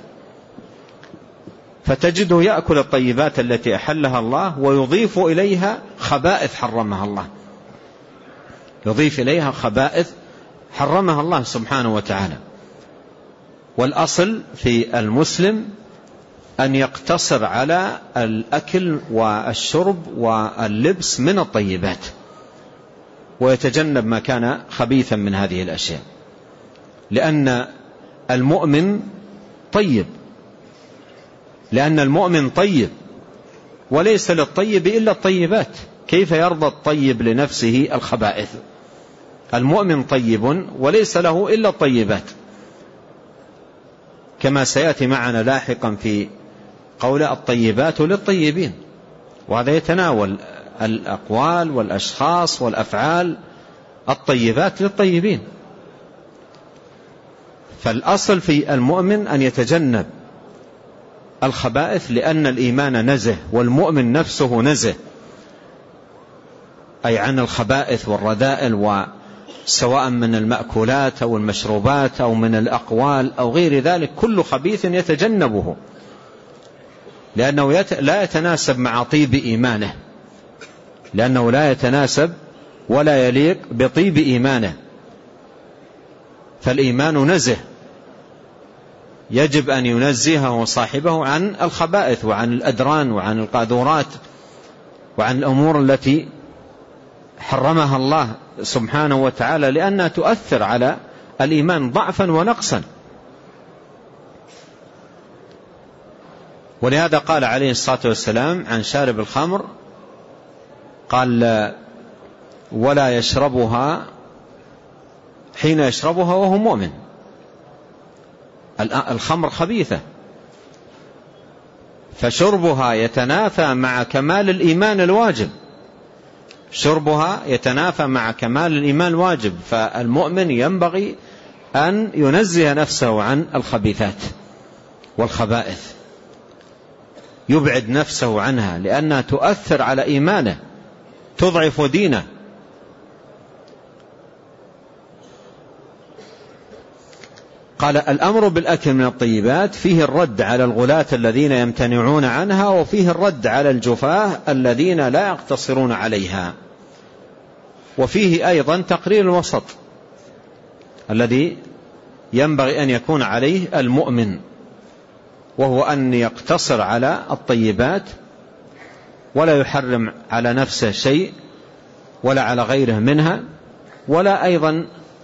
فتجده يأكل الطيبات التي أحلها الله ويضيف إليها خبائث حرمها الله. يضيف إليها خبائث حرمها الله سبحانه وتعالى. والأصل في المسلم أن يقتصر على الأكل والشرب واللبس من الطيبات، ويتجنب ما كان خبيثا من هذه الأشياء، لأن المؤمن طيب لأن المؤمن طيب وليس للطيب إلا الطيبات. كيف يرضى الطيب لنفسه الخبائث؟ المؤمن طيب وليس له إلا الطيبات، كما سيأتي معنا لاحقا في قول الطيبات للطيبين، وهذا يتناول الأقوال والأشخاص والأفعال. الطيبات للطيبين. فالأصل في المؤمن أن يتجنب الخبائث، لأن الإيمان نزه والمؤمن نفسه نزه، أي عن الخبائث والرذائل، وسواء من المأكولات أو المشروبات أو من الأقوال أو غير ذلك، كل خبيث يتجنبه، لأنه لا يتناسب مع طيب إيمانه، لأنه لا يتناسب ولا يليق بطيب إيمانه. فالإيمان نزه، يجب أن ينزهه صاحبه عن الخبائث وعن الأدران وعن القاذورات وعن الأمور التي حرمها الله سبحانه وتعالى، لأنها تؤثر على الإيمان ضعفا ونقصا. ولهذا قال عليه الصلاة والسلام عن شارب الخمر، قال: ولا يشربها حين يشربها وهو مؤمن. الخمر خبيثة، فشربها يتنافى مع كمال الإيمان الواجب، شربها يتنافى مع كمال الإيمان الواجب. فالمؤمن ينبغي أن ينزه نفسه عن الخبيثات والخبائث، يبعد نفسه عنها، لأنها تؤثر على إيمانه، تضعف دينه. قال: الأمر بالأكل من الطيبات فيه الرد على الغلاة الذين يمتنعون عنها، وفيه الرد على الجفاة الذين لا يقتصرون عليها، وفيه أيضا تقرير الوسط الذي ينبغي أن يكون عليه المؤمن، وهو أن يقتصر على الطيبات ولا يحرم على نفسه شيء ولا على غيره منها، ولا أيضا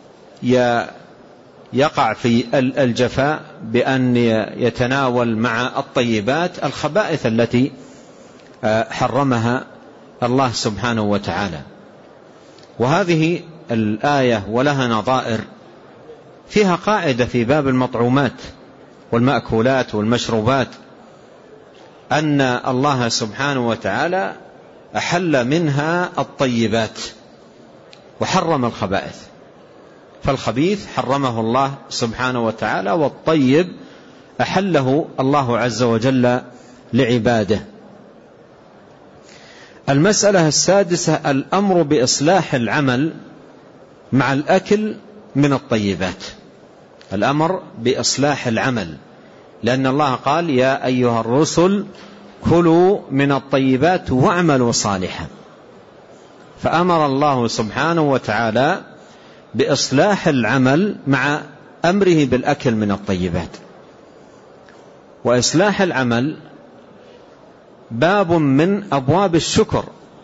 يقع في الجفاء بأن يتناول مع الطيبات الخبائث التي حرمها الله سبحانه وتعالى. وهذه الآية ولها نظائر فيها قاعدة في باب المطعومات والمأكولات والمشروبات، أن الله سبحانه وتعالى أحل منها الطيبات وحرم الخبائث. فالخبيث حرمه الله سبحانه وتعالى، والطيب أحله الله عز وجل لعباده. المسألة السادسة: الأمر بإصلاح العمل مع الأكل من الطيبات. الأمر بإصلاح العمل، لأن الله قال: يا أيها الرسل كلوا من الطيبات واعملوا صالحا. فأمر الله سبحانه وتعالى بإصلاح العمل مع أمره بالأكل من الطيبات. وإصلاح العمل باب من أبواب الشكر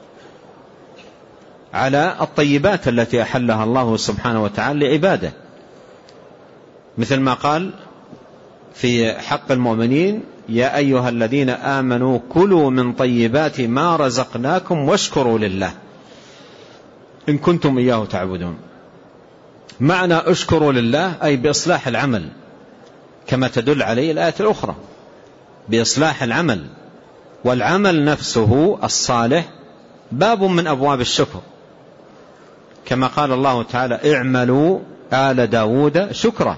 على الطيبات التي أحلها الله سبحانه وتعالى لعباده، مثل ما قال في حق المؤمنين: يا أيها الذين آمنوا كلوا من طيبات ما رزقناكم واشكروا لله إن كنتم إياه تعبدون. معنى اشكروا لله أي بإصلاح العمل، كما تدل عليه الآية الأخرى، بإصلاح العمل. والعمل نفسه الصالح باب من أبواب الشكر، كما قال الله تعالى: اعملوا آل داود شكرا.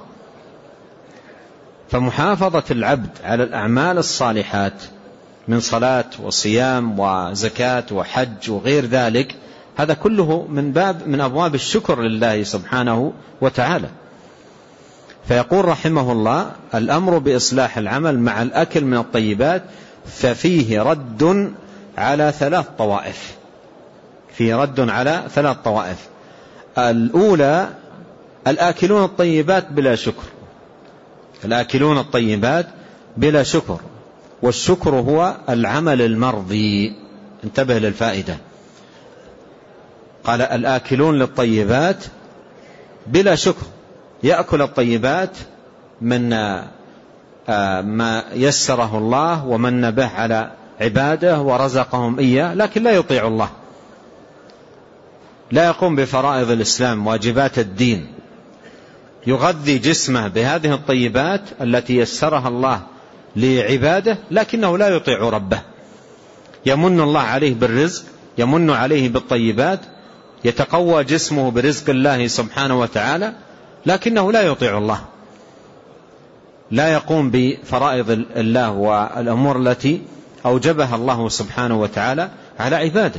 فمحافظة العبد على الأعمال الصالحات من صلاة وصيام وزكاة وحج وغير ذلك، هذا كله من باب من أبواب الشكر لله سبحانه وتعالى. فيقول رحمه الله: الأمر بإصلاح العمل مع الأكل من الطيبات ففيه رد على ثلاث طوائف، فيه رد على ثلاث طوائف. الأولى الآكلون الطيبات بلا شكر، الآكلون الطيبات بلا شكر، والشكر هو العمل المرضي. انتبه للفائدة، قال الآكلون للطيبات بلا شكر، يأكل الطيبات من ما يسره الله ومن به على عباده ورزقهم إياه، لكن لا يطيع الله، لا يقوم بفرائض الإسلام واجبات الدين، يغذي جسمه بهذه الطيبات التي يسرها الله لعباده، لكنه لا يطيع ربه. يمن الله عليه بالرزق، يمن عليه بالطيبات، يتقوى جسمه برزق الله سبحانه وتعالى، لكنه لا يطيع الله، لا يقوم بفرائض الله والأمور التي أوجبها الله سبحانه وتعالى على عباده.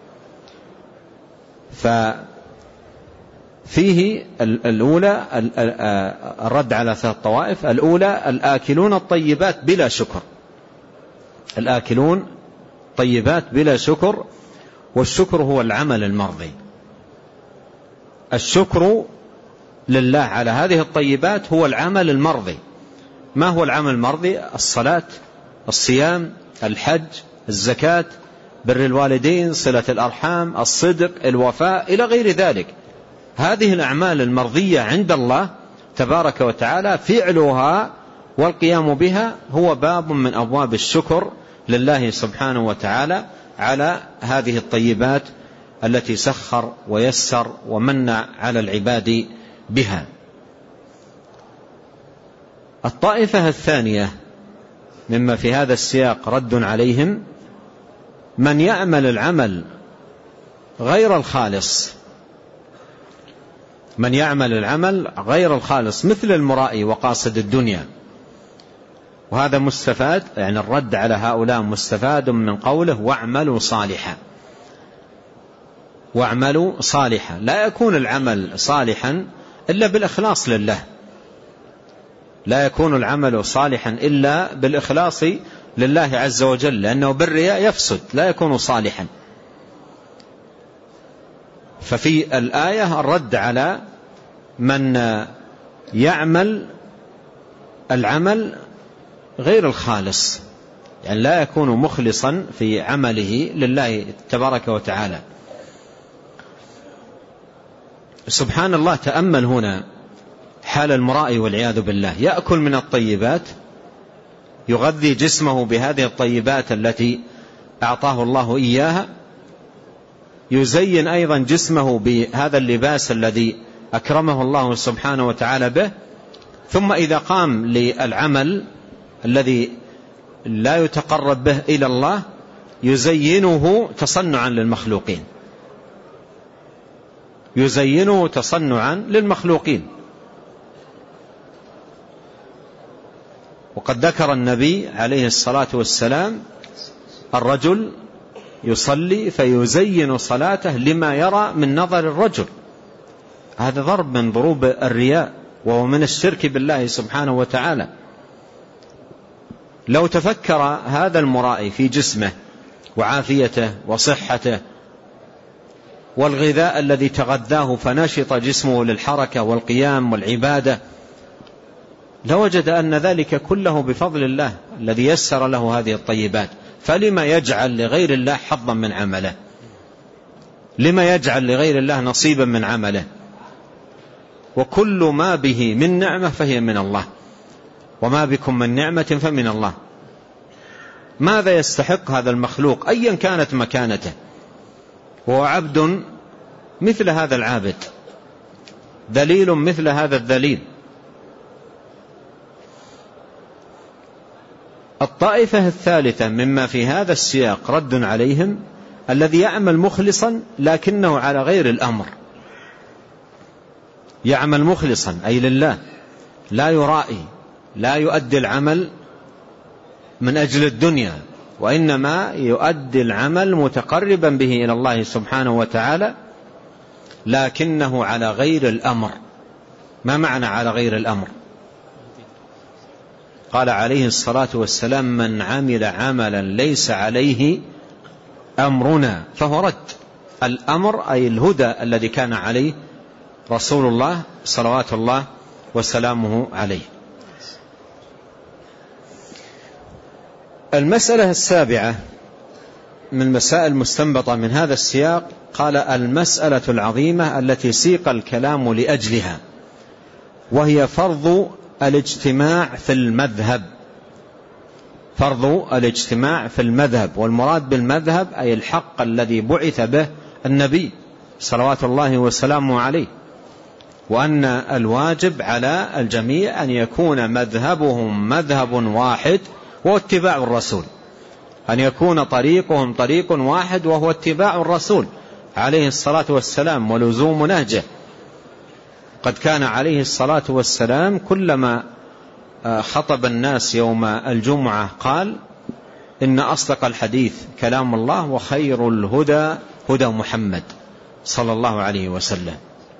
ففيه الأولى الرد على ثلاث طوائف. الأولى الآكلون الطيبات بلا شكر، الآكلون طيبات بلا شكر، والشكر هو العمل المرضي. الشكر لله على هذه الطيبات هو العمل المرضي. ما هو العمل المرضي؟ الصلاة، الصيام، الحج، الزكاة، بر الوالدين، صلة الأرحام، الصدق، الوفاء، إلى غير ذلك. هذه الأعمال المرضية عند الله تبارك وتعالى فعلها والقيام بها هو باب من أبواب الشكر لله سبحانه وتعالى على هذه الطيبات التي سخر ويسر ومن على العباد بها. الطائفة الثانية مما في هذا السياق رد عليهم من يعمل العمل غير الخالص، من يعمل العمل غير الخالص مثل المرائي وقاصد الدنيا. وهذا مستفاد، يعني الرد على هؤلاء مستفاد من قوله واعملوا صالحا، واعملوا صالحا. لا يكون العمل صالحا إلا بالإخلاص لله، لا يكون العمل صالحا إلا بالإخلاص لله عز وجل، لأنه بالرياء يفسد، لا يكون صالحا. ففي الآية الرد على من يعمل العمل غير الخالص، يعني لا يكون مخلصا في عمله لله تبارك وتعالى. سبحان الله، تأمل هنا حال المرائي والعياذ بالله، يأكل من الطيبات، يغذي جسمه بهذه الطيبات التي أعطاه الله إياها، يزين أيضا جسمه بهذا اللباس الذي أكرمه الله سبحانه وتعالى به، ثم إذا قام للعمل الذي لا يتقرب به إلى الله يزينه تصنعا للمخلوقين، يزينه تصنعا للمخلوقين. وقد ذكر النبي عليه الصلاة والسلام الرجل يصلي فيزين صلاته لما يرى من نظر الرجل، هذا ضرب من ضروب الرياء، وهو من الشرك بالله سبحانه وتعالى. لو تفكر هذا المرائي في جسمه وعافيته وصحته والغذاء الذي تغذاه فنشط جسمه للحركة والقيام والعبادة، لوجد أن ذلك كله بفضل الله الذي يسر له هذه الطيبات. فلما يجعل لغير الله حظا من عمله؟ لما يجعل لغير الله نصيبا من عمله؟ وكل ما به من نعمة فهي من الله، وما بكم من نعمة فمن الله. ماذا يستحق هذا المخلوق أيا كانت مكانته؟ هو عبد مثل هذا العابد، ذليل مثل هذا الذليل. الطائفة الثالثة مما في هذا السياق رد عليهم الذي يعمل مخلصا لكنه على غير الأمر، يعمل مخلصا أي لله، لا يرائي، لا يؤدي العمل من أجل الدنيا، وإنما يؤدي العمل متقربا به إلى الله سبحانه وتعالى، لكنه على غير الأمر. ما معنى على غير الأمر؟ قال عليه الصلاة والسلام من عمل عملا ليس عليه أمرنا فهو رد. الأمر أي الهدى الذي كان عليه رسول الله صلوات الله وسلامه عليه. المسألة السابعة من المسائل المستنبطة من هذا السياق، قال: المسألة العظيمة التي سيق الكلام لأجلها، وهي فرض الاجتماع في المذهب. فرض الاجتماع في المذهب، والمراد بالمذهب أي الحق الذي بعث به النبي صلوات الله وسلامه عليه، وأن الواجب على الجميع أن يكون مذهبهم مذهب واحد وهو اتباع الرسول، أن يكون طريقهم طريق واحد وهو اتباع الرسول عليه الصلاة والسلام ولزوم نهجه. قد كان عليه الصلاة والسلام كلما خطب الناس يوم الجمعة قال: إن أصدق الحديث كلام الله، وخير الهدى هدى محمد صلى الله عليه وسلم.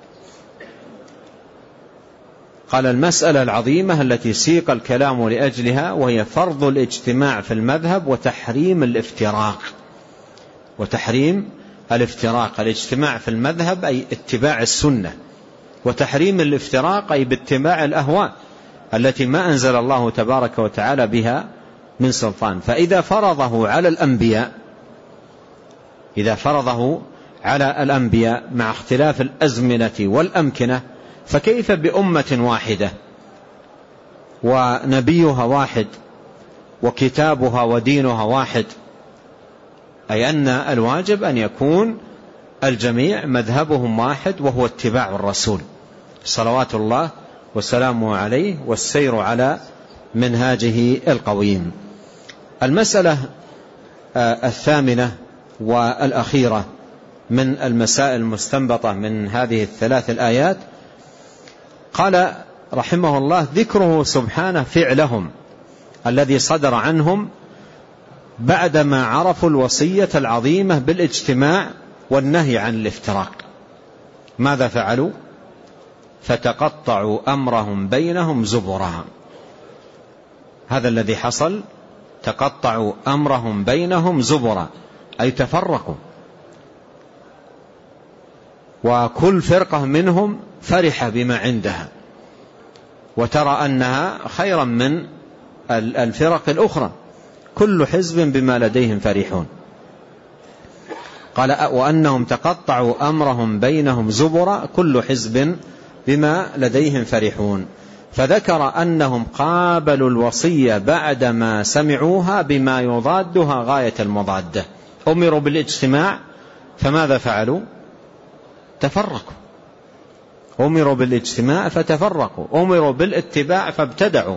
قال: المسألة العظيمة التي سيق الكلام لأجلها، وهي فرض الاجتماع في المذهب وتحريم الافتراق. وتحريم الافتراق، الاجتماع في المذهب أي اتباع السنة، وتحريم الافتراق أي باتباع الأهواء التي ما أنزل الله تبارك وتعالى بها من سلطان. فإذا فرضه على الأنبياء إذا فرضه على الأنبياء مع اختلاف الأزمنة والأمكنة، فكيف بأمة واحدة ونبيها واحد وكتابها ودينها واحد؟ أي أن الواجب أن يكون الجميع مذهبهم واحد وهو اتباع الرسول صلوات الله وسلامه عليه والسير على منهاجه القويم. المسألة الثامنة والأخيرة من المسائل المستنبطة من هذه الثلاث الآيات، قال رحمه الله: ذكره سبحانه فعلهم الذي صدر عنهم بعدما عرفوا الوصية العظيمة بالاجتماع والنهي عن الافتراق. ماذا فعلوا؟ فتقطعوا أمرهم بينهم زبرا. هذا الذي حصل، تقطعوا أمرهم بينهم زبرا، أي تفرقوا، وكل فرقة منهم فرح بما عندها وترى أنها خيرا من الفرق الأخرى، كل حزب بما لديهم فرحون. قال: وأنهم تقطعوا أمرهم بينهم زبرا كل حزب بما لديهم فرحون. فذكر أنهم قابلوا الوصية بعدما سمعوها بما يضادها غاية المضادة. أمروا بالاجتماع فماذا فعلوا؟ تفرقوا. أمروا بالاجتماع فتفرقوا، أمروا بالاتباع فابتدعوا.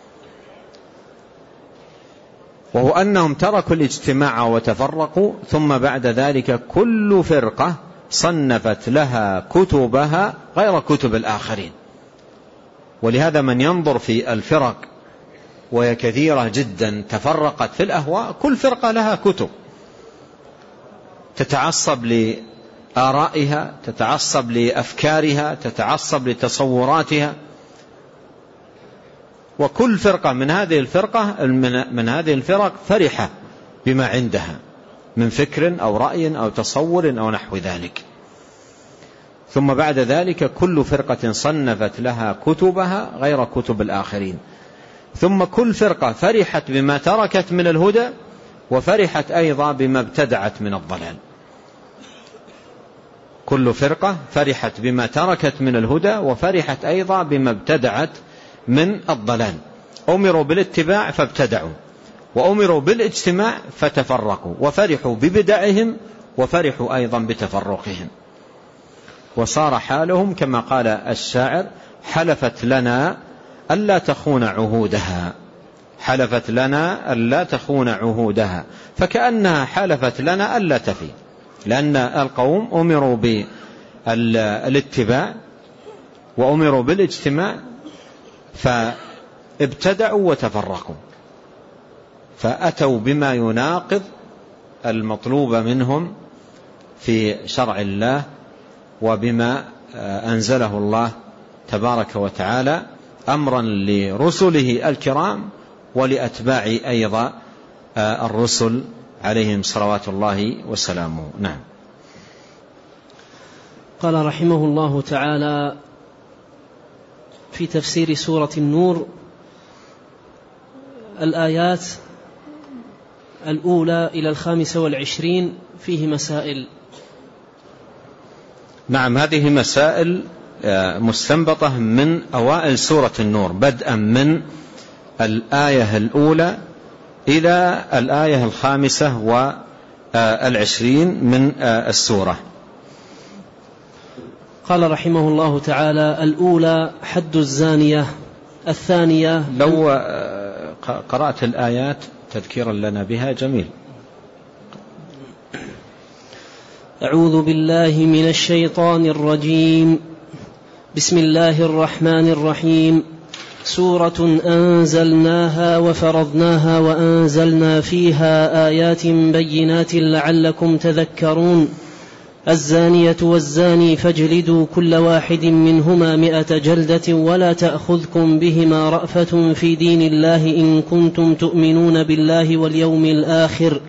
وهو أنهم تركوا الاجتماع وتفرقوا، ثم بعد ذلك كل فرقة صنفت لها كتبها غير كتب الآخرين. ولهذا من ينظر في الفرق وهي كثيرة جدا تفرقت في الأهواء، كل فرقة لها كتب تتعصب لآرائها، تتعصب لأفكارها، تتعصب لتصوراتها. وكل فرقة من هذه الفرقة من هذه الفرق فرحة بما عندها من فكر أو رأي أو تصور أو نحو ذلك. ثم بعد ذلك كل فرقة صنفت لها كتبها غير كتب الآخرين. ثم كل فرقة فرحت بما تركت من الهدى، وفرحت أيضا بما ابتدعت من الضلال. كل فرقة فرحت بما تركت من الهدى، وفرحت أيضا بما ابتدعت من الضلال. أمروا بالاتباع فابتدعوا، وأمروا بالاجتماع فتفرقوا، وفرحوا ببدعهم وفرحوا أيضا بتفرقهم. وصار حالهم كما قال الشاعر: حلفت لنا ألا تخون عهودها. حلفت لنا ألا تخون عهودها، فكأنها حلفت لنا ألا تفي، لأن القوم أمروا بالاتباع وأمروا بالاجتماع فابتدعوا وتفرقوا، فأتوا بما يناقض المطلوب منهم في شرع الله وبما أنزله الله تبارك وتعالى أمرا لرسله الكرام ولأتباع أيضا الرسل عليهم صلوات الله وسلامه. نعم. قال رحمه الله تعالى في تفسير سورة النور: الآيات الأولى إلى الخامسة والعشرين فيه مسائل. نعم، هذه مسائل مستنبطة من أوائل سورة النور، بدءا من الآية الأولى إلى الآية الخامسة والعشرين من السورة. قال رحمه الله تعالى: الأولى حد الزانية. الثانية، لو قرأت الآيات تذكيرا لنا بها جميل. أعوذ بالله من الشيطان الرجيم. بسم الله الرحمن الرحيم. سورة أنزلناها وفرضناها وأنزلنا فيها آيات بينات لعلكم تذكرون. الزانية والزاني فاجلدوا كل واحد منهما مئة جلدة ولا تأخذكم بهما رأفة في دين الله إن كنتم تؤمنون بالله واليوم الآخر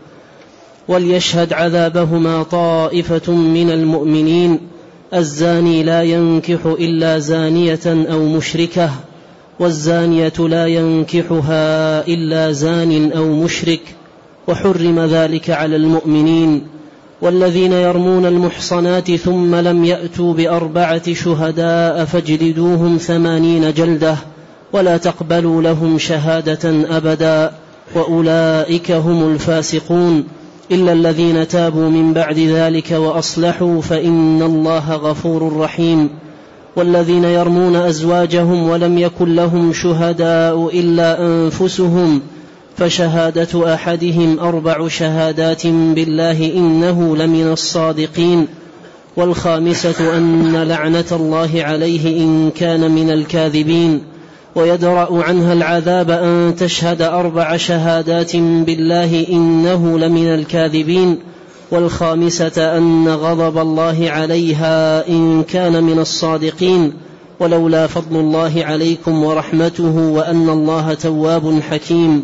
وليشهد عذابهما طائفة من المؤمنين. الزاني لا ينكح إلا زانية أو مشركة والزانية لا ينكحها إلا زان أو مشرك وحرم ذلك على المؤمنين. والذين يرمون المحصنات ثم لم يأتوا بأربعة شهداء فاجلدوهم ثمانين جلدة ولا تقبلوا لهم شهادة أبدا وأولئك هم الفاسقون إلا الذين تابوا من بعد ذلك وأصلحوا فإن الله غفور رحيم. والذين يرمون أزواجهم ولم يكن لهم شهداء إلا أنفسهم فشهادة أحدهم أربع شهادات بالله إنه لمن الصادقين. والخامسة أن لعنة الله عليه إن كان من الكاذبين. ويدرأ عنها العذاب أن تشهد أربع شهادات بالله إنه لمن الكاذبين. والخامسة أن غضب الله عليها إن كان من الصادقين. ولولا فضل الله عليكم ورحمته وأن الله تواب حكيم.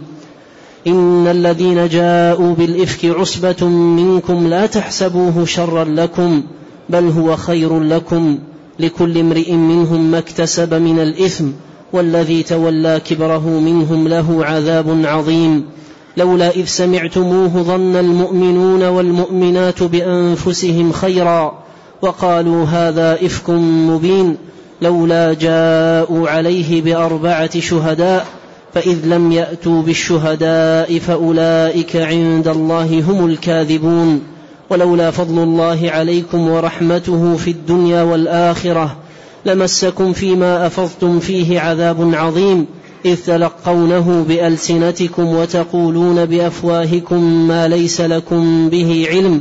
إن الذين جاءوا بالإفك عصبة منكم لا تحسبوه شرا لكم بل هو خير لكم لكل امرئ منهم ما اكتسب من الإثم والذي تولى كبره منهم له عذاب عظيم. لولا إذ سمعتموه ظن المؤمنون والمؤمنات بأنفسهم خيرا وقالوا هذا إفك مبين لولا جاءوا عليه بأربعة شهداء فإذ لم يأتوا بالشهداء فأولئك عند الله هم الكاذبون. ولولا فضل الله عليكم ورحمته في الدنيا والآخرة لمسكم فيما أفضتم فيه عذاب عظيم إذ تلقونه بألسنتكم وتقولون بأفواهكم ما ليس لكم به علم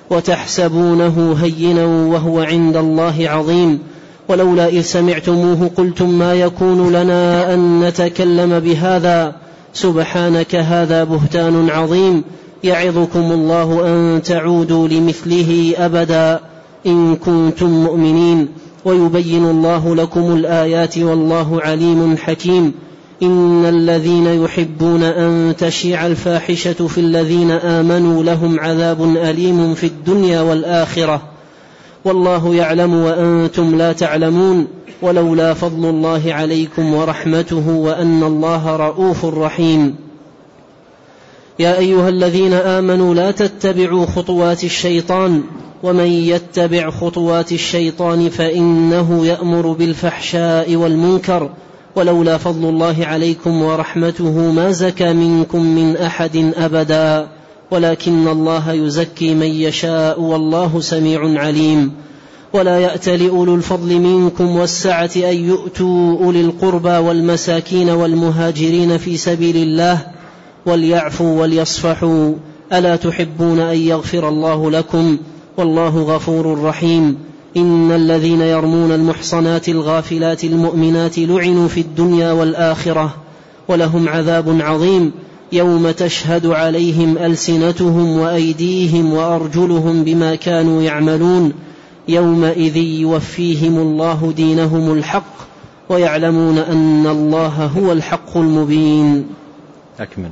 وتحسبونه هينا وهو عند الله عظيم. ولولا إذ سمعتموه قلتم ما يكون لنا أن نتكلم بهذا سبحانك هذا بهتان عظيم يعظكم الله أن تعودوا لمثله أبدا إن كنتم مؤمنين ويبين الله لكم الآيات والله عليم حكيم. إن الذين يحبون أن تشيع الفاحشة في الذين آمنوا لهم عذاب أليم في الدنيا والآخرة والله يعلم وأنتم لا تعلمون. ولولا فضل الله عليكم ورحمته وأن الله رؤوف رحيم. يا أيها الذين آمنوا لا تتبعوا خطوات الشيطان ومن يتبع خطوات الشيطان فإنه يأمر بالفحشاء والمنكر ولولا فضل الله عليكم ورحمته ما زكى منكم من أحد أبدا ولكن الله يزكي من يشاء والله سميع عليم. ولا يأتل أولو الفضل منكم والسعة أن يؤتوا أولي القربى والمساكين والمهاجرين في سبيل الله وليعفوا وليصفحوا ألا تحبون أن يغفر الله لكم والله غفور رحيم. إن الذين يرمون المحصنات الغافلات المؤمنات لعنوا في الدنيا والآخرة ولهم عذاب عظيم يوم تشهد عليهم ألسنتهم وأيديهم وأرجلهم بما كانوا يعملون يومئذ يوفيهم الله دينهم الحق ويعلمون أن الله هو الحق المبين. أكمل.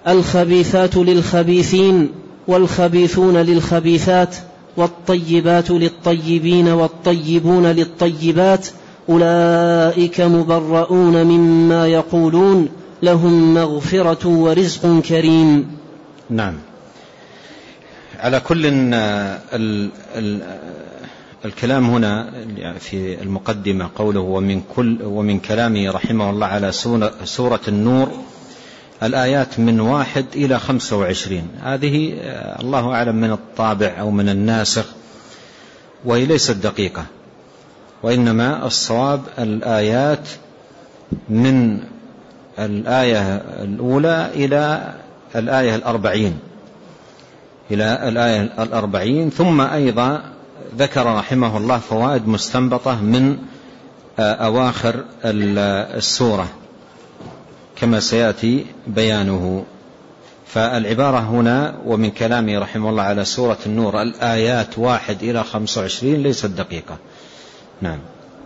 الخبيثات للخبيثين والخبيثون للخبيثات والطيبات للطيبين والطيبون للطيبات أولئك مبرؤون مما يقولون لهم مغفرة ورزق كريم. نعم. على كل ال ال الكلام هنا في المقدمة قوله ومن, كل ومن كلامه رحمه الله على سورة النور الآيات من واحد إلى خمسة وعشرين، هذه الله أعلم من الطابع أو من الناسخ، وهي ليست دقيقة، وإنما الصواب الآيات من الآية الأولى إلى الآية الأربعين إلى الآية الأربعين ثم أيضا ذكر رحمه الله فوائد مستنبطة من أواخر السورة كما سيأتي بيانه. فالعبارة هنا ومن كلامه رحمه الله على سورة النور الآيات واحد إلى خمسة وعشرين ليست دقيقة. نعم.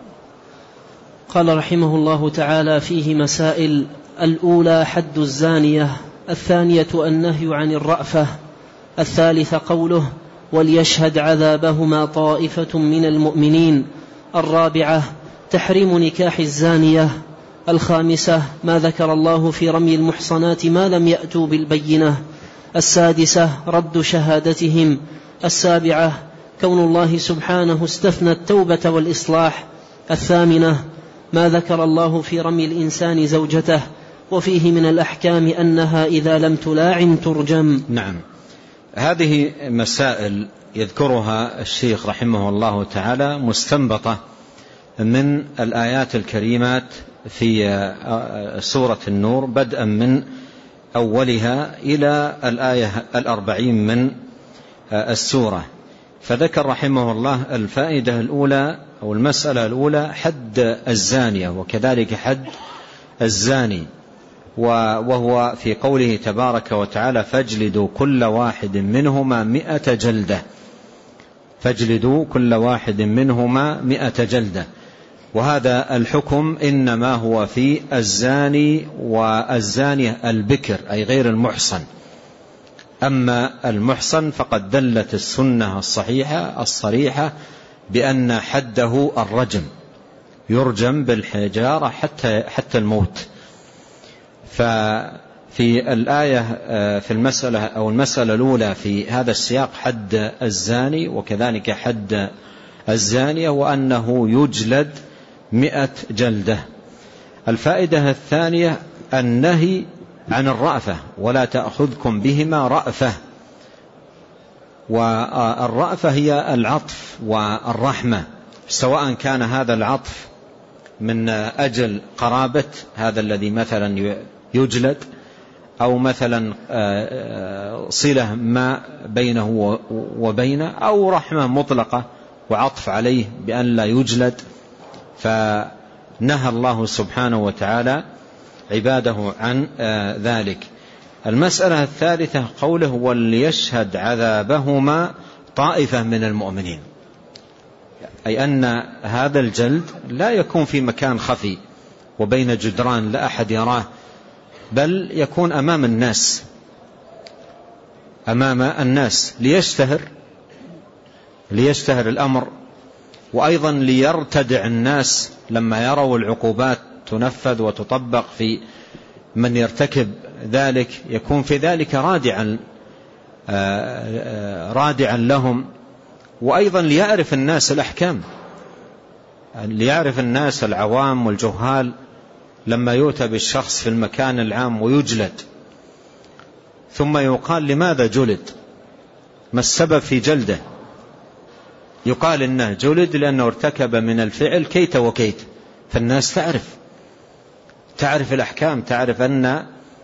قال رحمه الله تعالى فيه مسائل: الأولى حد الزانية، الثانية النهي عن الرأفة، الثالثة قوله وليشهد عذابهما طائفة من المؤمنين، الرابعة تحريم نكاح الزانية، الخامسة ما ذكر الله في رمي المحصنات ما لم يأتوا بالبينة، السادسة رد شهادتهم، السابعة كون الله سبحانه استثنى التوبة والإصلاح، الثامنة ما ذكر الله في رمي الإنسان زوجته، وفيه من الأحكام أنها إذا لم تلاعن ترجم. نعم. هذه مسائل يذكرها الشيخ رحمه الله تعالى مستنبطة من الآيات الكريمات في سورة النور بدءا من أولها إلى الآية الأربعين من السورة. فذكر رحمه الله الفائدة الأولى أو المسألة الأولى حد الزانية وكذلك حد الزاني، وهو في قوله تبارك وتعالى فاجلدوا كل واحد منهما مئة جلدة، فاجلدوا كل واحد منهما مئة جلدة. وهذا الحكم إنما هو في الزاني والزانية البكر أي غير المحصن، أما المحصن فقد دلت السنة الصحيحة الصريحة بأن حده الرجم، يرجم بالحجارة حتى, حتى الموت. ففي الآية في المسألة أو المسألة الأولى في هذا السياق حد الزاني وكذلك حد الزانية وأنه يجلد مئة جلدة. الفائدة الثانية النهي عن الرأفة ولا تأخذكم بهما رأفة، والرأفة هي العطف والرحمة، سواء كان هذا العطف من أجل قرابة هذا الذي مثلا يجلد أو مثلا صلة ما بينه وبينه، أو رحمة مطلقة وعطف عليه بأن لا يجلد. فنهى الله سبحانه وتعالى عباده عن ذلك. المسألة الثالثة قوله وليشهد عذابهما طائفة من المؤمنين، أي أن هذا الجلد لا يكون في مكان خفي وبين جدران لا أحد يراه، بل يكون أمام الناس أمام الناس ليشتهر ليشتهر الأمر، وأيضا ليرتدع الناس لما يروا العقوبات تنفذ وتطبق في من يرتكب ذلك، يكون في ذلك رادعا رادعا لهم. وأيضا ليعرف الناس الأحكام، ليعرف الناس العوام والجهال لما يؤتى بالشخص في المكان العام ويجلد، ثم يقال لماذا جلد، ما السبب في جلده، يقال إنه جلد لأنه ارتكب من الفعل كيت وكيت، فالناس تعرف تعرف الأحكام، تعرف أن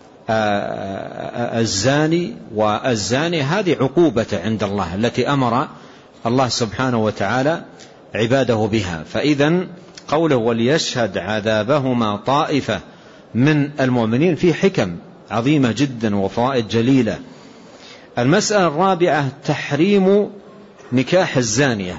الزاني والزاني هذه عقوبة عند الله التي أمر الله سبحانه وتعالى عباده بها. فإذن قوله وليشهد عذابهما طائفة من المؤمنين في حكم عظيمة جدا وفوائد جليلة. المسألة الرابعة تحريم نكاح الزانية،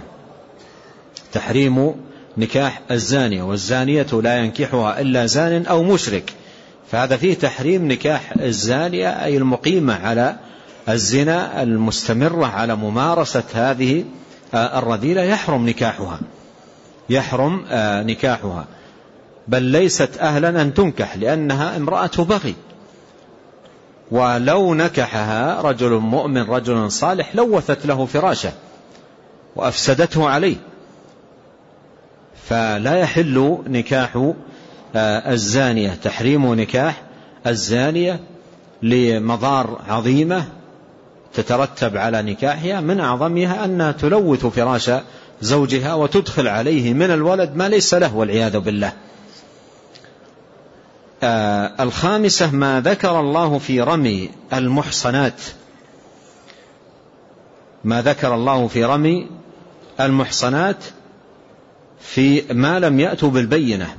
تحريم نكاح الزانية، والزانية لا ينكحها إلا زان أو مشرك، فهذا فيه تحريم نكاح الزانية أي المقيمة على الزنا المستمرة على ممارسة هذه الرذيلة، يحرم نكاحها يحرم نكاحها بل ليست أهلا أن تنكح لأنها امرأة بغي، ولو نكحها رجل مؤمن رجل صالح لوثت له فراشه وأفسدته عليه، فلا يحل نكاح الزانية، تحريم نكاح الزانية لمضار عظيمة تترتب على نكاحها، من أعظمها أنها تلوث فراش زوجها وتدخل عليه من الولد ما ليس له والعياذ بالله. آه الخامسة ما ذكر الله في رمي المحصنات ما ذكر الله في رمي المحصنات في ما لم يأتوا بالبينة.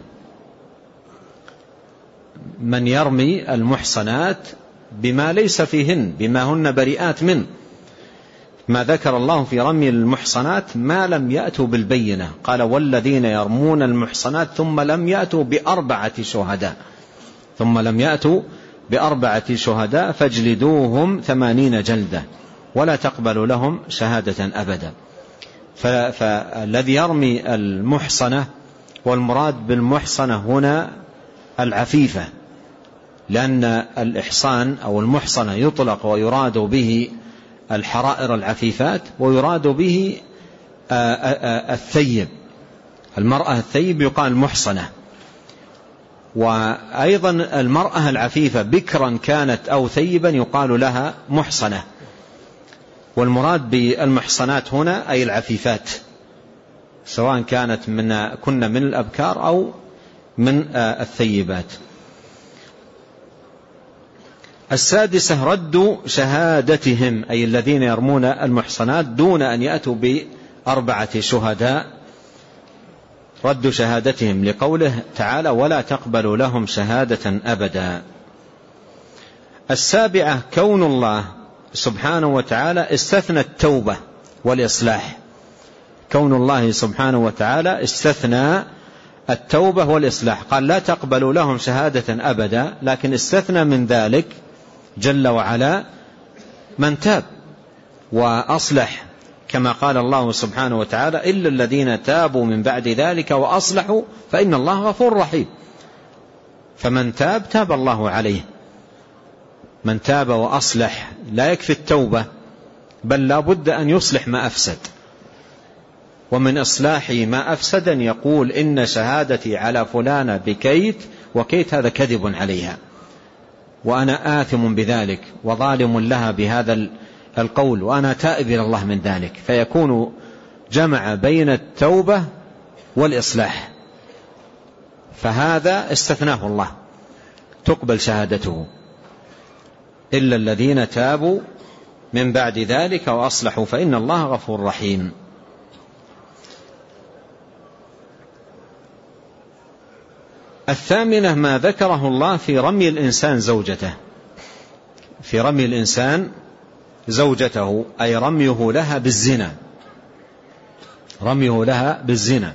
من يرمي المحصنات بما ليس فيهن، بما هن بريئات منه، ما ذكر الله في رمي المحصنات ما لم يأتوا بالبينة. قال والذين يرمون المحصنات ثم لم يأتوا بأربعة شهداء ثم لم يأتوا بأربعة شهداء فاجلدوهم ثمانين جلدة ولا تقبلوا لهم شهادة أبدا. فالذي يرمي المحصنة، والمراد بالمحصنة هنا العفيفة، لأن الإحصان أو المحصنة يطلق ويراد به الحرائر العفيفات ويراد به الثيب، المرأة الثيب يقال محصنة. وأيضا المرأة العفيفة بكرا كانت أو ثيبا يقال لها محصنة. والمراد بالمحصنات هنا أي العفيفات، سواء كانت من كنا من الأبكار أو من الثيبات. السادسة رد شهادتهم، أي الذين يرمون المحصنات دون أن يأتوا بأربعة شهداء، رد شهادتهم لقوله تعالى ولا تقبلوا لهم شهادة أبدا. السابعة كون الله سبحانه وتعالى استثنى التوبة والإصلاح، كون الله سبحانه وتعالى استثنى التوبة والإصلاح، قال لا تقبلوا لهم شهادة أبدا، لكن استثنى من ذلك جل وعلا من تاب وأصلح، كما قال الله سبحانه وتعالى إلا الذين تابوا من بعد ذلك وأصلحوا فإن الله غفور رحيم. فمن تاب تاب الله عليه، من تاب وأصلح. لا يكفي التوبة بل لا بد أن يصلح ما أفسد، ومن إصلاح ما أفسد يقول إن شهادتي على فلانة بكيت وكيت هذا كذب عليها وأنا آثم بذلك وظالم لها بهذا القول وأنا تائب إلى الله من ذلك، فيكون جمع بين التوبة والإصلاح، فهذا استثناه الله تقبل شهادته إلا الذين تابوا من بعد ذلك وأصلحوا فإن الله غفور رحيم. الثامنة ما ذكره الله في رمي الإنسان زوجته، في رمي الإنسان زوجته أي رميه لها بالزنا، رميه لها بالزنا.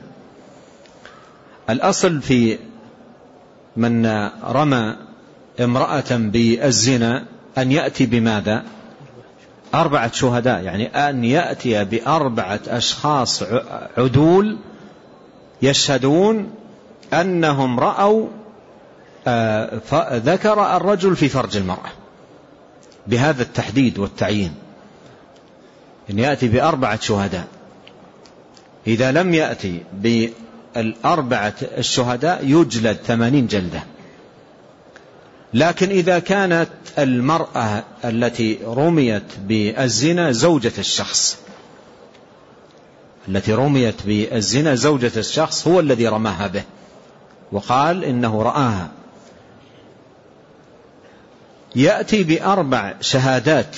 الأصل في من رمى امرأة بالزنا أن يأتي بماذا؟ أربعة شهداء، يعني أن يأتي بأربعة أشخاص عدول يشهدون أنهم رأوا ذكر الرجل في فرج المرأة، بهذا التحديد والتعيين، أن يأتي بأربعة شهداء. إذا لم يأتي بالأربعة الشهداء يجلد ثمانين جلدة. لكن إذا كانت المرأة التي رميت بالزنا زوجة الشخص، التي رميت بالزنا زوجة الشخص هو الذي رماها به وقال إنه رآها، يأتي بأربع شهادات،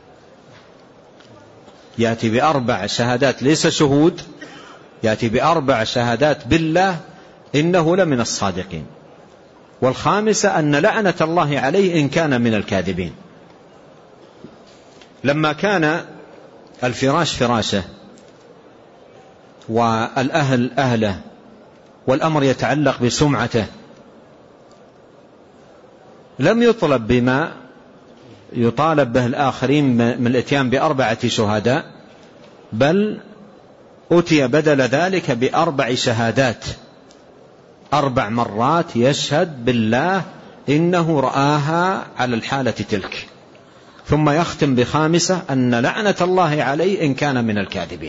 يأتي بأربع شهادات ليس شهود، يأتي بأربع شهادات بالله إنه لمن الصادقين. والخامسة أن لعنة الله عليه إن كان من الكاذبين. لما كان الفراش فراشه والأهل أهله والأمر يتعلق بسمعته لم يطلب بما يطالب به الآخرين من الاتيان بأربعة شهداء، بل أتي بدل ذلك بأربع شهادات، أربع مرات يشهد بالله إنه رآها على الحالة تلك، ثم يختم بخامسة أن لعنة الله عليه إن كان من الكاذبين.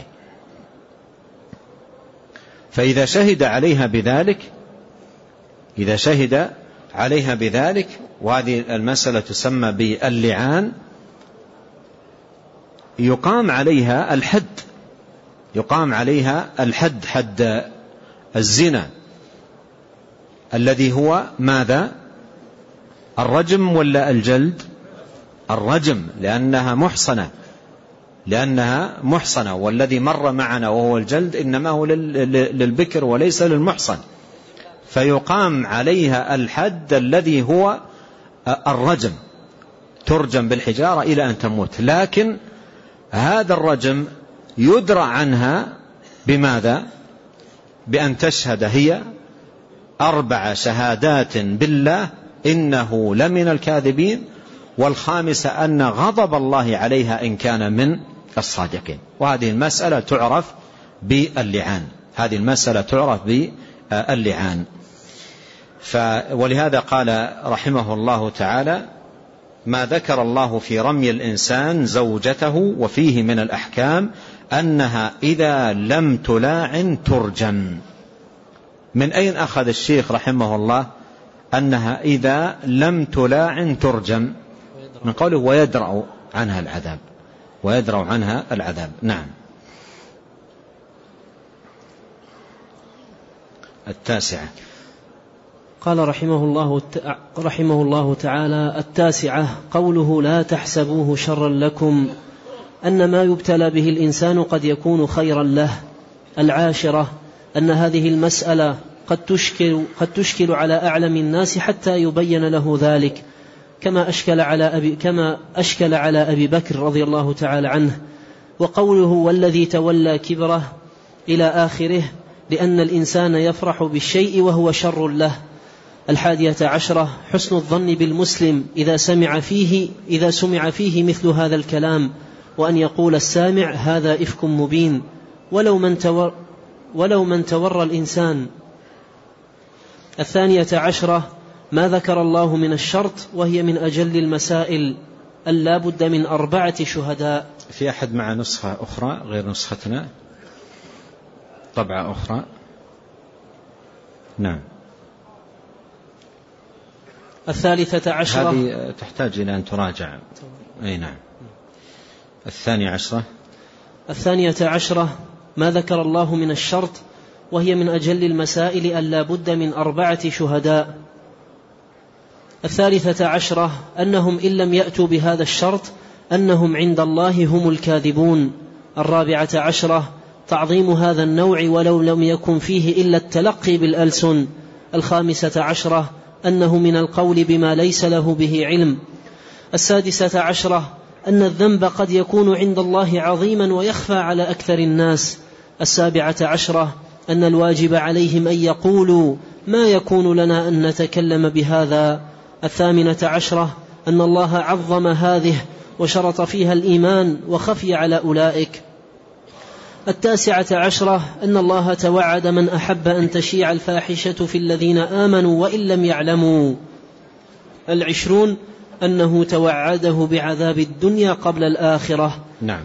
فإذا شهد عليها بذلك إذا شهد عليها بذلك وهذه المسألة تسمى باللعان، يقام عليها الحد يقام عليها الحد حد الزنا الذي هو ماذا؟ الرجم ولا الجلد؟ الرجم، لأنها محصنة لأنها محصنة والذي مر معنا وهو الجلد إنما هو للبكر وليس للمحصن، فيقام عليها الحد الذي هو الرجم، ترجم بالحجارة إلى أن تموت. لكن هذا الرجم يدرى عنها بماذا؟ بأن تشهد هي أربع شهادات بالله إنه لمن الكاذبين، والخامسة أن غضب الله عليها إن كان من الصادقين. وهذه المسألة تعرف باللعان هذه المسألة تعرف باللعان. ولهذا قال رحمه الله تعالى: ما ذكر الله في رمي الإنسان زوجته وفيه من الأحكام أنها إذا لم تلاعن ترجم. من أين أخذ الشيخ رحمه الله أنها إذا لم تلاعن ترجم؟ من قوله ويدرأ عنها العذاب ويدرأ عنها العذاب. نعم. التاسعة قال رحمه الله رحمه الله تعالى: التاسعة قوله لا تحسبوه شرا لكم، أن ما يبتلى به الإنسان قد يكون خيرا له. العاشرة أن هذه المسألة قد تشكل, قد تشكل على أعلم الناس حتى يبين له ذلك، كما أشكل على أبي, كما أشكل على أبي بكر رضي الله تعالى عنه. وقوله والذي تولى كبره إلى آخره، لأن الإنسان يفرح بالشيء وهو شر له. الحادية عشرة حسن الظن بالمسلم إذا سمع فيه إذا سمع فيه مثل هذا الكلام، وأن يقول السامع هذا إفك مبين ولو من تور ولو من تورى الإنسان. الثانية عشرة ما ذكر الله من الشرط، وهي من أجل المسائل، ألا بد من أربعة شهداء. في أحد مع نسخة أخرى غير نسختنا؟ طبعة أخرى؟ نعم. الثالثة عشرة هذه تحتاج إلى أن تراجع. أي نعم. الثانية عشرة الثانية عشرة ما ذكر الله من الشرط، وهي من أجل المسائل، ألا بد من أربعة شهداء. الثالثة عشرة أنهم إن لم يأتوا بهذا الشرط أنهم عند الله هم الكاذبون. الرابعة عشرة تعظيم هذا النوع ولو لم يكن فيه إلا التلقي بالألسن. الخامسة عشرة أنه من القول بما ليس له به علم. السادسة عشرة أن الذنب قد يكون عند الله عظيما ويخفى على أكثر الناس. السابعة عشرة أن الواجب عليهم أن يقولوا ما يكون لنا أن نتكلم بهذا. الثامنة عشرة أن الله عظم هذه وشرط فيها الإيمان وخفي على أولئك. التاسعة عشرة أن الله توعد من أحب أن تشيع الفاحشة في الذين آمنوا وإن لم يعلموا. العشرون أنه توعده بعذاب الدنيا قبل الآخرة. نعم.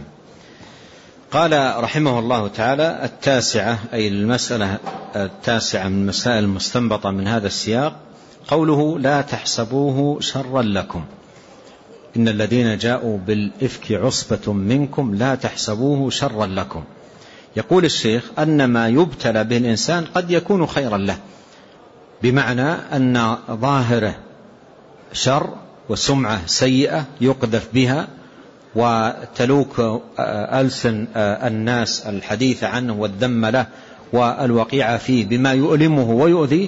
قال رحمه الله تعالى: التاسعة أي المسألة التاسعة من المسائل المستنبطة من هذا السياق قوله لا تحسبوه شرا لكم، إن الذين جاءوا بالإفك عصبة منكم لا تحسبوه شرا لكم. يقول الشيخ أن ما يبتلى به الإنسان قد يكون خيرا له، بمعنى أن ظاهره شر وسمعة سيئة يقذف بها وتلوك ألسن الناس الحديث عنه والذم له والوقيع فيه بما يؤلمه ويؤذيه،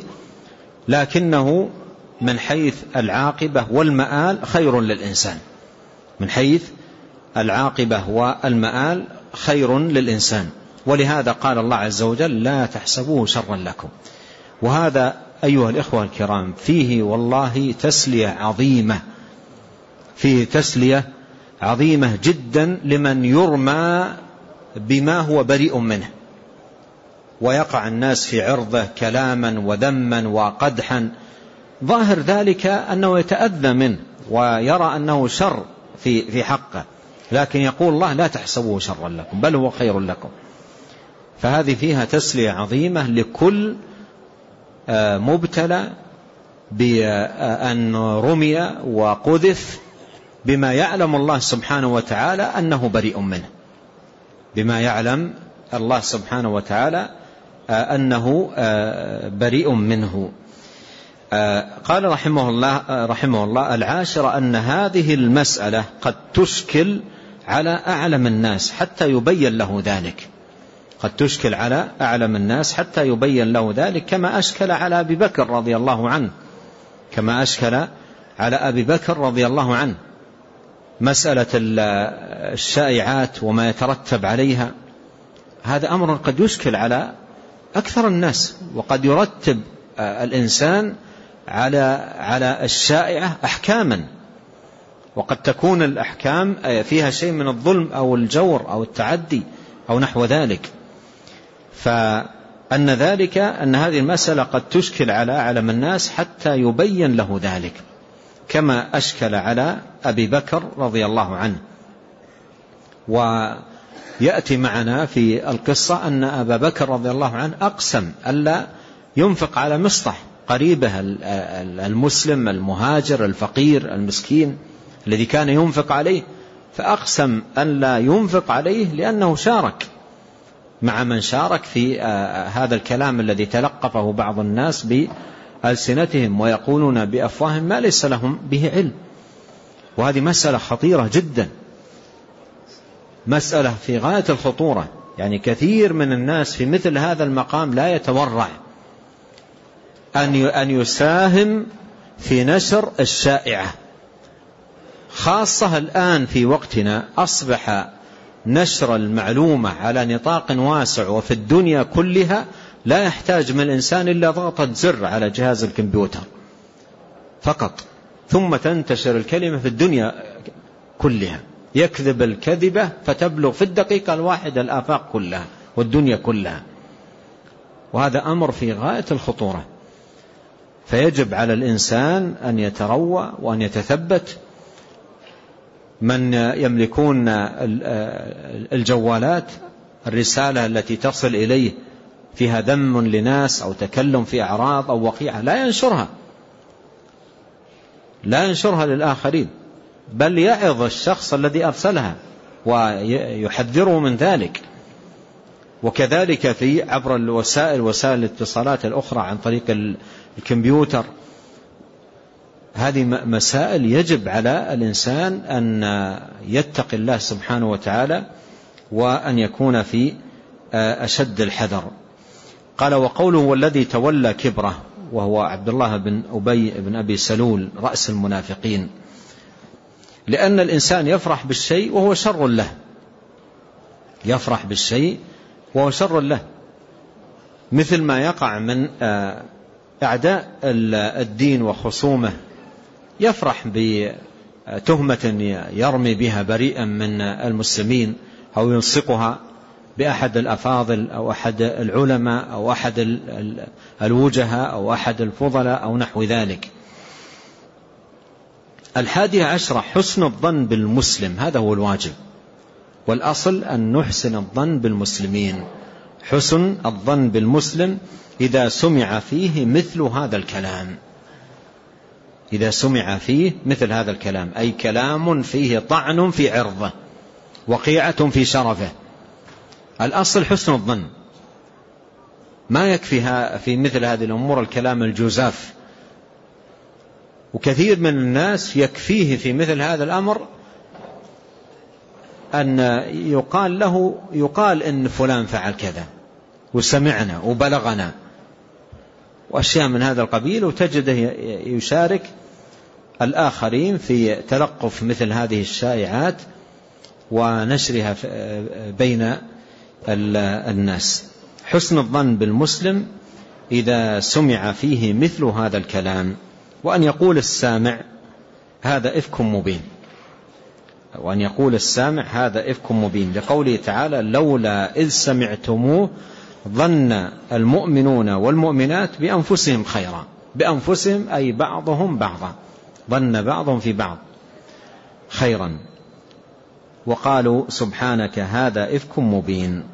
لكنه من حيث العاقبة والمآل خير للإنسان، من حيث العاقبة والمآل خير للإنسان. ولهذا قال الله عز وجل لا تحسبوه شرا لكم. وهذا أيها الإخوة الكرام فيه والله تسلية عظيمة، فيه تسلية عظيمة جدا لمن يرمى بما هو بريء منه، ويقع الناس في عرضه كلاما وذما وقدحا، ظاهر ذلك أنه يتأذى منه ويرى أنه شر في في حقه، لكن يقول الله لا تحسبوه شرا لكم بل هو خير لكم. فهذه فيها تسلية عظيمة لكل مبتلى بأن رمي وقذف بما يعلم الله سبحانه وتعالى أنه بريء منه، بما يعلم الله سبحانه وتعالى أنه بريء منه. قال رحمه الله رحمه الله العاشر أن هذه المسألة قد تشكل على أعلم الناس حتى يبين له ذلك، قد تشكل على أعلم الناس حتى يبين له ذلك، كما أشكل على أبي بكر رضي الله عنه، كما أشكل على أبي بكر رضي الله عنه مسألة الشائعات وما يترتب عليها. هذا أمر قد يشكل على أكثر الناس، وقد يرتب الإنسان على على الشائعة أحكاما، وقد تكون الأحكام فيها شيء من الظلم أو الجور أو التعدي أو نحو ذلك. فأن ذلك أن هذه المسألة قد تشكل على أعلم الناس حتى يبين له ذلك، كما أشكل على أبي بكر رضي الله عنه. ويأتي معنا في القصة أن أبا بكر رضي الله عنه أقسم ألا ينفق على مصطح قريبه المسلم المهاجر الفقير المسكين الذي كان ينفق عليه، فأقسم ألا ينفق عليه لأنه شارك مع من شارك في هذا الكلام الذي تلقفه بعض الناس بألسنتهم ويقولون بأفواههم ما ليس لهم به علم. وهذه مسألة خطيرة جدا، مسألة في غاية الخطورة. يعني كثير من الناس في مثل هذا المقام لا يتورع أن يساهم في نشر الشائعة، خاصة الآن في وقتنا أصبح نشر المعلومة على نطاق واسع وفي الدنيا كلها لا يحتاج من الإنسان إلا ضغطة زر على جهاز الكمبيوتر فقط، ثم تنتشر الكلمة في الدنيا كلها، يكذب الكذبة فتبلغ في الدقيقة الواحدة الآفاق كلها والدنيا كلها. وهذا أمر في غاية الخطورة، فيجب على الإنسان أن يتروى وأن يتثبت. من يملكون الجوالات الرسالة التي تصل إليه فيها ذم لناس أو تكلم في أعراض أو وقيعة لا ينشرها، لا ينشرها للآخرين، بل يعظ الشخص الذي أرسلها ويحذره من ذلك. وكذلك في عبر الوسائل وسائل الاتصالات الأخرى عن طريق الكمبيوتر. هذه مسائل يجب على الإنسان أن يتقي الله سبحانه وتعالى وأن يكون في أشد الحذر. قال وقوله والذي تولى كبره وهو عبد الله بن أبي بن أبي سلول رأس المنافقين، لأن الإنسان يفرح بالشيء وهو شر له، يفرح بالشيء وهو شر له، مثل ما يقع من أعداء الدين وخصومه، يفرح بتهمة يرمي بها بريئا من المسلمين أو يلصقها بأحد الأفاضل أو أحد العلماء أو أحد الوجهاء أو أحد الفضلاء أو نحو ذلك. الحادية عشرة حسن الظن بالمسلم، هذا هو الواجب، والأصل أن نحسن الظن بالمسلمين، حسن الظن بالمسلم إذا سمع فيه مثل هذا الكلام، إذا سمع فيه مثل هذا الكلام، أي كلام فيه طعن في عرضه وقيعة في شرفه. الأصل حسن الظن، ما يكفي في مثل هذه الأمور الكلام الجزاف. وكثير من الناس يكفيه في مثل هذا الأمر أن يقال له يقال إن فلان فعل كذا وسمعنا وبلغنا وأشياء من هذا القبيل، وتجده يشارك الآخرين في تلقف مثل هذه الشائعات ونشرها بين الناس. حسن الظن بالمسلم إذا سمع فيه مثل هذا الكلام، وأن يقول السامع هذا إفك مبين، وأن يقول السامع هذا إفك مبين، لقوله تعالى لولا إذ سمعتموه ظن المؤمنون والمؤمنات بأنفسهم خيرا. بأنفسهم أي بعضهم بعضا، ظن بعضهم في بعض خيرا، وقالوا سبحانك هذا إفك مبين.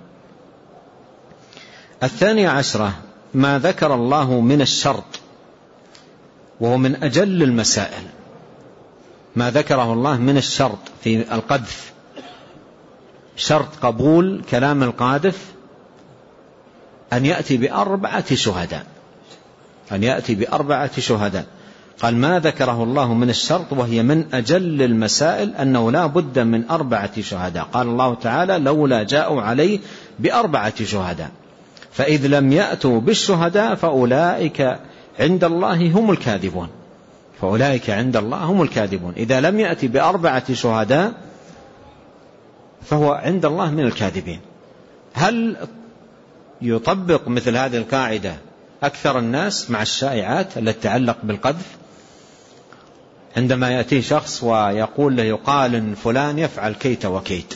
الثانية عشرة ما ذكر الله من الشرط، وهو من أجل المسائل، ما ذكره الله من الشرط في القذف، شرط قبول كلام القاذف أن يأتي بأربعة شهداء، أن يأتي بأربعة شهداء. قال ما ذكره الله من الشرط وهي من أجل المسائل أنه لا بد من أربعة شهداء. قال الله تعالى لولا جاءوا عليه بأربعة شهداء، فإذ لم يأتوا بالشهداء فأولئك عند الله هم الكاذبون، فأولئك عند الله هم الكاذبون. إذا لم يأتي بأربعة شهداء فهو عند الله من الكاذبين. هل يطبق مثل هذه القاعدة أكثر الناس مع الشائعات التي تتعلق بالقذف؟ عندما يأتي شخص ويقول له يقال إن فلان يفعل كيت وكيت،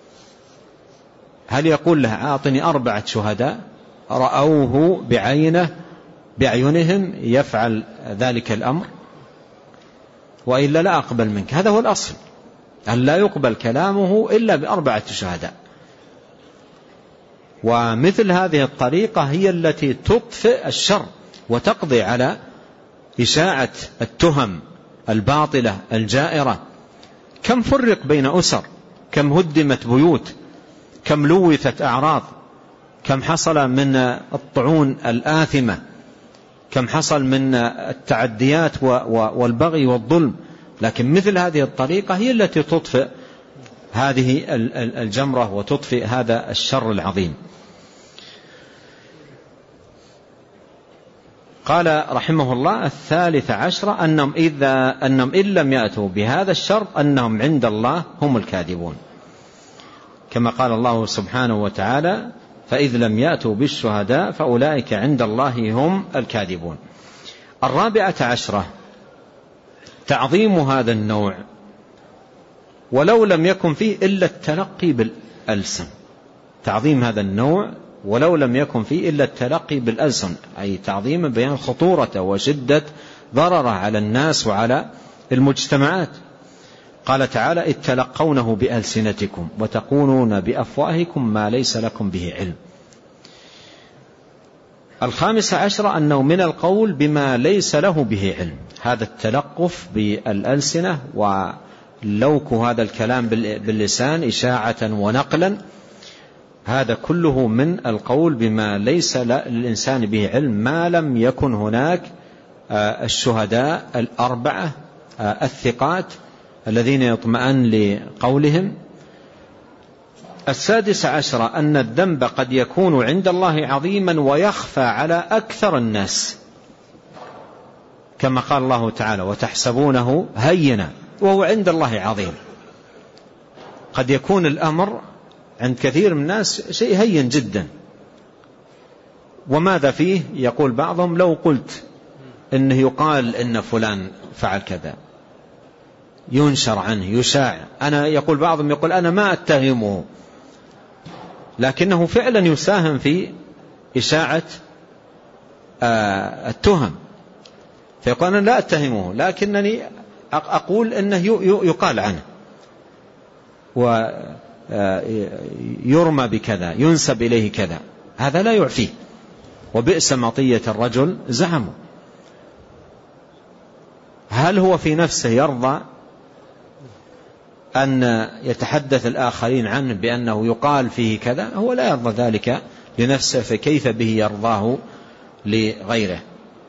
هل يقول له أعطني أربعة شهداء رأوه بعينه بعينهم يفعل ذلك الأمر، وإلا لا أقبل منك؟ هذا هو الأصل، أن لا يقبل كلامه إلا بأربعة شهداء. ومثل هذه الطريقة هي التي تطفئ الشر وتقضي على إشاعة التهم الباطلة الجائرة. كم فرق بين أسر، كم هدمت بيوت، كم لوثت أعراض، كم حصل من الطعون الآثمة، كم حصل من التعديات والبغي والظلم. لكن مثل هذه الطريقة هي التي تطفئ هذه الجمرة وتطفئ هذا الشر العظيم. قال رحمه الله الثالث عشر أنهم, إذا أنهم إن لم يأتوا بهذا الشرط أنهم عند الله هم الكاذبون، كما قال الله سبحانه وتعالى فإذ لم يأتوا بالشهداء فأولئك عند الله هم الكاذبون. الرابعة عشرة تعظيم هذا النوع ولو لم يكن فيه إلا التلقي بالألسن، تعظيم هذا النوع ولو لم يكن فيه إلا التلقي بالألسن، أي تعظيم بيان خطورته وشدة ضرره على الناس وعلى المجتمعات. قال تعالى إذ تلقونه بألسنتكم وتقولون بأفواهكم ما ليس لكم به علم. الخامس عشر أنه من القول بما ليس له به علم، هذا التلقف بالألسنة ولوك هذا الكلام باللسان إشاعة ونقلا، هذا كله من القول بما ليس للإنسان به علم ما لم يكن هناك الشهداء الأربعة الثقات الذين يطمئن لقولهم. السادس عشر أن الذنب قد يكون عند الله عظيما ويخفى على أكثر الناس، كما قال الله تعالى وتحسبونه هينا وهو عند الله عظيم. قد يكون الأمر عند كثير من الناس شيء هين جدا، وماذا فيه؟ يقول بعضهم لو قلت إنه يقال إن فلان فعل كذا ينشر عنه يشاع، أنا يقول بعضهم يقول أنا ما أتهمه، لكنه فعلا يساهم في إشاعة التهم، فيقول أنا لا أتهمه لكنني أقول إنه يقال عنه ويرمى بكذا ينسب إليه كذا، هذا لا يعفيه، وبئس مطية الرجل زعمه. هل هو في نفسه يرضى أن يتحدث الآخرين عنه بأنه يقال فيه كذا؟ هو لا يرضى ذلك لنفسه، فكيف به يرضاه لغيره؟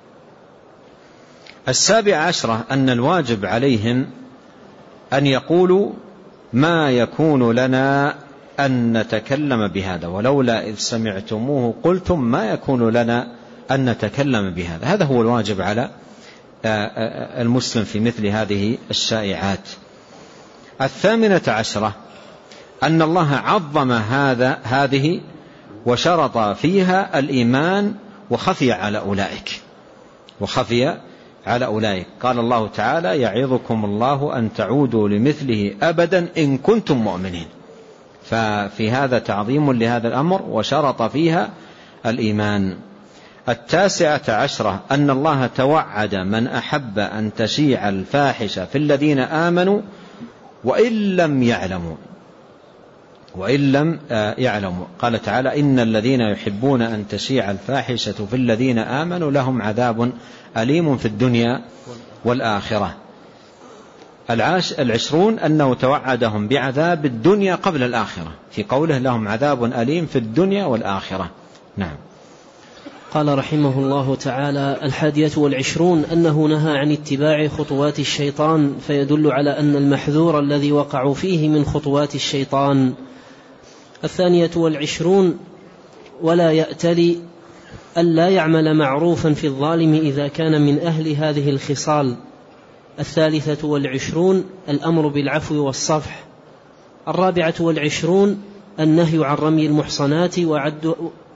السابع عشرة أن الواجب عليهم أن يقولوا ما يكون لنا أن نتكلم بهذا ولولا إذ سمعتموه قلتم ما يكون لنا أن نتكلم بهذا. هذا هو الواجب على المسلم في مثل هذه الشائعات. الثامنة عشرة أن الله عظم هذا هذه وشرط فيها الإيمان وخفي على أولئك وخفي على أولئك. قال الله تعالى: يعظكم الله أن تعودوا لمثله أبدا إن كنتم مؤمنين. ففي هذا تعظيم لهذا الأمر وشرط فيها الإيمان. التاسعة عشرة أن الله توعد من أحب أن تشيع الفاحشة في الذين آمنوا وإن لم يعلموا وإن لم يعلموا. قال تعالى: إن الذين يحبون أن تشيع الفاحشة في الذين آمنوا لهم عذاب أليم في الدنيا والآخرة. العاش العشرون أنه توعدهم بعذاب الدنيا قبل الآخرة في قوله: لهم عذاب أليم في الدنيا والآخرة. نعم. قال رحمه الله تعالى: الحادية والعشرون أنه نهى عن اتباع خطوات الشيطان، فيدل على أن المحذور الذي وقعوا فيه من خطوات الشيطان. الثانية والعشرون ولا يأتلي ألا يعمل معروفا في الظالم إذا كان من أهل هذه الخصال. الثالثة والعشرون الأمر بالعفو والصفح. الرابعة والعشرون النهي عن رمي المحصنات وعد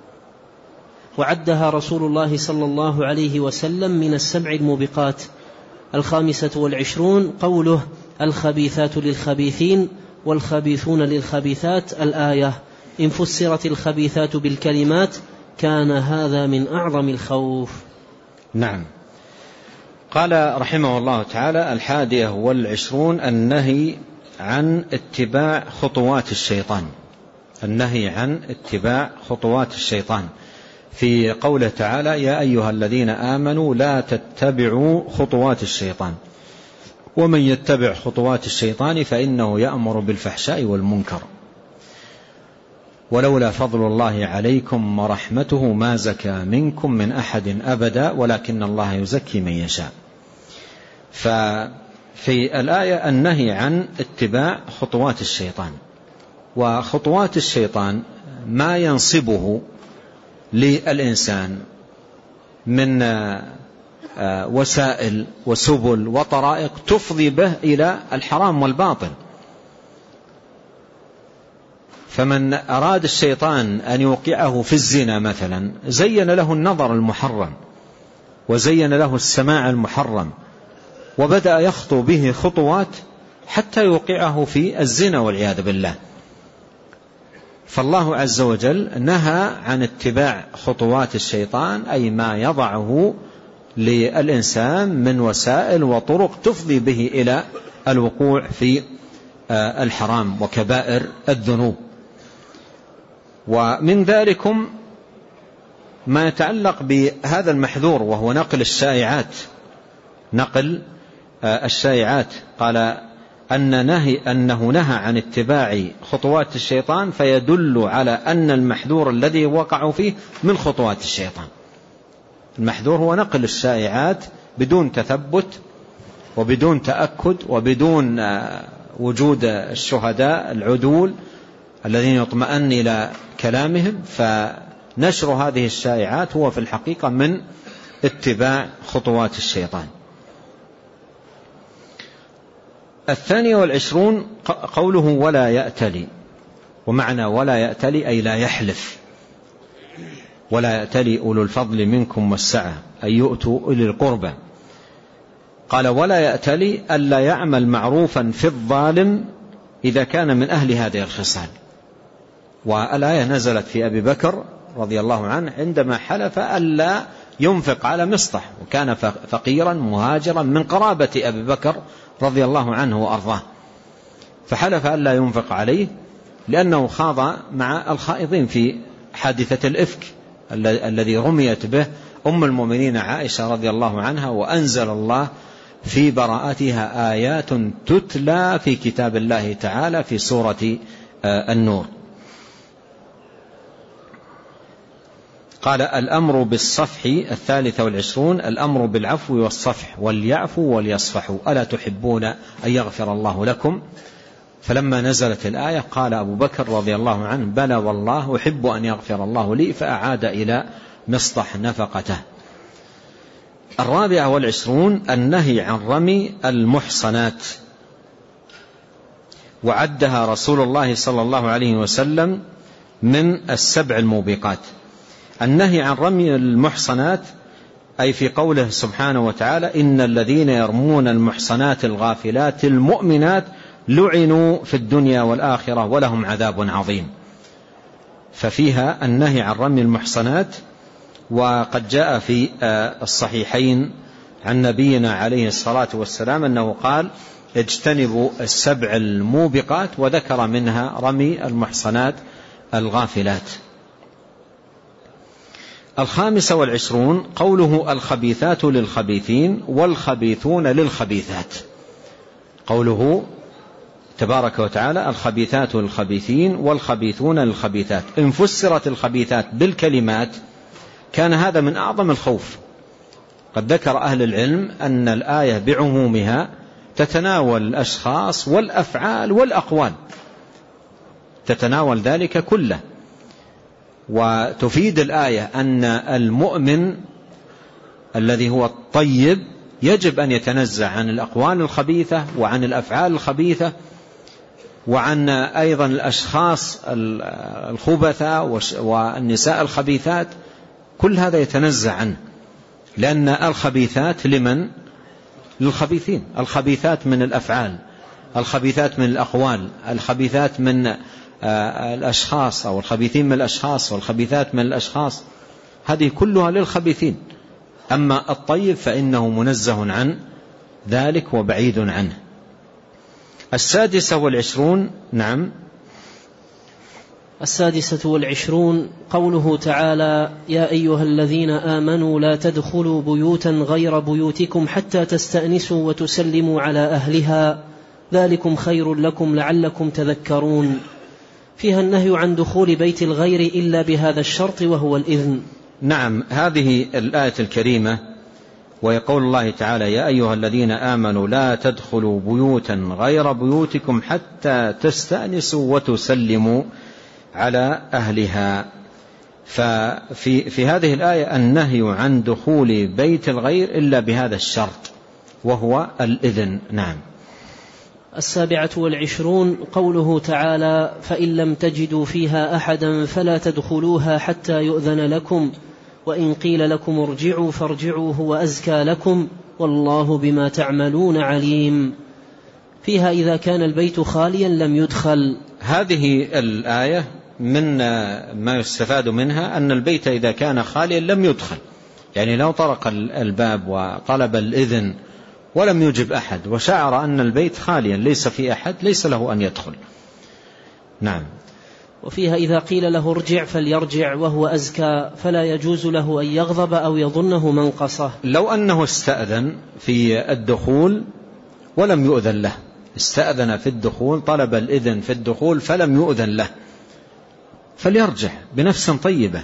وعدها رسول الله صلى الله عليه وسلم من السبع الموبقات. الخامسة والعشرون قوله: الخبيثات للخبيثين والخبيثون للخبيثات، الآية. إن فسرت الخبيثات بالكلمات كان هذا من أعظم الخوف. نعم. قال رحمه الله تعالى: الحادية والعشرون النهي عن اتباع خطوات الشيطان. النهي عن اتباع خطوات الشيطان في قوله تعالى: يا أيها الذين آمنوا لا تتبعوا خطوات الشيطان ومن يتبع خطوات الشيطان فإنه يأمر بالفحشاء والمنكر ولولا فضل الله عليكم ورحمته ما زكى منكم من أحد أبدا ولكن الله يزكي من يشاء. ففي الآية النهي عن اتباع خطوات الشيطان. وخطوات الشيطان ما ينصبه للإنسان من وسائل وسبل وطرائق تفضي به إلى الحرام والباطل. فمن أراد الشيطان أن يوقعه في الزنا مثلا زين له النظر المحرم وزين له السماع المحرم وبدأ يخطو به خطوات حتى يوقعه في الزنا والعياذ بالله. فالله عز وجل نهى عن اتباع خطوات الشيطان، أي ما يضعه للإنسان من وسائل وطرق تفضي به إلى الوقوع في الحرام وكبائر الذنوب. ومن ذلكم ما يتعلق بهذا المحذور وهو نقل الشائعات نقل الشائعات. قال أن نهي أنه نهى عن اتباع خطوات الشيطان فيدل على أن المحذور الذي وقعوا فيه من خطوات الشيطان. المحذور هو نقل الشائعات بدون تثبت وبدون تأكد وبدون وجود الشهداء العدول الذين يطمئن إلى كلامهم. فنشر هذه الشائعات هو في الحقيقة من اتباع خطوات الشيطان. الثانية والعشرون قوله ولا يأتلي. ومعنى ولا يأتلي أي لا يحلف. ولا يأتلي أولو الفضل منكم والسعة أي يؤتوا أولي القربى. قال ولا يأتلي ألا يعمل معروفا في الظالم إذا كان من أهل هذه الخصال. والآية نزلت في أبي بكر رضي الله عنه عندما حلف ألا ينفق على مصطح، وكان فقيرا مهاجرا من قرابة أبي بكر رضي الله عنه وأرضاه، فحلف ألا ينفق عليه لأنه خاض مع الخائضين في حادثة الإفك الذي رميت به أم المؤمنين عائشة رضي الله عنها، وأنزل الله في براءتها آيات تتلى في كتاب الله تعالى في سورة النور. قال الأمر بالصفح. الثالثة والعشرون الأمر بالعفو والصفح، وليعفوا وليصفحوا ألا تحبون أن يغفر الله لكم. فلما نزلت الآية قال أبو بكر رضي الله عنه بلى والله أحب أن يغفر الله لي، فأعاد إلى مصطح نفقته. الرابعة والعشرون النهي عن رمي المحصنات، وعدها رسول الله صلى الله عليه وسلم من السبع الموبقات. النهي عن رمي المحصنات أي في قوله سبحانه وتعالى إن الذين يرمون المحصنات الغافلات المؤمنات لعنوا في الدنيا والآخرة ولهم عذاب عظيم. ففيها النهي عن رمي المحصنات. وقد جاء في الصحيحين عن نبينا عليه الصلاة والسلام أنه قال اجتنبوا السبع الموبقات، وذكر منها رمي المحصنات الغافلات. الخامسة والعشرون قوله الخبيثات للخبيثين والخبيثون للخبيثات. قوله تبارك وتعالى الخبيثات للخبيثين والخبيثون للخبيثات، إن فسرت الخبيثات بالكلمات كان هذا من أعظم الخوف. قد ذكر أهل العلم أن الآية بعمومها تتناول الأشخاص والأفعال والأقوال، تتناول ذلك كله. وتفيد الآية أن المؤمن الذي هو الطيب يجب أن يتنزع عن الأقوال الخبيثة وعن الأفعال الخبيثة وعن أيضا الأشخاص الخبثاء والنساء الخبيثات، كل هذا يتنزع عنه، لأن الخبيثات لمن؟ للخبيثين. الخبيثات من الأفعال، الخبيثات من الأقوال، الخبيثات من الأشخاص أو الخبيثين من الأشخاص والخبيثات من الأشخاص، هذه كلها للخبيثين. أما الطيب فإنه منزه عن ذلك وبعيد عنه. السادسة والعشرون. نعم. السادسة والعشرون قوله تعالى يا أيها الذين آمنوا لا تدخلوا بيوتا غير بيوتكم حتى تستأنسوا وتسلموا على أهلها ذلكم خير لكم لعلكم تذكرون. فيها النهي عن دخول بيت الغير إلا بهذا الشرط وهو الإذن. نعم، هذه الآية الكريمة ويقول الله تعالى يا أيها الذين آمنوا لا تدخلوا بيوتا غير بيوتكم حتى تستأنسوا وتسلموا على أهلها. ففي في هذه الآية النهي عن دخول بيت الغير إلا بهذا الشرط وهو الإذن. نعم. السابعة والعشرون قوله تعالى فإن لم تجدوا فيها أحدا فلا تدخلوها حتى يؤذن لكم وإن قيل لكم ارجعوا فارجعوا هو أزكى لكم والله بما تعملون عليم. فيها إذا كان البيت خاليا لم يدخل. هذه الآية من ما يستفاد منها أن البيت إذا كان خاليا لم يدخل، يعني لو طرق الباب وطلب الإذن ولم يجب أحد وشعر أن البيت خاليا ليس في أحد ليس له أن يدخل. نعم. وفيها إذا قيل له ارجع فليرجع وهو أزكى فلا يجوز له أن يغضب أو يظنه منقصة. لو أنه استأذن في الدخول ولم يؤذن له، استأذن في الدخول طلب الإذن في الدخول فلم يؤذن له، فليرجع بنفس طيبة،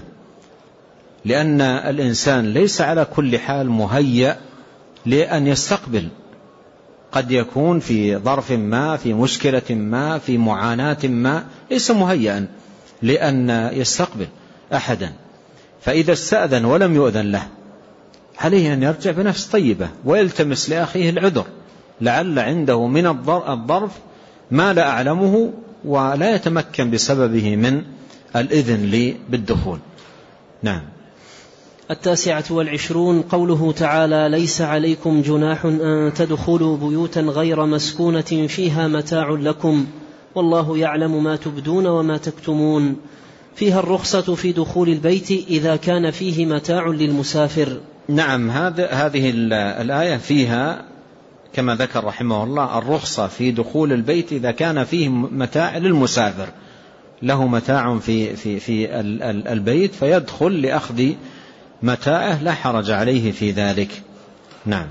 لأن الإنسان ليس على كل حال مهيأ لأن يستقبل، قد يكون في ظرف ما في مشكلة ما في معاناة ما ليس مهيئا لأن يستقبل أحدا. فإذا استأذن ولم يؤذن له عليه أن يرجع بنفس طيبة ويلتمس لأخيه العذر، لعل عنده من الظرف ما لا أعلمه ولا يتمكن بسببه من الإذن لي بالدخول. نعم. التاسعة والعشرون قوله تعالى ليس عليكم جناح أن تدخلوا بيوتا غير مسكونة فيها متاع لكم والله يعلم ما تبدون وما تكتمون. فيها الرخصة في دخول البيت إذا كان فيه متاع للمسافر. نعم، هذا هذه الآية فيها كما ذكر رحمه الله الرخصة في دخول البيت إذا كان فيه متاع للمسافر، له متاع في في في البيت فيدخل لأخذ متاعه لا حرج عليه في ذلك. نعم.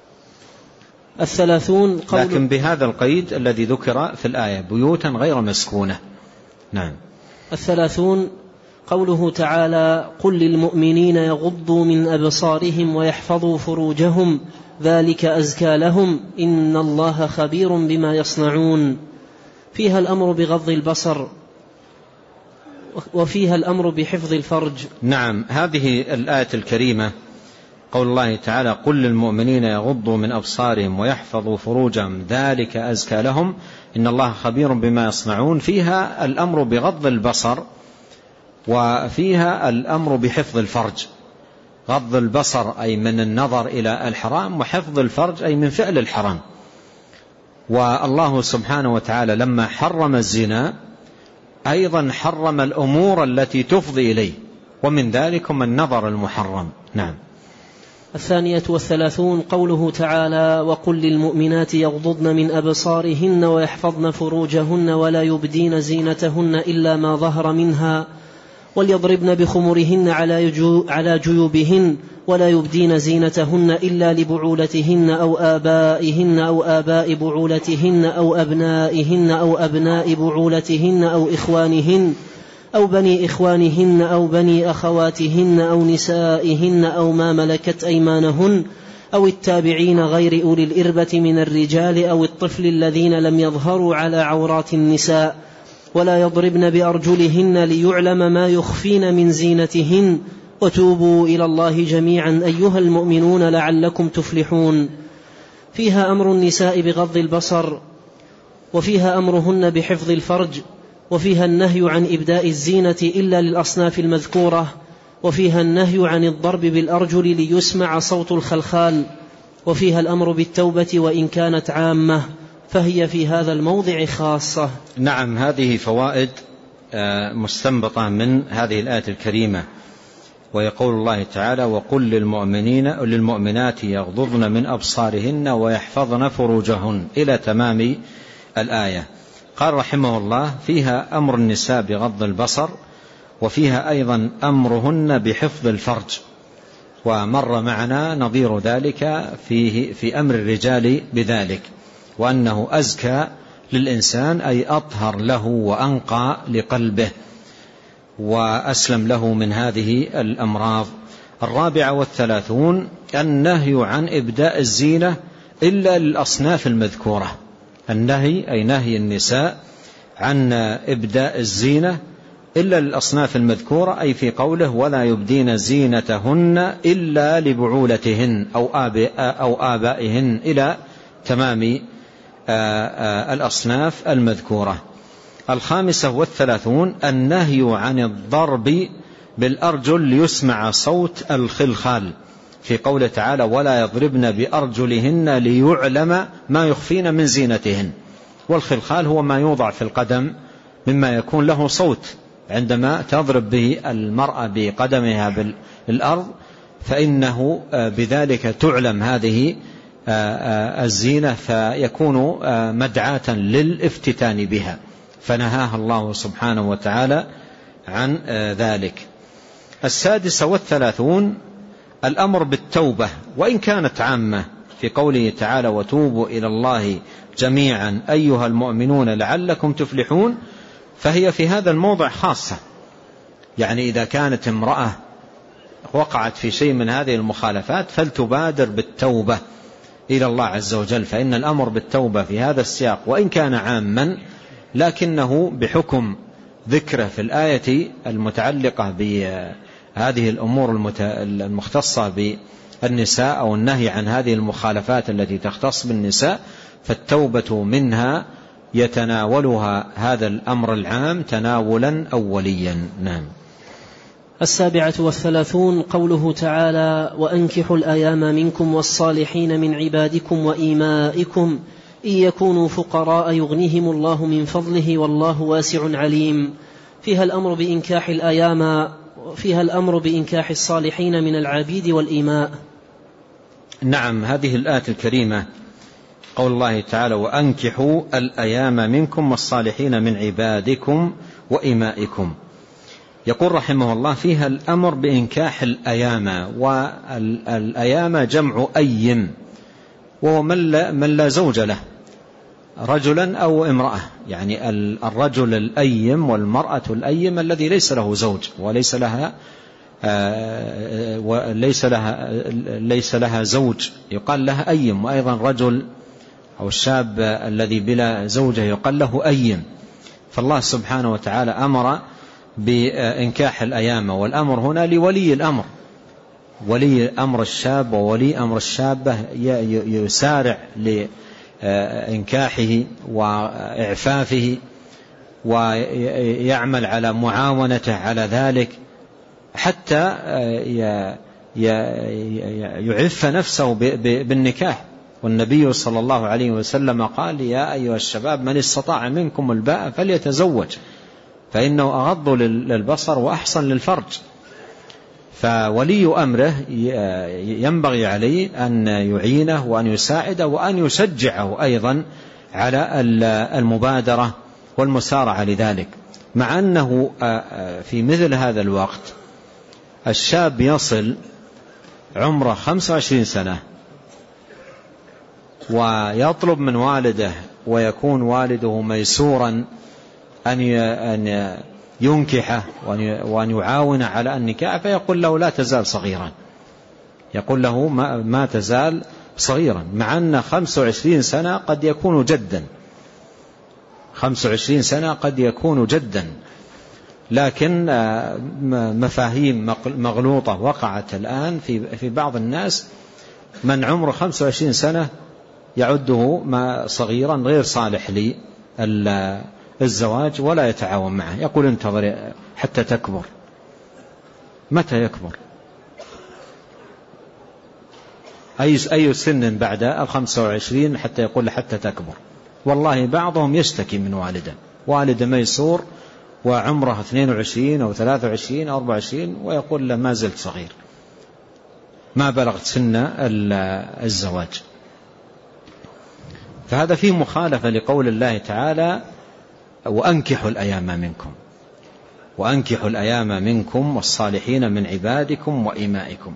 الثلاثون قول لكن بهذا القيد الذي ذكر في الآية بيوتا غير مسكونة. نعم. الثلاثون قوله تعالى قل للمؤمنين يغضوا من أبصارهم ويحفظوا فروجهم ذلك أزكى لهم إن الله خبير بما يصنعون. فيها الأمر بغض البصر وفيها الأمر بحفظ الفرج. نعم، هذه الآية الكريمة قول الله تعالى قل للمؤمنين يغضوا من أبصارهم ويحفظوا فروجهم ذلك أزكى لهم إن الله خبير بما يصنعون. فيها الأمر بغض البصر وفيها الأمر بحفظ الفرج، غض البصر أي من النظر إلى الحرام، وحفظ الفرج أي من فعل الحرام. والله سبحانه وتعالى لما حرم الزنا أيضا حرم الأمور التي تفضي إليه، ومن ذلكم النظر المحرم. نعم. الثانية والثلاثون قوله تعالى: وقل للمؤمنات يغضضن من أبصارهن ويحفظن فروجهن ولا يبدين زينتهن إلا ما ظهر منها وليضربن بخمرهن على جيوبهن ولا يبدين زينتهن إلا لبعولتهن أو آبائهن أو آباء بعولتهن أو أبنائهن أو أبناء بعولتهن أو إخوانهن أو بني إخوانهن أو بني أخواتهن أو نسائهن أو ما ملكت أيمانهن أو التابعين غير أولي الإربة من الرجال أو الطفل الذين لم يظهروا على عورات النساء ولا يضربن بأرجلهن ليعلم ما يخفين من زينتهن وتوبوا إلى الله جميعا أيها المؤمنون لعلكم تفلحون. فيها أمر النساء بغض البصر، وفيها أمرهن بحفظ الفرج، وفيها النهي عن إبداء الزينة إلا للأصناف المذكورة، وفيها النهي عن الضرب بالأرجل ليسمع صوت الخلخال، وفيها الأمر بالتوبة وإن كانت عامة، فهي في هذا الموضع خاصة. نعم، هذه فوائد مستنبطة من هذه الآية الكريمة. ويقول الله تعالى: وقل للمؤمنين للمؤمنات يغضضن من أبصارهن ويحفظن فروجهن إلى تمام الآية. قال رحمه الله: فيها أمر النساء بغض البصر، وفيها أيضا أمرهن بحفظ الفرج، ومر معنا نظير ذلك فيه في أمر الرجال بذلك، وأنه أزكى للإنسان أي أطهر له وأنقى لقلبه وأسلم له من هذه الأمراض. الرابعة والثلاثون النهي عن إبداء الزينة إلا للأصناف المذكورة. النهي أي نهي النساء عن إبداء الزينة إلا للأصناف المذكورة، أي في قوله: ولا يبدين زينتهن إلا لبعولتهن أو, أو آبائهن إلى تمام الأصناف المذكورة. الخامسة والثلاثون النهي عن الضرب بالأرجل ليسمع صوت الخلخال، في قوله تعالى: ولا يضربن بأرجلهن ليعلم ما يخفين من زينتهن. والخلخال هو ما يوضع في القدم مما يكون له صوت، عندما تضرب به المرأة بقدمها بالأرض فإنه بذلك تعلم هذه الزينة، فيكون مدعاة للافتتان بها، فنهاها الله سبحانه وتعالى عن ذلك. السادسة والثلاثون الأمر بالتوبة وإن كانت عامة، في قوله تعالى: وتوبوا إلى الله جميعا أيها المؤمنون لعلكم تفلحون، فهي في هذا الموضع خاصة. يعني إذا كانت امرأة وقعت في شيء من هذه المخالفات فلتبادر بالتوبة إلى الله عز وجل، فإن الأمر بالتوبة في هذا السياق وإن كان عاما لكنه بحكم ذكره في الآية المتعلقة بهذه الأمور المختصة بالنساء أو النهي عن هذه المخالفات التي تختص بالنساء، فالتوبة منها يتناولها هذا الأمر العام تناولا أوليا. نعم. السابعة والثلاثون قوله تعالى: وأنكحوا الأيام منكم والصالحين من عبادكم وإيمائكم إن يكونوا فقراء يغنيهم الله من فضله والله واسع عليم. فيها الأمر بإنكاح الأيام، فيها الأمر بإنكاح الصالحين من العبيد والإيماء. نعم، هذه الآية الكريمة قول الله تعالى: وأنكحوا الأيام منكم والصالحين من عبادكم وإيمائكم. يقول رحمه الله: فيها الأمر بإنكاح الأيام، والأيام جمع أيم، وهو من لا زوج له، رجلا أو امرأة، يعني الرجل الأيم والمرأة الأيم الذي ليس له زوج وليس لها وليس لها ليس لها زوج يقال لها أيم، وأيضا رجل أو الشاب الذي بلا زوجة يقال له أيم. فالله سبحانه وتعالى أمر بإنكاح الأيام، والأمر هنا لولي الأمر، ولي أمر الشاب وولي أمر الشابة يسارع لإنكاحه وإعفافه ويعمل على معاونته على ذلك حتى يعف نفسه بالنكاح. والنبي صلى الله عليه وسلم قال: يا أيها الشباب من استطاع منكم الباءة فليتزوج فإنه أغض للبصر وأحصن للفرج. فولي أمره ينبغي عليه أن يعينه وأن يساعده وأن يشجعه أيضا على المبادرة والمسارعة لذلك، مع أنه في مثل هذا الوقت الشاب يصل عمره خمسة وعشرين سنة ويطلب من والده ويكون والده ميسورا أن ينكحه وأن يعاون على النكاح، فيقول له: لا تزال صغيرا، يقول له ما تزال صغيرا، مع أن خمسة وعشرين سنة قد يكون جدا، خمسة وعشرين سنة قد يكون جدا. لكن مفاهيم مغلوطة وقعت الآن في بعض الناس، من عمره خمسة وعشرين سنة يعده ما صغيرا غير صالح للزواج ولا يتعاون معه، يقول: انتظر حتى تكبر. متى يكبر؟ أي أي سن بعد الخمسة وعشرين حتى يقول حتى تكبر؟ والله بعضهم يشتكي من والده، والد ميسور وعمره اثنين وعشرين أو ثلاثة وعشرين أو أربعة وعشرين ويقول له: ما زلت صغير، ما بلغت سن الزواج. فهذا فيه مخالفة لقول الله تعالى: وأنكحوا الأيام منكم، وأنكحوا الأيام منكم والصالحين من عبادكم وإمائكم.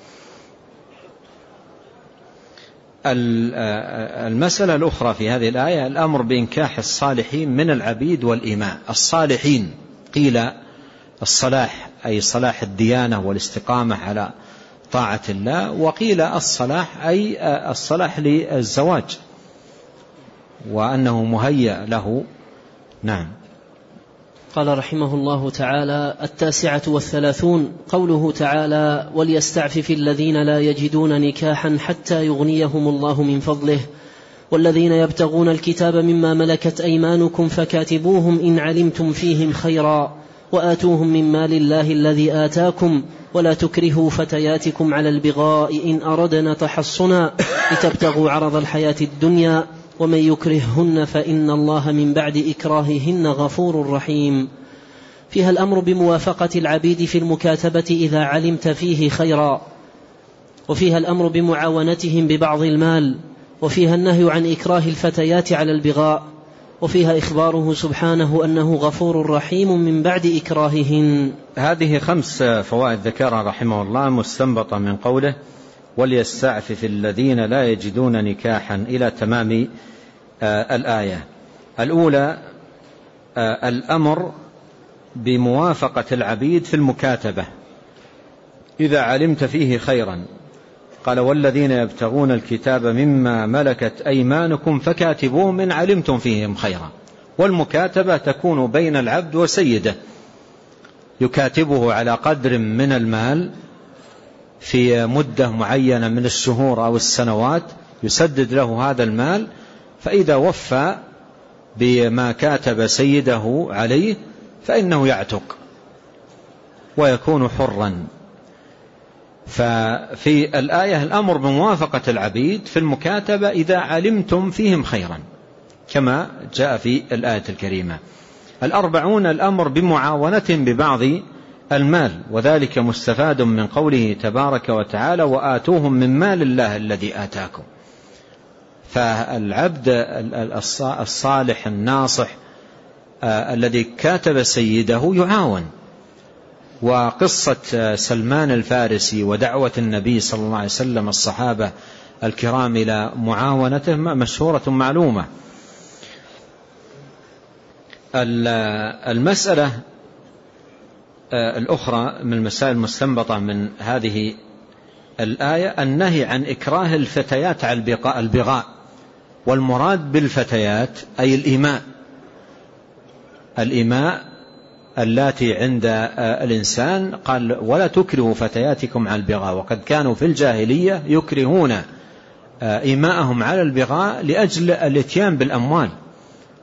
المسألة الأخرى في هذه الآية الأمر بإنكاح الصالحين من العبيد والإماء. الصالحين قيل الصلاح أي صلاح الديانة والاستقامة على طاعة الله، وقيل الصلاح أي الصلاح للزواج وأنه مهيأ له. نعم. قال رحمه الله تعالى: التاسعة والثلاثون، قوله تعالى: وليستعفف الذين لا يجدون نكاحا حتى يغنيهم الله من فضله والذين يبتغون الكتاب مما ملكت أيمانكم فكاتبوهم إن علمتم فيهم خيرا وآتوهم من مال الله الذي آتاكم ولا تكرهوا فتياتكم على البغاء إن أردنا تحصنا لتبتغوا عرض الحياة الدنيا ومن يكرههن فإن الله من بعد إكراههن غفور رحيم. فيها الأمر بموافقة العبيد في المكاتبة إذا علمت فيه خيرا، وفيها الأمر بمعاونتهم ببعض المال، وفيها النهي عن إكراه الفتيات على البغاء، وفيها إخباره سبحانه أنه غفور رحيم من بعد إكراههن. هذه خمس فوائد ذكرها رحمه الله مستنبطة من قوله: وليستعفف الذين لا يجدون نكاحا إلى تمام آه الآية. الأولى آه الأمر بموافقة العبيد في المكاتبة إذا علمت فيه خيرا. قال: والذين يبتغون الكتاب مما ملكت أيمانكم فكاتبوهم إن علمتم فيهم خيرا. والمكاتبة تكون بين العبد وسيده، يكاتبه على قدر من المال في مدة معينة من الشهور أو السنوات، يسدد له هذا المال، فإذا وفى بما كاتب سيده عليه فإنه يعتق ويكون حرا. ففي الآية الأمر بموافقة العبيد في المكاتبة إذا علمتم فيهم خيرا كما جاء في الآية الكريمة. الأربعون الأمر بمعاونتهم ببعض المال، وذلك مستفاد من قوله تبارك وتعالى: وآتوهم من مال الله الذي آتاكم. فالعبد الصالح الناصح الذي كاتب سيده يعاون. وقصة سلمان الفارسي ودعوة النبي صلى الله عليه وسلم الصحابة الكرام إلى معاونته مشهورة معلومة. المسألة الأخرى من المسائل المستنبطة من هذه الآية النهي عن إكراه الفتيات على البغاء، والمراد بالفتيات أي الإماء، الإماء اللاتي عند الإنسان. قال: ولا تكرهوا فتياتكم على البغاء، وقد كانوا في الجاهلية يكرهون إماءهم على البغاء لأجل الاتيان بالأموال،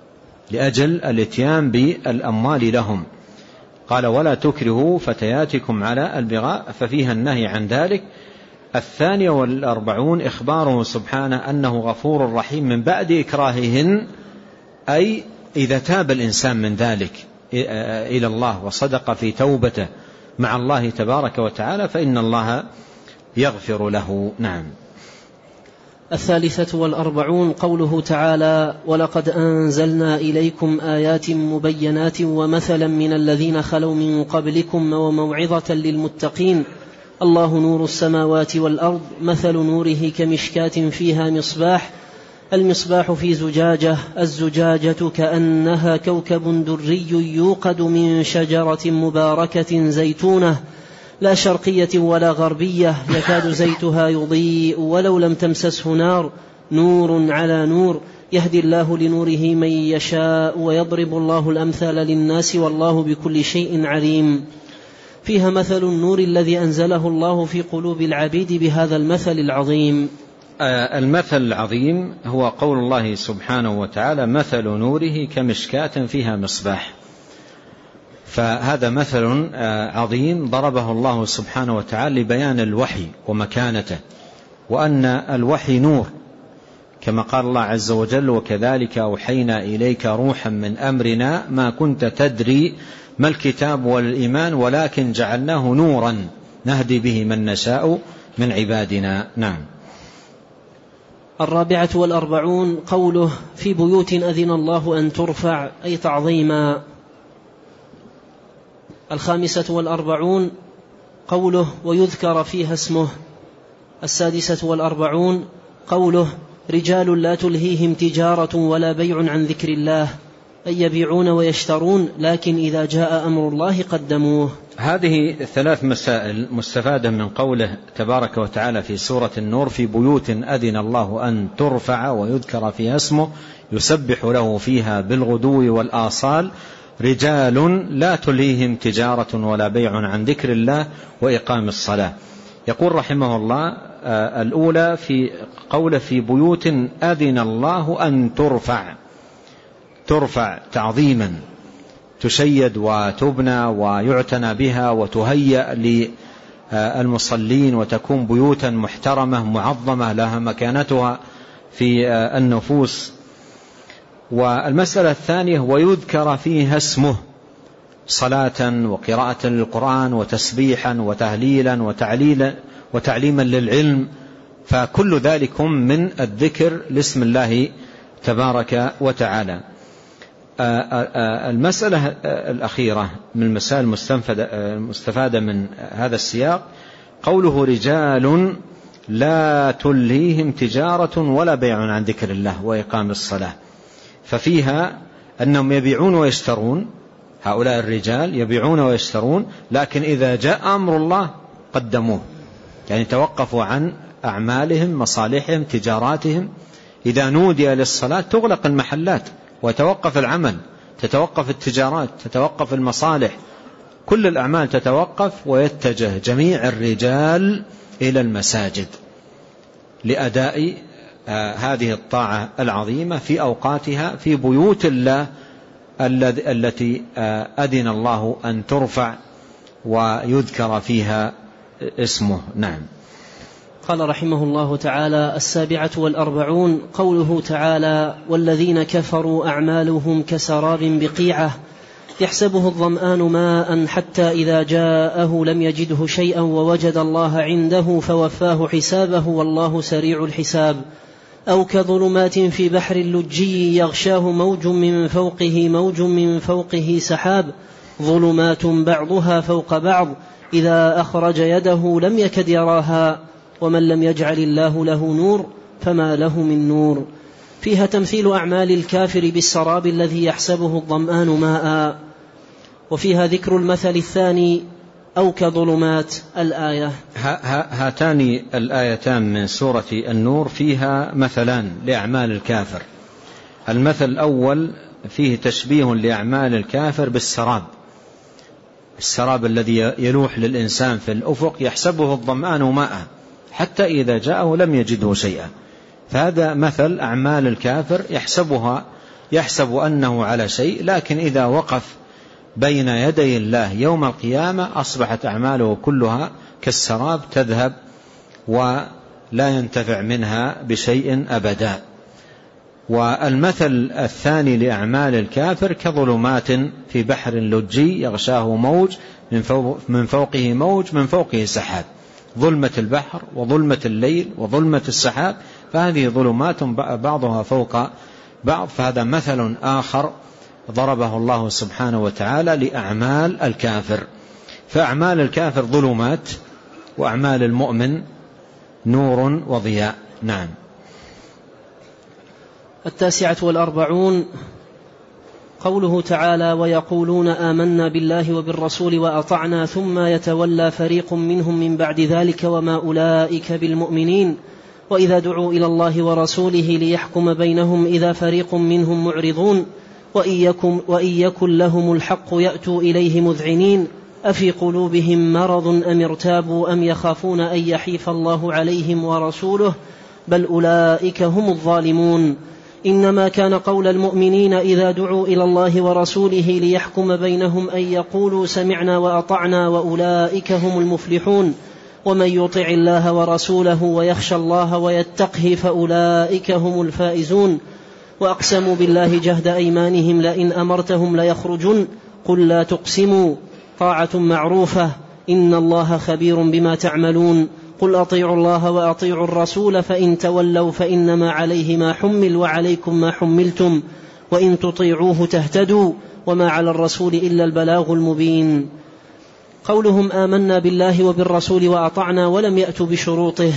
لأجل الاتيان بالأموال لهم. قال ولا تكرهوا فتياتكم على البغاء، ففيها النهي عن ذلك. الثانية والأربعون إخباره سبحانه أنه غفور رحيم من بعد إكراههن، أي إذا تاب الإنسان من ذلك إلى الله وصدق في توبته مع الله تبارك وتعالى فإن الله يغفر له. نعم. الثالثة والأربعون قوله تعالى ولقد أنزلنا إليكم آيات مبينات ومثلا من الذين خلوا من قبلكم وموعظة للمتقين الله نور السماوات والأرض مثل نوره كمشكاة فيها مصباح المصباح في زجاجة الزجاجة كأنها كوكب دري يوقد من شجرة مباركة زيتونة لا شرقية ولا غربية يكاد زيتها يضيء ولو لم تمسسه نار نور على نور يهدي الله لنوره من يشاء ويضرب الله الأمثال للناس والله بكل شيء عليم. فيها مثل النور الذي أنزله الله في قلوب العبيد بهذا المثل العظيم. المثل العظيم هو قول الله سبحانه وتعالى مثل نوره كمشكاة فيها مصباح. فهذا مثل عظيم ضربه الله سبحانه وتعالى لبيان الوحي ومكانته، وأن الوحي نور كما قال الله عز وجل وكذلك أوحينا إليك روحا من أمرنا ما كنت تدري ما الكتاب والإيمان ولكن جعلناه نورا نهدي به من نشاء من عبادنا. نعم. الرابعة والأربعون قوله في بيوت أذن الله أن ترفع أي تعظيما. الخامسة والأربعون قوله ويذكر فيها اسمه. السادسة والأربعون قوله رجال لا تلهيهم تجارة ولا بيع عن ذكر الله أي يبيعون ويشترون لكن إذا جاء أمر الله قدموه. هذه ثلاث مسائل مستفادة من قوله تبارك وتعالى في سورة النور في بيوت أذن الله أن ترفع ويذكر فيها اسمه يسبح له فيها بالغدو والآصال رجال لا تلهيهم تجارة ولا بيع عن ذكر الله وإقام الصلاة. يقول رحمه الله الأولى في قوله في بيوت أذن الله أن ترفع ترفع تعظيما تشيد وتبنى ويعتنى بها وتهيأ للمصلين وتكون بيوتا محترمة معظمة لها مكانتها في النفوس. والمسألة الثانية ويذكر فيها اسمه صلاة وقراءة للقرآن وتسبيحا وتهليلا وتعليلا وتعليما للعلم، فكل ذلك من الذكر لاسم الله تبارك وتعالى. المسألة الأخيرة من المسائل المستفادة من هذا السياق قوله رجال لا تلهيهم تجارة ولا بيع عن ذكر الله وإقام الصلاة، ففيها أنهم يبيعون ويشترون، هؤلاء الرجال يبيعون ويشترون لكن إذا جاء أمر الله قدموه، يعني توقفوا عن أعمالهم مصالحهم تجاراتهم. إذا نودي للصلاة تغلق المحلات وتوقف العمل، تتوقف التجارات، تتوقف المصالح، كل الأعمال تتوقف ويتجه جميع الرجال إلى المساجد لأداء آه هذه الطاعة العظيمة في أوقاتها في بيوت الله التي آه أذن الله أن ترفع ويذكر فيها اسمه. نعم. قال رحمه الله تعالى السابعة والأربعون قوله تعالى والذين كفروا أعمالهم كسراب بقيعة يحسبه الظمآن ماء حتى إذا جاءه لم يجده شيئا ووجد الله عنده فوفاه حسابه والله سريع الحساب. أو كظلمات في بحر اللجي يغشاه موج من فوقه موج من فوقه سحاب ظلمات بعضها فوق بعض إذا أخرج يده لم يكد يراها ومن لم يجعل الله له نور فما له من نور. فيها تمثيل أعمال الكافر بالسراب الذي يحسبه الظمآن ماء. وفيها ذكر المثل الثاني أو كظلمات الآية. هاتان الآيتان من سورة النور فيها مثلان لأعمال الكافر. المثل الأول فيه تشبيه لأعمال الكافر بالسراب، السراب الذي يلوح للإنسان في الأفق يحسبه الظمآن ماء حتى إذا جاءه لم يجده شيئا، فهذا مثل أعمال الكافر يحسبها يحسب أنه على شيء، لكن إذا وقف بين يدي الله يوم القيامة أصبحت أعماله كلها كالسراب تذهب ولا ينتفع منها بشيء أبدا. والمثل الثاني لأعمال الكافر كظلمات في بحر لجي يغشاه موج من, فوق من فوقه موج من فوقه سحاب، ظلمة البحر وظلمة الليل وظلمة السحاب، فهذه ظلمات بعضها فوق بعض. فهذا مثل آخر ضربه الله سبحانه وتعالى لأعمال الكافر. فأعمال الكافر ظلمات، وأعمال المؤمن نور وضياء. نعم. التاسعة والأربعون قوله تعالى: ويقولون آمنا بالله وبالرسول وأطعنا ثم يتولى فريق منهم من بعد ذلك وما أولئك بالمؤمنين وإذا دعوا إلى الله ورسوله ليحكم بينهم إذا فريق منهم معرضون وإن يكن, وإن يكن لهم الحق يأتوا إليه مذعنين أفي قلوبهم مرض أم ارتابوا أم يخافون أن يحيف الله عليهم ورسوله بل أولئك هم الظالمون. إنما كان قول المؤمنين إذا دعوا إلى الله ورسوله ليحكم بينهم أن يقولوا سمعنا وأطعنا وأولئك هم المفلحون ومن يطع الله ورسوله ويخشى الله ويتقه فأولئك هم الفائزون. وأقسموا بالله جهد أيمانهم لئن أمرتهم ليخرجن قل لا تقسموا طاعة معروفة إن الله خبير بما تعملون. قل أطيعوا الله وأطيعوا الرسول فإن تولوا فإنما عليه ما حمل وعليكم ما حملتم وإن تطيعوه تهتدوا وما على الرسول إلا البلاغ المبين. قولهم آمنا بالله وبالرسول وأطعنا ولم يأتوا بشروطه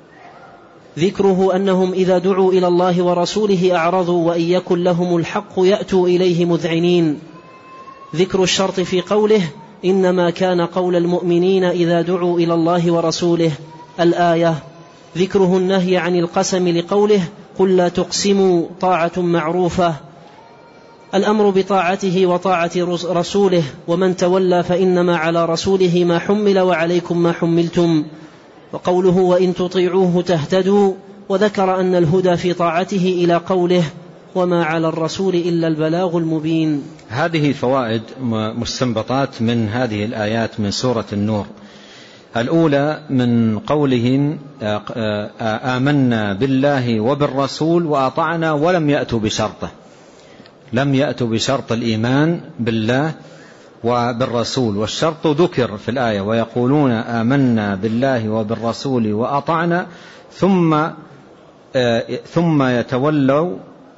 ذكره أنهم إذا دعوا إلى الله ورسوله أعرضوا وإن يكن لهم الحق يأتوا إليه مذعنين. ذكر الشرط في قوله إنما كان قول المؤمنين إذا دعوا إلى الله ورسوله الآية. ذكره النهي عن القسم لقوله قل لا تقسموا طاعة معروفة. الأمر بطاعته وطاعة رسوله ومن تولى فإنما على رسوله ما حمل وعليكم ما حملتم. وقوله وإن تطيعوه تهتدوا. وذكر أن الهدى في طاعته إلى قوله وما على الرسول إلا البلاغ المبين. هذه فوائد مستنبطات من هذه الآيات من سورة النور. الأولى من قولهم آمنا بالله وبالرسول وأطعنا ولم يأتوا بشرطه، لم يأتوا بشرط الإيمان بالله وبالرسول، والشرط ذكر في الآية ويقولون آمنا بالله وبالرسول وأطعنا ثم ثم يتولوا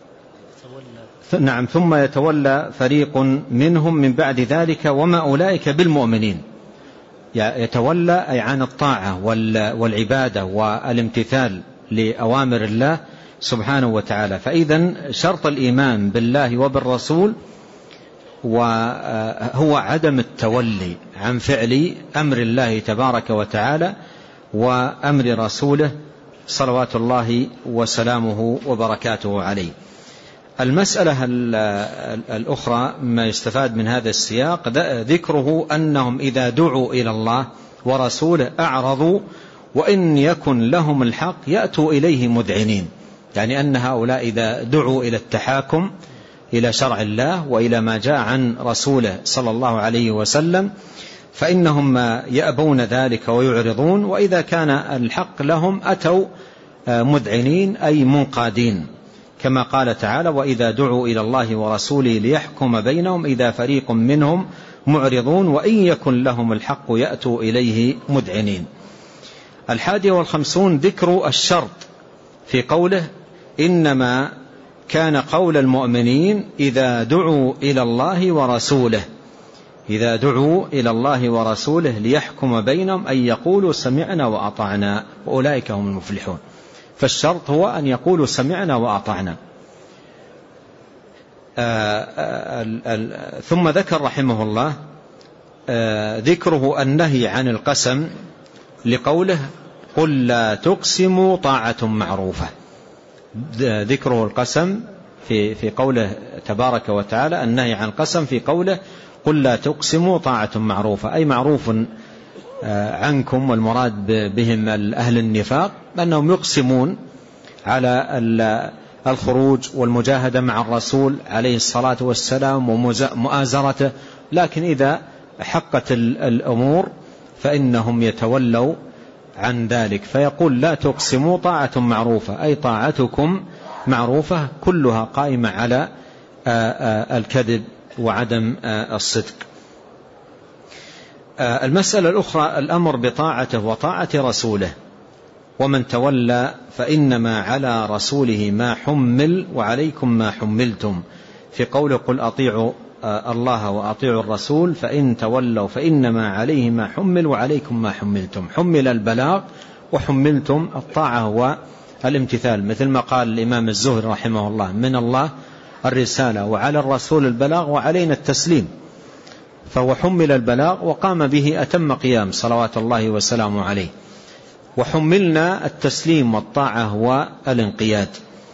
نعم ثم يتولى فريق منهم من بعد ذلك وما أولئك بالمؤمنين. يتولى أي عن الطاعة والعبادة والامتثال لأوامر الله سبحانه وتعالى. فإذن شرط الإيمان بالله وبالرسول وهو عدم التولي عن فعل أمر الله تبارك وتعالى وأمر رسوله صلوات الله وسلامه وبركاته عليه. المسألة الأخرى ما يستفاد من هذا السياق ذكره أنهم إذا دعوا إلى الله ورسوله أعرضوا وإن يكن لهم الحق يأتوا إليه مذعنين، يعني أن هؤلاء إذا دعوا إلى التحاكم إلى شرع الله وإلى ما جاء عن رسوله صلى الله عليه وسلم فإنهم يأبون ذلك ويعرضون، وإذا كان الحق لهم أتوا مذعنين أي منقادين، كما قال تعالى وإذا دعوا إلى الله ورسوله ليحكم بينهم إذا فريق منهم معرضون وإن يكن لهم الحق يأتوا إليه مذعنين. الحادي والخمسون ذكر الشرط في قوله إنما كان قول المؤمنين إذا دعوا إلى الله ورسوله، إذا دعوا إلى الله ورسوله ليحكم بينهم أن يقولوا سمعنا وأطعنا وأولئك هم المفلحون. فالشرط هو أن يقولوا سمعنا وأطعنا. آآ آآ ثم ذكر رحمه الله ذكره النهي عن القسم لقوله قل لا تقسموا طاعة معروفة. ذكره القسم في في قوله تبارك وتعالى، النهي عن القسم في قوله قل لا تقسموا طاعة معروفة، أي معروف عنكم، والمراد بهم أهل النفاق أنهم يقسمون على الخروج والمجاهدة مع الرسول عليه الصلاة والسلام ومؤازرته، لكن إذا حقت الأمور فإنهم يتولوا عن ذلك، فيقول لا تقسموا طاعة معروفة، أي طاعتكم معروفة كلها قائمة على الكذب وعدم الصدق. المسألة الأخرى الأمر بطاعته وطاعة رسوله، ومن تولى فإنما على رسوله ما حمل وعليكم ما حملتم، في قول قل أطيعوا الله وأطيعوا الرسول فإن تولوا فإنما عليه ما حمل وعليكم ما حملتم. حمل البلاغ وحملتم الطاعة والامتثال، مثل ما قال الإمام الزهري رحمه الله من الله الرسالة وعلى الرسول البلاغ وعلينا التسليم، فهو حمل البلاغ وقام به أتم قيام صلوات الله وسلامه عليه، وحملنا التسليم والطاعة والانقياد.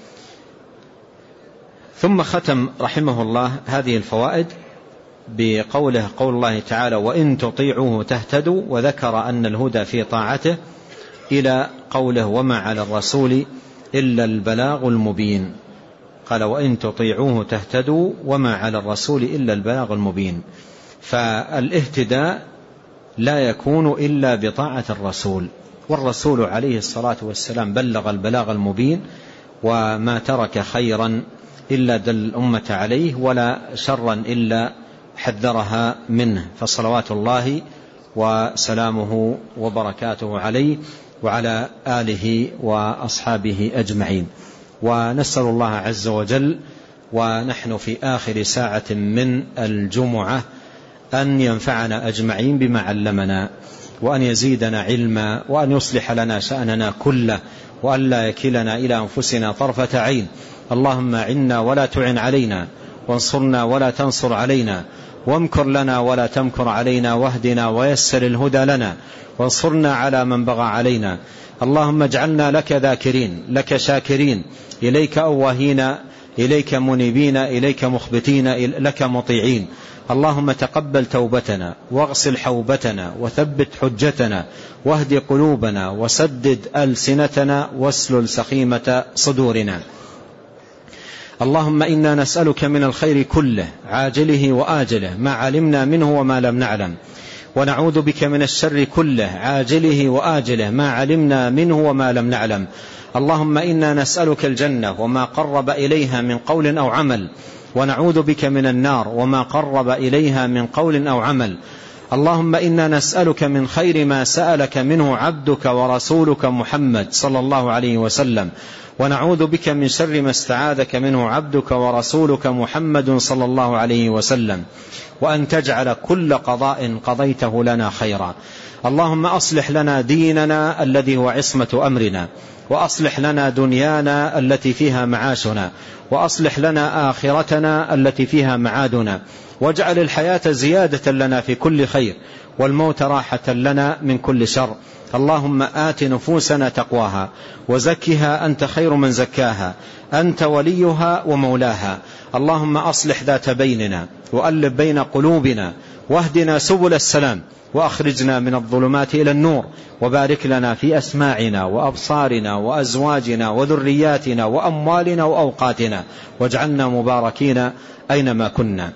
ثم ختم رحمه الله هذه الفوائد بقوله قول الله تعالى وإن تطيعوه تهتدوا، وذكر أن الهدى في طاعته إلى قوله وما على الرسول إلا البلاغ المبين. قال وإن تطيعوه تهتدوا وما على الرسول إلا البلاغ المبين، فالاهتداء لا يكون إلا بطاعة الرسول، والرسول عليه الصلاة والسلام بلغ البلاغ المبين، وما ترك خيرا إلا دل الأمة عليه ولا شرا إلا حذرها منه، فصلوات الله وسلامه وبركاته عليه وعلى آله وأصحابه أجمعين. ونسأل الله عز وجل ونحن في آخر ساعة من الجمعة أن ينفعنا أجمعين بما علمنا، وأن يزيدنا علما، وأن يصلح لنا شأننا كله، وأن لا يكلنا إلى أنفسنا طرفة عين. اللهم عنا ولا تعن علينا، وانصرنا ولا تنصر علينا، وامكر لنا ولا تمكر علينا، واهدنا ويسر الهدى لنا، وانصرنا على من بغى علينا. اللهم اجعلنا لك ذاكرين، لك شاكرين، إليك أواهين، إليك منيبين، إليك مخبتين، لك مطيعين. اللهم تقبل توبتنا، واغسل حوبتنا، وثبت حجتنا، واهد قلوبنا، وسدد ألسنتنا، واسلل سخيمة صدورنا. اللهم إنا نسألك من الخير كله عاجله وآجله ما علمنا منه وما لم نعلم، ونعوذ بك من الشر كله عاجله وآجله ما علمنا منه وما لم نعلم. اللهم إنا نسألك الجنة وما قرب إليها من قول أو عمل، ونعوذ بك من النار وما قرب إليها من قول أو عمل. اللهم إنا نسألك من خير ما سألك منه عبدك ورسولك محمد صلى الله عليه وسلم، ونعوذ بك من شر ما استعاذك منه عبدك ورسولك محمد صلى الله عليه وسلم، وأن تجعل كل قضاء قضيته لنا خيرا. اللهم أصلح لنا ديننا الذي هو عصمة أمرنا، وأصلح لنا دنيانا التي فيها معاشنا، وأصلح لنا آخرتنا التي فيها معادنا، واجعل الحياة زيادة لنا في كل خير، والموت راحة لنا من كل شر. اللهم آت نفوسنا تقواها، وزكها أنت خير من زكاها، أنت وليها ومولاها. اللهم أصلح ذات بيننا، وألف بين قلوبنا، واهدنا سبل السلام، وأخرجنا من الظلمات إلى النور، وبارك لنا في أسماعنا وأبصارنا وأزواجنا وذرياتنا وأموالنا وأوقاتنا، واجعلنا مباركين أينما كنا.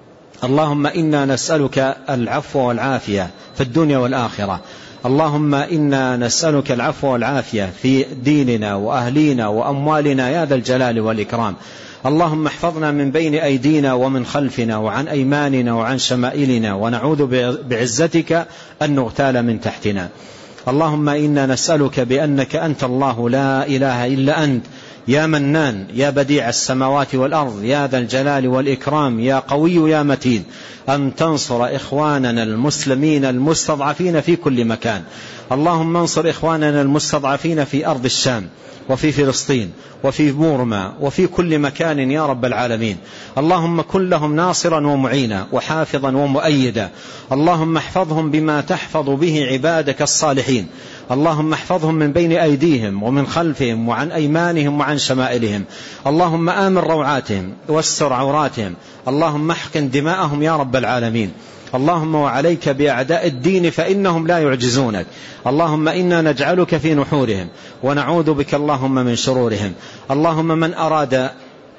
اللهم إنا نسألك العفو والعافية في الدنيا والآخرة. اللهم إنا نسألك العفو والعافية في ديننا وأهلينا وأموالنا يا ذا الجلال والإكرام. اللهم احفظنا من بين أيدينا ومن خلفنا وعن أيماننا وعن شمائلنا، ونعوذ بعزتك أن نغتال من تحتنا. اللهم إنا نسألك بأنك أنت الله لا إله إلا أنت، يا منان، يا بديع السماوات والأرض، يا ذا الجلال والإكرام، يا قوي يا متين، أن تنصر إخواننا المسلمين المستضعفين في كل مكان. اللهم انصر إخواننا المستضعفين في أرض الشام، وفي فلسطين، وفي بورما، وفي كل مكان يا رب العالمين. اللهم كن لهم ناصرا ومعينا، وحافظا ومؤيدا. اللهم احفظهم بما تحفظ به عبادك الصالحين. اللهم احفظهم من بين أيديهم ومن خلفهم وعن أيمانهم وعن شمائلهم. اللهم آمن روعاتهم واستر عوراتهم. اللهم احقن دماءهم يا رب العالمين. اللهم وعليك بأعداء الدين فإنهم لا يعجزونك. اللهم إنا نجعلك في نحورهم ونعوذ بك اللهم من شرورهم. اللهم من أراد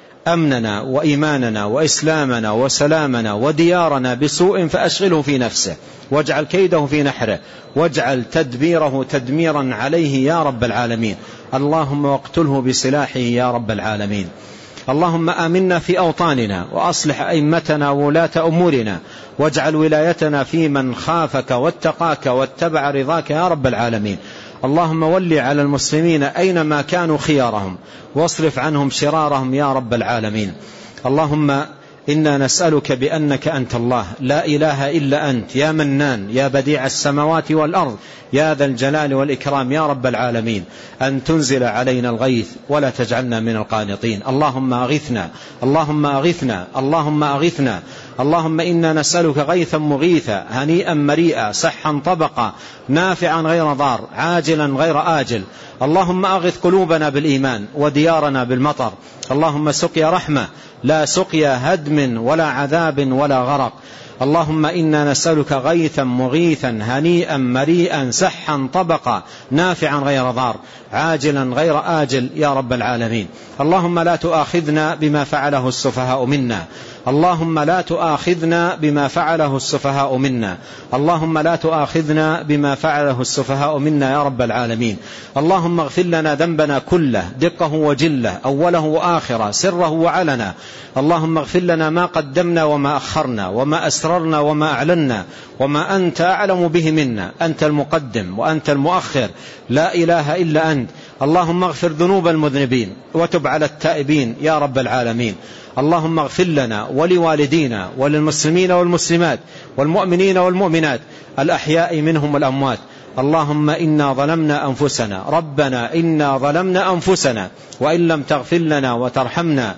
أمننا وإيماننا وإسلامنا وسلامنا وديارنا بسوء فأشغله في نفسه واجعل كيده في نحره واجعل تدبيره تدميرا عليه يا رب العالمين. اللهم واقتله بسلاحه يا رب العالمين. اللهم آمنا في أوطاننا وأصلح أئمتنا وولاة أمورنا واجعل ولايتنا في من خافك واتقاك واتبع رضاك يا رب العالمين. اللهم ولي على المسلمين أينما كانوا خيارهم واصرف عنهم شرارهم يا رب العالمين. اللهم إنا نسألك بأنك أنت الله لا إله إلا أنت يا منان يا بديع السماوات والأرض يا ذا الجلال والإكرام يا رب العالمين أن تنزل علينا الغيث ولا تجعلنا من القانطين. اللهم أغثنا اللهم أغثنا اللهم أغثنا. اللهم إنا نسألك غيثا مغيثا هنيئا مريئا صحا طبقا نافعا غير ضار عاجلا غير آجل. اللهم أغث قلوبنا بالإيمان وديارنا بالمطر. اللهم سقيا رحمة لا سقيا هدم ولا عذاب ولا غرق. اللهم إنا نسألك غيثا مغيثا هنيئا مريئا سحا طبقا نافعا غير ضار عاجلا غير آجل يا رب العالمين. اللهم لا تؤاخذنا بما فعله السفهاء منا. اللهم لا تؤاخذنا بما فعله السفهاء منا. اللهم لا تؤاخذنا بما فعله السفهاء منا يا رب العالمين. اللهم اغفر لنا ذنبنا كله دقه وجله أوله وآخره سره وعلنا. اللهم اغفر لنا ما قدمنا وما أخرنا وما أسررنا وما أعلنا وما أنت أعلم به منا. أنت المقدم وأنت المؤخر لا إله إلا أنت. اللهم اغفر ذنوب المذنبين وتب على التائبين يا رب العالمين. اللهم اغفر لنا ولوالدينا وللمسلمين والمسلمات والمؤمنين والمؤمنات الأحياء منهم والأموات. اللهم إنا ظلمنا أنفسنا ربنا إنا ظلمنا أنفسنا وإن لم تغفر لنا وترحمنا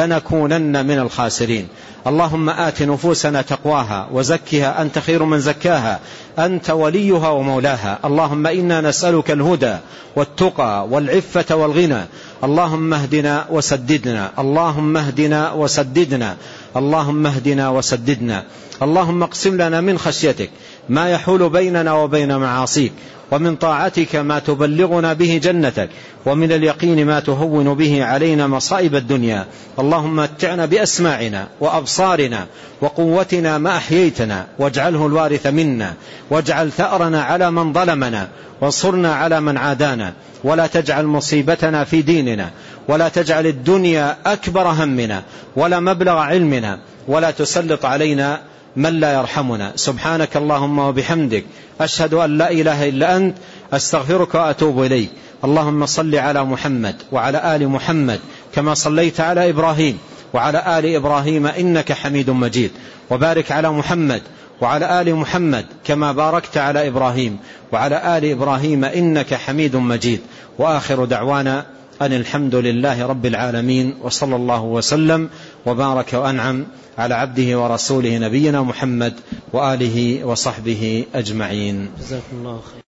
لنكونن من الخاسرين. اللهم آت نفوسنا تقواها وزكها أنت خير من زكاها أنت وليها ومولاها. اللهم إنا نسألك الهدى والتقى والعفة والغنى. اللهم اهدنا وسددنا اللهم اهدنا وسددنا اللهم اهدنا وسددنا. اللهم اقسم لنا من خشيتك ما يحول بيننا وبين معاصيك ومن طاعتك ما تبلغنا به جنتك ومن اليقين ما تهون به علينا مصائب الدنيا. اللهم متعنا بأسماعنا وأبصارنا وقوتنا ما أحييتنا واجعله الوارث منا واجعل ثأرنا على من ظلمنا وانصرنا على من عادانا ولا تجعل مصيبتنا في ديننا ولا تجعل الدنيا أكبر همنا ولا مبلغ علمنا ولا تسلط علينا من لا يرحمنا. سبحانك اللهم وبحمدك أشهد أن لا إله إلا أنت أستغفرك وأتوب إليك. اللهم صل على محمد وعلى آل محمد كما صليت على إبراهيم وعلى آل إبراهيم إنك حميد مجيد وبارك على محمد وعلى آل محمد كما باركت على إبراهيم وعلى آل إبراهيم إنك حميد مجيد. وآخر دعوانا أن الحمد لله رب العالمين وصلى الله وسلم وبارك وأنعم على عبده ورسوله نبينا محمد وآله وصحبه أجمعين. جزاكم الله خير.